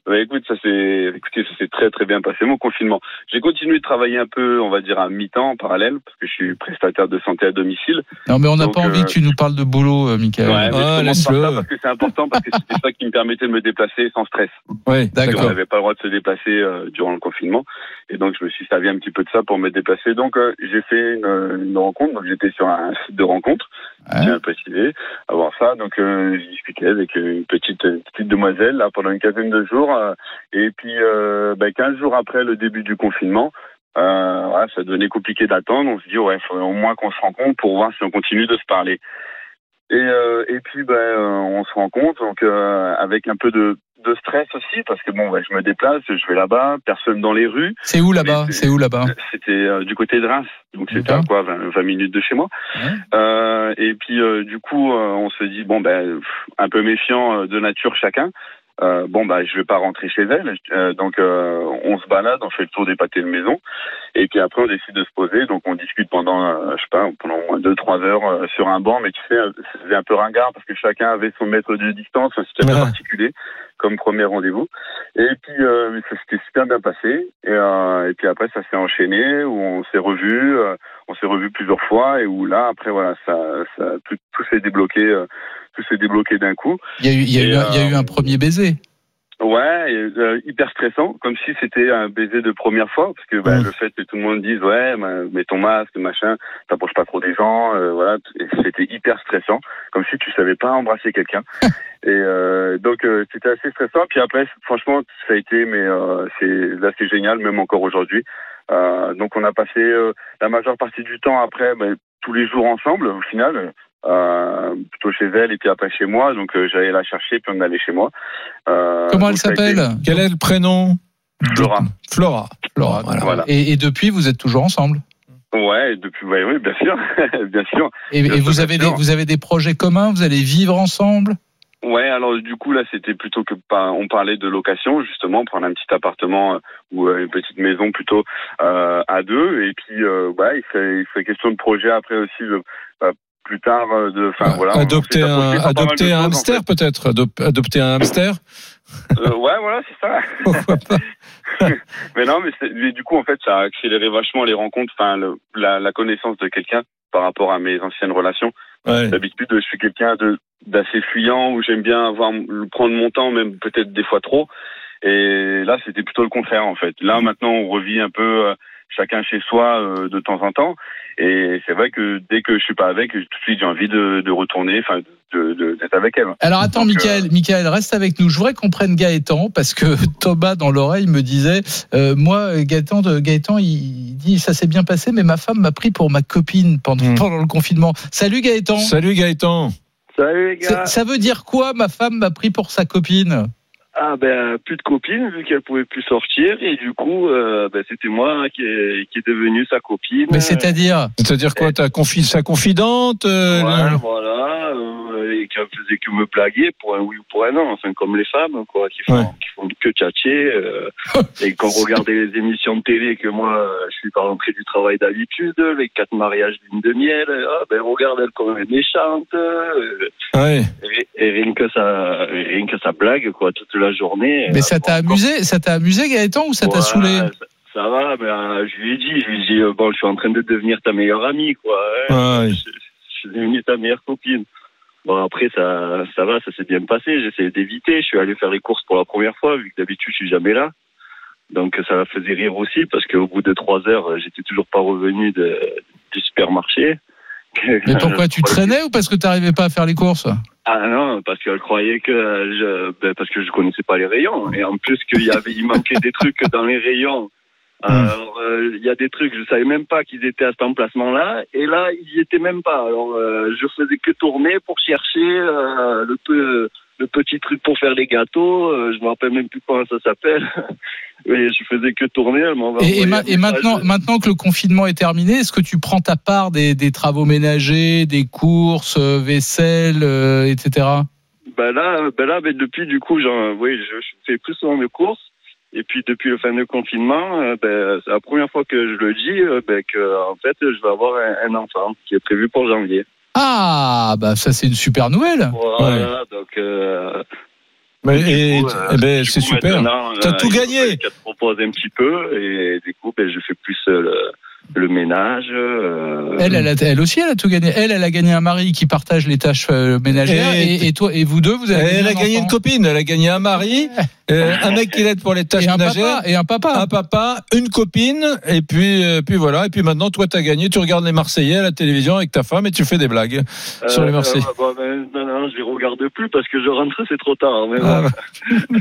Bah, écoute, ça s'est, écoutez, ça s'est très très bien passé mon confinement. J'ai continué de travailler un peu, on va dire à mi-temps en parallèle, parce que je suis prestataire de santé à domicile. Non, mais on n'a pas envie euh... que tu nous parles de boulot, euh, Michael. Ouais, mais ah, je commence par ça parce que c'est important, parce que c'était ça qui me permettait de me déplacer sans stress. Oui, d'accord. On n'avait pas le droit de se déplacer euh, durant le confinement, et donc je me suis servi un petit peu de ça pour me déplacer. Donc euh, j'ai fait une, une rencontre, donc j'étais sur un site de rencontre. Ouais. J'ai précisé avoir ça, donc euh, j'ai discuté avec une petite une petite demoiselle là pendant une quinzaine de jours. Et puis, euh, ben, quinze jours après le début du confinement, euh, ouais, ça devenait compliqué d'attendre. On se dit, ouais, il faudrait au moins qu'on se rencontre pour voir si on continue de se parler. Et, euh, et puis, ben, euh, on se rencontre, donc euh, avec un peu de, de stress aussi, parce que bon, ben, je me déplace, je vais là-bas, personne dans les rues. C'est où là-bas ? C'est où là-bas ? C'était euh, du côté de Reims, donc c'était à quoi, vingt, vingt minutes de chez moi. Ouais. Euh, et puis, euh, du coup, euh, on se dit, bon, ben, un peu méfiant de nature chacun. Euh, bon bah je vais pas rentrer chez elle, euh, donc euh, on se balade, on fait le tour des pâtés de maison, et puis après on décide de se poser, donc on discute pendant, euh, je sais pas, pendant au moins deux trois heures euh, sur un banc, mais tu sais, c'était un peu ringard parce que chacun avait son mètre de distance, c'était un peu particulier comme premier rendez-vous, et puis euh, ça s'était super bien passé, et, euh, et puis après ça s'est enchaîné, où on s'est revus, euh, on s'est revus plusieurs fois, et où là après voilà ça, ça tout, tout s'est débloqué. Euh, tout s'est débloqué d'un coup. Il y a eu, il y a eu, euh, il y a eu un premier baiser. Ouais, euh, hyper stressant, comme si c'était un baiser de première fois, parce que bah, mmh. le fait que tout le monde dise ouais, bah, mets ton masque, machin, t'approches pas trop des gens, euh, voilà, c'était hyper stressant, comme si tu savais pas embrasser quelqu'un. Et euh, donc euh, c'était assez stressant. Puis après, franchement, ça a été, mais euh, c'est là c'est génial, même encore aujourd'hui. Euh, donc on a passé euh, la majeure partie du temps après, bah, tous les jours ensemble, au final. Euh, plutôt chez elle et puis après chez moi, donc euh, j'allais la chercher puis on allait chez moi. Euh, Comment elle s'appelle ? été... Quel est le prénom ? Flora. Flora. Flora. Voilà. Voilà. Et, et depuis vous êtes toujours ensemble ? Ouais, depuis, ouais, oui, bien sûr, bien sûr. Et, bien et sûr, vous avez des, vous avez des projets communs ? Vous allez vivre ensemble ? Ouais, alors du coup là c'était plutôt que pas, on parlait de location justement, prendre un petit appartement euh, ou euh, une petite maison plutôt euh, à deux, et puis euh, ouais, il fait, il fait question de projet après aussi. De, euh, plus tard de enfin ouais, voilà adopter un adopter un hamster en fait. Peut-être Adop- adopter un hamster euh, ouais voilà c'est ça. Pourquoi pas. Mais non mais, c'est, mais du coup en fait ça a accéléré vachement les rencontres, enfin le, la, la connaissance de quelqu'un par rapport à mes anciennes relations. Ouais. D'habitude je suis quelqu'un de d'assez fuyant, où j'aime bien avoir prendre mon temps, même peut-être des fois trop, et là c'était plutôt le contraire en fait. Là maintenant on revit un peu euh, chacun chez soi euh, de temps en temps, et c'est vrai que dès que je suis pas avec, tout de suite j'ai envie de, de retourner, enfin de, de, d'être avec elle. Alors attends, donc, Michael, euh... Michael, reste avec nous. Je voudrais qu'on prenne Gaëtan, parce que Thomas dans l'oreille me disait, euh, moi Gaëtan, de, Gaëtan, il dit ça s'est bien passé, mais ma femme m'a pris pour ma copine pendant, mmh. pendant le confinement. Salut Gaëtan. Salut Gaëtan. Salut les gars. Ça veut dire quoi, ma femme m'a pris pour sa copine ? Ah ben plus de copine vu qu'elle pouvait plus sortir, et du coup euh, ben, c'était moi qui est, qui est devenu sa copine. Mais c'est-à-dire C'est-à-dire quoi, ta confi- sa confidente euh, ouais, le... voilà, euh, et qui faisait que me blaguer pour un oui ou pour un non, enfin comme les femmes quoi, qui font, ouais. qui font que tchatcher, euh, et quand on regardait les émissions de télé que moi je suis pas rentré du travail d'habitude, les quatre mariages d'une de miel, ah ben regarde elle comme elle est méchante, euh, ouais. et, et rien que ça, rien que ça blague quoi toute la journée. Mais ça t'a amusé, ça t'a amusé Gaëtan, ou ça ouais, t'a saoulé ? ça, ça va, mais euh, je lui ai dit, je lui ai dit, euh, bon, je suis en train de devenir ta meilleure amie, quoi. Hein. Ouais. Je, je suis devenu ta meilleure copine. Bon, après, ça, ça va, ça s'est bien passé. J'ai essayé d'éviter. Je suis allé faire les courses pour la première fois, vu que d'habitude, je suis jamais là. Donc, ça la faisait rire aussi, parce qu'au bout de trois heures, j'étais toujours pas revenu de, du supermarché. Mais pourquoi tu traînais, ou parce que tu n'arrivais pas à faire les courses ? Ah non, parce qu'elle croyait que je, ben parce que je connaissais pas les rayons, et en plus qu'il y avait, il manquait des trucs dans les rayons. Alors euh, il y a des trucs, je savais même pas qu'ils étaient à cet emplacement-là, et là ils y étaient même pas. Alors euh, je faisais que tourner pour chercher euh, le peu. Le petit truc pour faire les gâteaux, euh, je me rappelle même plus comment ça s'appelle. Mais je faisais que tourner. Elle m'en et, et, ma, et maintenant, maintenant que le confinement est terminé, est-ce que tu prends ta part des, des travaux ménagers, des courses, euh, vaisselle, euh, et cetera. Ben là, ben là, ben depuis du coup, genre, oui, je, je fais plus souvent mes courses. Et puis depuis le fin de confinement, euh, ben, c'est la première fois que je le dis, euh, ben, que en fait, je vais avoir un, un enfant qui est prévu pour janvier. Ah, bah ça c'est une super nouvelle. Voilà, ouais. donc. Euh... Mais, et, coup, euh, eh ben, du c'est coup, super. maintenant, T'as euh, tout il gagné. faut qu'elle te propose un petit peu et du coup, ben, je fais plus euh, le, le ménage. Euh... Elle, elle, a, elle aussi, elle a tout gagné. Elle, elle a gagné un mari qui partage les tâches euh, ménagères. Et, et, et toi, et vous deux, vous avez. Elle gagné a un gagné enfant. une copine. Elle a gagné un mari, euh, un mec qui l'aide pour les tâches Et un ménagères, papa, et un papa. un papa, une copine, et puis, euh, puis voilà. Et puis maintenant, toi, t'as gagné. Tu regardes les Marseillais à la télévision avec ta femme et tu fais des blagues Euh, sur les Marseillais. euh, bon, ben, non, non, je les regarde plus parce que je rentre, c'est trop tard. Mais Ah, bon.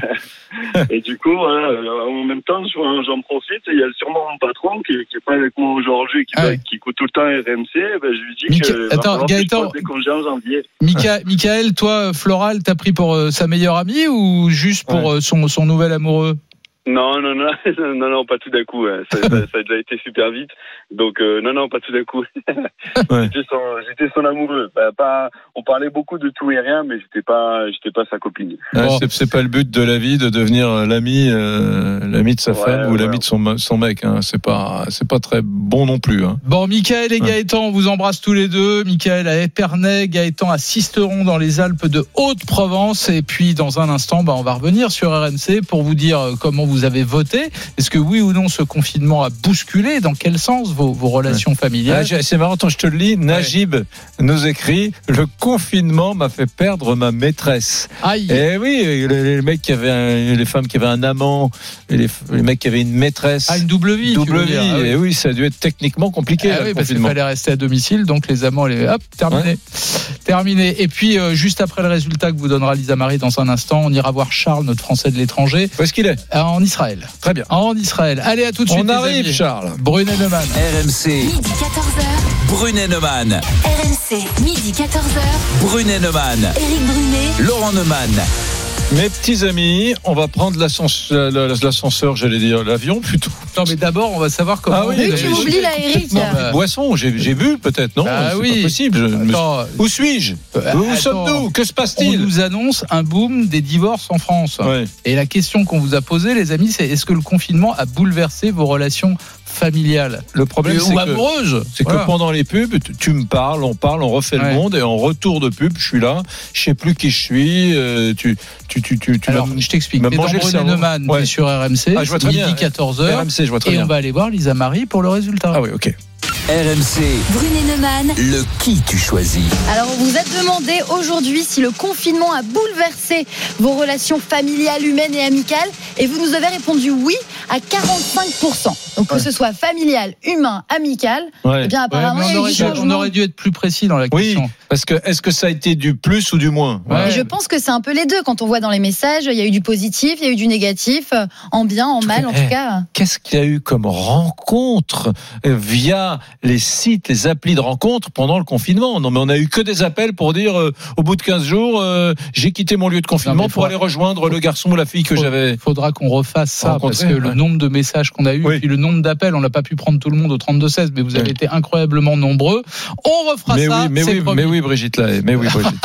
Et du coup, voilà, euh, en même temps, j'en j'en profite. Il y a sûrement mon patron qui, qui est pas avec moi aujourd'hui, qui, Ah va- ouais. qui écoute tout le temps R M C. Ben, je lui dis Mica- que va Attends, falloir que je Gaëtan- pose des congés en janvier. Mica- Michael, toi, Floral, t'as pris pour euh, sa meilleure amie ou juste pour euh, son, son nouvel amoureux? Non, non, non, non, non, pas tout d'un coup. hein. Ça, ça, ça a déjà été super vite. Donc, euh, non, non, pas tout d'un coup. Ouais. J'étais son, j'étais son amoureux. Bah, pas, on parlait beaucoup de tout et rien, mais j'étais pas, j'étais pas sa copine. Ouais, Bon. c'est, c'est pas le but de la vie de devenir l'ami, euh, l'ami de sa Ouais, femme ou ouais. l'ami de son, son mec. Hein. C'est pas, c'est pas très bon non plus. Hein. Bon, Michael et Ouais. Gaëtan, on vous embrasse tous les deux. Michael à Épernay, Gaëtan à Sisteron dans les Alpes de Haute-Provence. Et puis, dans un instant, bah, on va revenir sur R M C pour vous dire euh, comment vous avez voté. Est-ce que oui ou non ce confinement a bousculé, dans quel sens vos, vos relations Ah, familiales? j'ai- c'est marrant, attends, je te le lis. Najib nous écrit: le confinement m'a fait perdre ma maîtresse. Aïe. Eh oui, les, les mecs qui avaient un- les femmes qui avaient un amant, et les, les mecs qui avaient une maîtresse. Ah, une double vie. tu double veux vie. dire. Ah oui. Et oui, ça a dû être techniquement compliqué. Ah là, oui, le parce qu'il confinement. fallait rester à domicile, donc les amants, les hop, terminé, terminé. Et puis euh, juste après le résultat que vous donnera Lisa Marie dans un instant, on ira voir Charles, notre Français de l'étranger, Où est-ce qu'il est? euh, en Israël. Très bien. En Israël. Allez, à tout de suite. On les arrive, amis. Charles. Brunet Neumann. R M C, Midi quatorze heures. Brunet Neumann. R M C, midi quatorze heures. Brunet Neumann. Éric Brunet. Laurent Neumann. Mes petits amis, on va prendre l'ascenseur, l'ascenseur, j'allais dire l'avion plutôt. Non, mais d'abord, on va savoir comment. Ah oui, Oui, non, tu mais oublies j'ai là, Eric. complètement Bah, Boisson, j'ai, j'ai vu peut-être, non? Bah c'est oui. pas possible. je me- Attends, Où suis-je? Euh, Où attends. sommes-nous? Que se on passe-t-il? nous annonce un boom des divorces en France. Ouais. Et la question qu'on vous a posée, les amis, c'est est-ce que le confinement a bouleversé vos relations familiales Le problème, Et- c'est ou que, amoureuses? c'est Voilà. que pendant les pubs, tu, tu me parles, on parle, on refait Ouais. le monde, et en retour de pub, je suis là, je sais plus qui je suis, euh, tu, tu, tu, tu, tu Alors, m'as- je t'explique. m'as T'es dans mangé le Brunet cerveau. Neumann, Ouais. t'es sur R M C, Ah, je vois très midi bien. quatorze heures. R M C, je vois très Et bien. on va aller voir Lisa Marie pour le résultat. Ah oui, ok. R M C, Brunet Neumann. le qui tu choisis. Alors, on vous a demandé aujourd'hui si le confinement a bouleversé vos relations familiales, humaines et amicales. Et vous nous avez répondu oui à quarante-cinq pour cent. Donc, que Ouais. ce soit familial, humain, amical, Ouais. eh bien, Ouais, apparemment, mais il y on, a eu aurait du dû, on changement. aurait dû être plus précis dans la Oui, question. parce que est-ce que ça a été du plus ou du moins? Ouais. Et je pense que c'est un peu les deux. Quand on voit dans les messages, il y a eu du positif, il y a eu du négatif, euh, en bien, en mal, en Eh, tout cas. Qu'est-ce qu'il y a eu comme rencontre euh, via les sites, les applis de rencontre pendant le confinement? Non, mais on a eu que des appels pour dire euh, au bout de quinze jours, euh, j'ai quitté mon lieu de confinement Non, mais pour faut- aller rejoindre le garçon ou la fille que Faut- j'avais. Faudra qu'on refasse ça Rencontré, parce que le ouais. nombre de messages qu'on a eu Oui. et puis le nombre d'appels, on n'a pas pu prendre tout le monde au trente-deux seize, mais vous avez Oui. été incroyablement nombreux. On refera Mais ça. oui, mais c'est oui, promis. mais oui, Brigitte là, mais oui, Brigitte.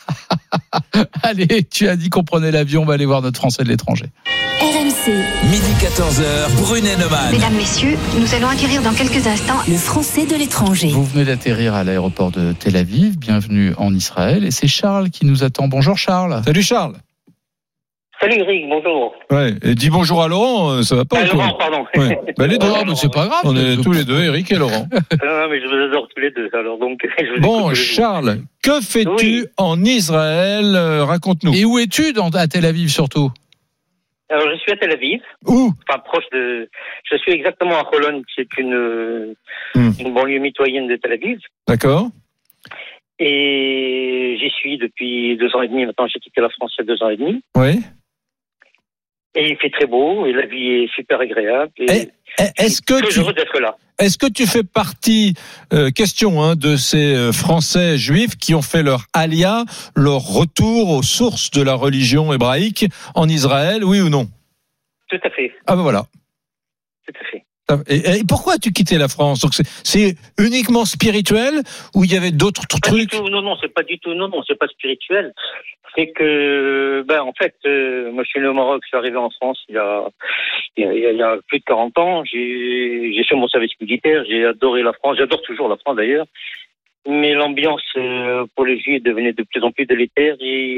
Allez, tu as dit qu'on prenait l'avion, on va aller voir notre Français de l'étranger. R M C, Midi quatorze heures, Brunet Neumann. Mesdames, Messieurs, nous allons acquérir dans quelques instants. le Français de l'étranger. Vous venez d'atterrir à l'aéroport de Tel Aviv. Bienvenue en Israël. Et c'est Charles qui nous attend. Bonjour Charles. Salut Charles. Salut Eric, bonjour. Ouais, et dis bonjour à Laurent, euh, ça va pas Ah, ou quoi? Laurent, pardon. Ouais. Bah, les deux. Oh, mais c'est pas grave. On est tous les deux, Eric et Laurent. Non, non, mais je vous adore tous les deux. Alors donc, je vous écoute Bon, tous les Charles, que fais-tu Oui. en Israël? Euh, Raconte-nous. Et où es-tu dans, à Tel Aviv surtout? jours. Alors je suis à Tel Aviv. Où? Enfin proche de. Je suis exactement à Holon, qui est une Hmm. une banlieue mitoyenne de Tel Aviv. D'accord. Et j'y suis depuis deux ans et demi. Maintenant, j'ai quitté la France il y a deux ans et demi. Oui. Et il fait très beau et la vie est super agréable. Et Eh, Est-ce que très tu, heureux d'être là. est-ce que tu fais partie, euh, question, hein, de ces euh, Français juifs qui ont fait leur alia, leur retour aux sources de la religion hébraïque en Israël, oui ou non? Tout à fait. Ah ben voilà. Tout à fait. Et, et pourquoi as-tu quitté la France? Donc c'est, c'est uniquement spirituel ou il y avait d'autres Pas du trucs? tout, non, non, c'est pas du tout, non, non, c'est pas spirituel. C'est que, ben, en fait, euh, moi, je suis né au Maroc, je suis arrivé en France il y a, il y a, il y a plus de quarante ans. J'ai, j'ai fait mon service militaire, j'ai adoré la France, j'adore toujours la France d'ailleurs. Mais l'ambiance euh, pour les Juifs devenait de plus en plus délétère et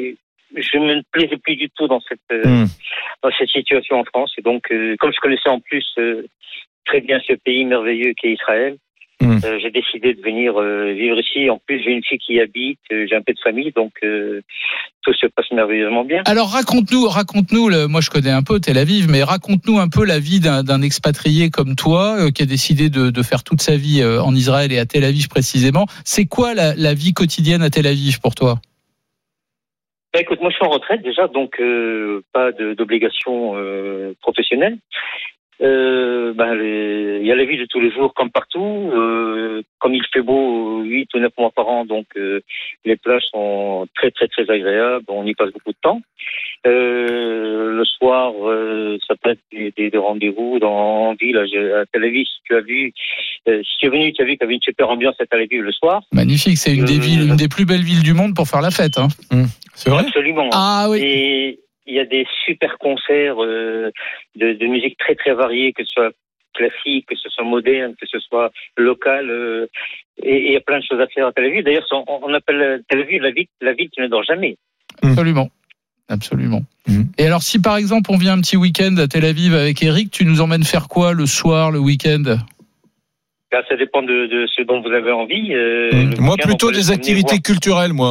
je me plaisais plus du tout dans cette euh, mmh. dans cette situation en France. Et donc, euh, comme je connaissais en plus euh, très bien ce pays merveilleux qu'est Israël, mmh. euh, j'ai décidé de venir euh, vivre ici. En plus, j'ai une fille qui y habite, euh, j'ai un peu de famille, donc euh, tout se passe merveilleusement bien. Alors raconte-nous, raconte-nous. Le, moi, je connais un peu Tel Aviv, mais raconte-nous un peu la vie d'un, d'un expatrié comme toi euh, qui a décidé de, de faire toute sa vie euh, en Israël et à Tel Aviv précisément. C'est quoi la, la vie quotidienne à Tel Aviv pour toi? Bah, écoute, moi je suis en retraite déjà, donc euh, pas de, d'obligation euh, professionnelle. Euh, ben, les, il y a la vie de tous les jours comme partout. Euh, comme il fait beau huit ou neuf mois par an, donc euh, les plages sont très très très agréables. On y passe beaucoup de temps. Euh, le soir, euh, ça peut être des, des, des rendez-vous dans en ville, à, à Tel Aviv. Si tu as vu, euh, si tu es venu, tu as vu qu'il y avait une super ambiance à Tel Aviv le soir. Magnifique, c'est une euh, des villes, une des plus belles villes du monde pour faire la fête. Hein. Mmh. C'est vrai. Absolument. Ah oui. Et il y a des super concerts euh, de, de musique très très variés, que ce soit classique, que ce soit moderne, que ce soit local. Euh, et il y a plein de choses à faire à Tel Aviv. D'ailleurs, on, on appelle Tel Aviv la ville, la ville qui ne dort jamais. Absolument. Absolument. Mmh. Et alors, si par exemple on vient un petit week-end à Tel Aviv avec Eric, tu nous emmènes faire quoi le soir, le week-end? Ben, ça dépend de, de ce dont vous avez envie. Euh, mmh. Moi, plutôt des activités culturelles, moi.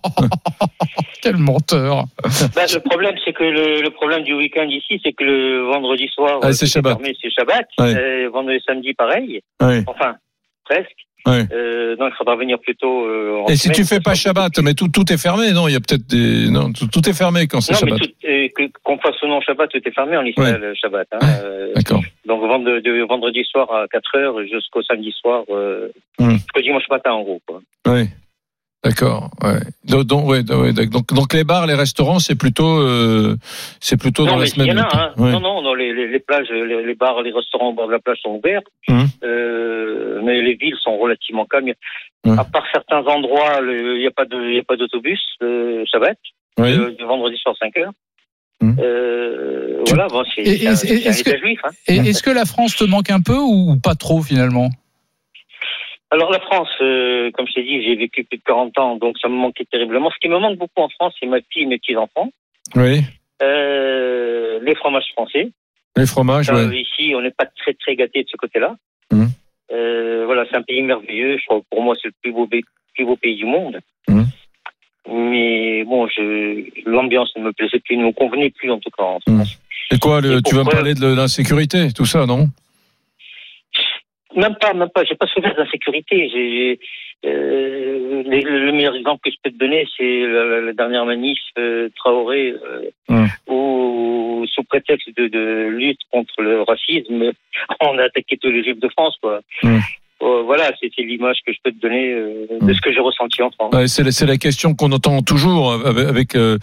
Quel menteur. Ben, le problème, c'est que le, le problème du week-end ici, c'est que le vendredi soir, ah, c'est Shabbat. Fermé, c'est Shabbat. Ouais. Et vendredi samedi, pareil. Ouais. Enfin, presque. Ouais. Euh, donc il faudra venir plutôt. Euh, en et semaine, si tu fais pas Shabbat, mais tout tout est fermé, non? Il y a peut-être des non, tout, tout est fermé quand c'est non, Shabbat. Mais tout, euh, que, qu'on fasse ou non Shabbat, tout est fermé en Israël, ouais. Shabbat. Hein, euh, D'accord. Donc vendredi, de vendredi soir à quatre heures jusqu'au samedi soir, euh, mmh. jusqu'au dimanche matin en gros. Quoi. Oui. D'accord. Ouais. Donc, donc, ouais, ouais, donc, donc les bars, les restaurants, c'est plutôt, euh, c'est plutôt non, dans la semaine. Il y en a, hein. Ouais. Non, non, non, les, les, les plages, les, les bars, les restaurants au bord de la plage sont ouverts, mmh. euh, mais les villes sont relativement calmes. Mmh. À part certains endroits, il n'y a pas de, il y a pas d'autobus, euh, Shabbat, oui. euh, de vendredi soir cinq heures. Mmh. Euh, tu... Voilà, bon, c'est, et, c'est, c'est, c'est est-ce, que, juif, hein. et, est-ce que la France te manque un peu ou pas trop finalement? Alors la France, euh, comme je t'ai dit, j'ai vécu plus de quarante ans, donc ça me manquait terriblement. Ce qui me manque beaucoup en France, c'est ma fille et mes petits-enfants. Oui. Euh, les fromages français. Les fromages, oui. Ouais. Ici, on n'est pas très très gâtés de ce côté-là. Mmh. Euh, voilà, c'est un pays merveilleux. Je crois que pour moi, c'est le plus beau, plus beau pays du monde. Mmh. Mais bon, je, l'ambiance ne me plaisait plus, ne me convenait plus en tout cas en France. Mmh. Et quoi, le, et tu vas me parler de l'insécurité, tout ça, non? Même pas, même pas. J'ai pas souffert d'insécurité. J'ai, euh, les, le meilleur exemple que je peux te donner, c'est la, la dernière manif euh, Traoré, euh, mmh. où sous prétexte de, de lutte contre le racisme, on a attaqué tous les juifs de France, quoi. Mmh. Euh, voilà, c'était l'image que je peux te donner euh, de ce que j'ai ressenti en France. Ouais, c'est, la, c'est la question qu'on entend toujours avec, avec euh,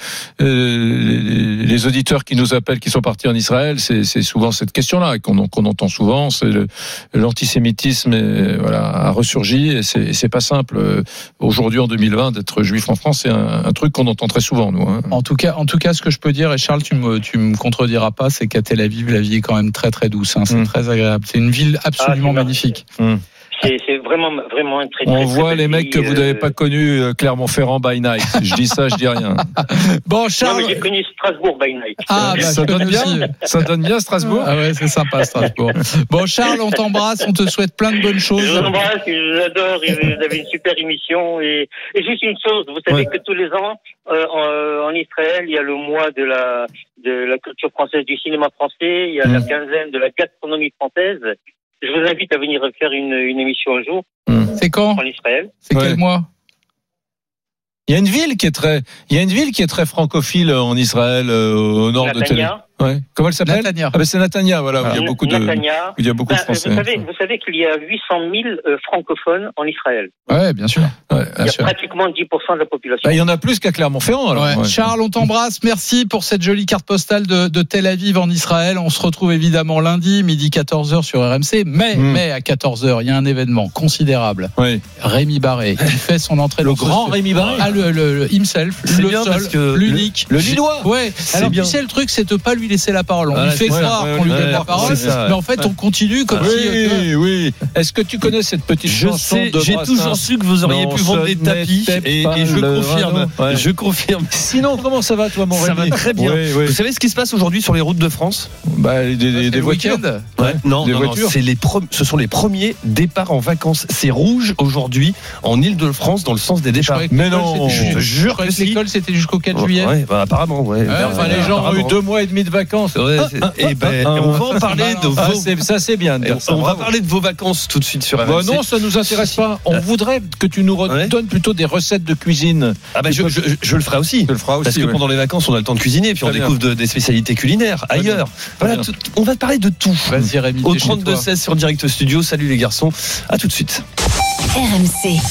les, les auditeurs qui nous appellent, qui sont partis en Israël. C'est, c'est souvent cette question-là qu'on, qu'on entend souvent. C'est le, l'antisémitisme, est, voilà, a ressurgi et c'est, et c'est pas simple aujourd'hui en deux mille vingt d'être juif en France. C'est un, un truc qu'on entend très souvent, nous. Hein. En tout cas, en tout cas, ce que je peux dire, et Charles, tu me, tu me contrediras pas, c'est qu'à Tel Aviv, la vie est quand même très très douce. Hein. C'est mmh. très agréable. C'est une ville absolument ah, magnifique. Mmh. C'est, c'est vraiment, vraiment un très, très, On très voit très les mecs que vous n'avez euh... pas connus, Clermont-Ferrand by night. Je dis ça, je dis rien. Bon, Charles. Non, mais j'ai connu Strasbourg by night. Ah, bah, ça donne bien. Aussi. Ça donne bien Strasbourg. Ah ouais, c'est sympa Strasbourg. Bon, Charles, on t'embrasse, on te souhaite plein de bonnes choses. Je vous embrasse, je vous adore. Vous avez une super émission et, et juste une chose, vous savez ouais. que tous les ans, euh, en, en Israël, il y a le mois de la de la culture française, du cinéma français. Il y a mmh. la quinzaine de la gastronomie française. Je vous invite à venir faire une, une émission un jour. Mmh. C'est quand? En Israël. C'est ouais. quel mois? Il y a une ville qui est très, il y a une ville qui est très francophile en Israël, euh, au nord Natania. de Tel Aviv. Ouais. Comment elle s'appelle? Natania. Ah ben c'est Natania, voilà. Ah. Où il y a beaucoup de, Natania. où il y a beaucoup ben, de Français. Vous savez, vous savez qu'il y a huit cent mille euh, francophones en Israël. Ouais, bien sûr. Ouais, bien il y a sûr. pratiquement dix pour cent de la population. Ben, il y en a plus qu'à Clermont-Ferrand, alors. Ouais. Ouais. Charles, on t'embrasse. Merci pour cette jolie carte postale de, de Tel Aviv en Israël. On se retrouve évidemment lundi, midi quatorze heures sur R M C. Mais, mmh. mais à quatorze heures, il y a un événement considérable. Oui. Rémi Barré, qui fait son entrée. Le grand Rémi Barré. Ah, le, le, le himself, c'est le bien seul, parce que l'unique. Le Lillois. Ouais. C'est alors, bien. tu sais, le truc, c'est de pas lui lui laisser la parole. On Ah, lui fait ouais, croire ouais, qu'on lui ouais, donne ouais, la parole, c'est ça. mais en fait, on continue comme oui, si. euh, oui. Est-ce que tu connais cette petite Je chanson sais, de j'ai Brassens? toujours su que vous auriez Non, pu vendre ce des tapis n'était et, pas et je le confirme. radeau. Ouais. Je confirme. Sinon, comment ça va, toi, mon Ça va Rémi très bien. Oui, oui. Vous savez ce qui se passe aujourd'hui sur les routes de France? Bah, des, des, des voitures. Ouais, non, Des non, non, voitures. c'est les pre- ce sont les premiers départs en vacances. C'est rouge aujourd'hui en Île-de-France dans le sens des départs. Mais non, je te jure Je croyais que que si. l'école c'était jusqu'au quatre juillet. Ouais, bah, apparemment, ouais. Ouais, Bah, enfin, les gens ont eu apparemment. deux mois et demi de vacances. Ouais, c'est- et ben, on va en parler de Ah, vos. c'est- ça, c'est bien. de et dire on ça, on va bravo. parler de vos vacances tout de suite sur R M C. Bah non, ça nous intéresse pas. On voudrait que tu nous redonnes plutôt des recettes de cuisine. Ah bah je, je, je le ferai aussi. Tu le feras aussi. Parce que ouais. pendant les vacances, on a le temps de cuisiner, puis on Très bien. découvre de- des spécialités culinaires Très ailleurs. bien. Voilà, Très tout- on va parler de tout. Vas-y, Rémi, Au t'es chez trente-deux toi. seize sur Direct Studio. Salut les garçons. À tout de suite. R M C.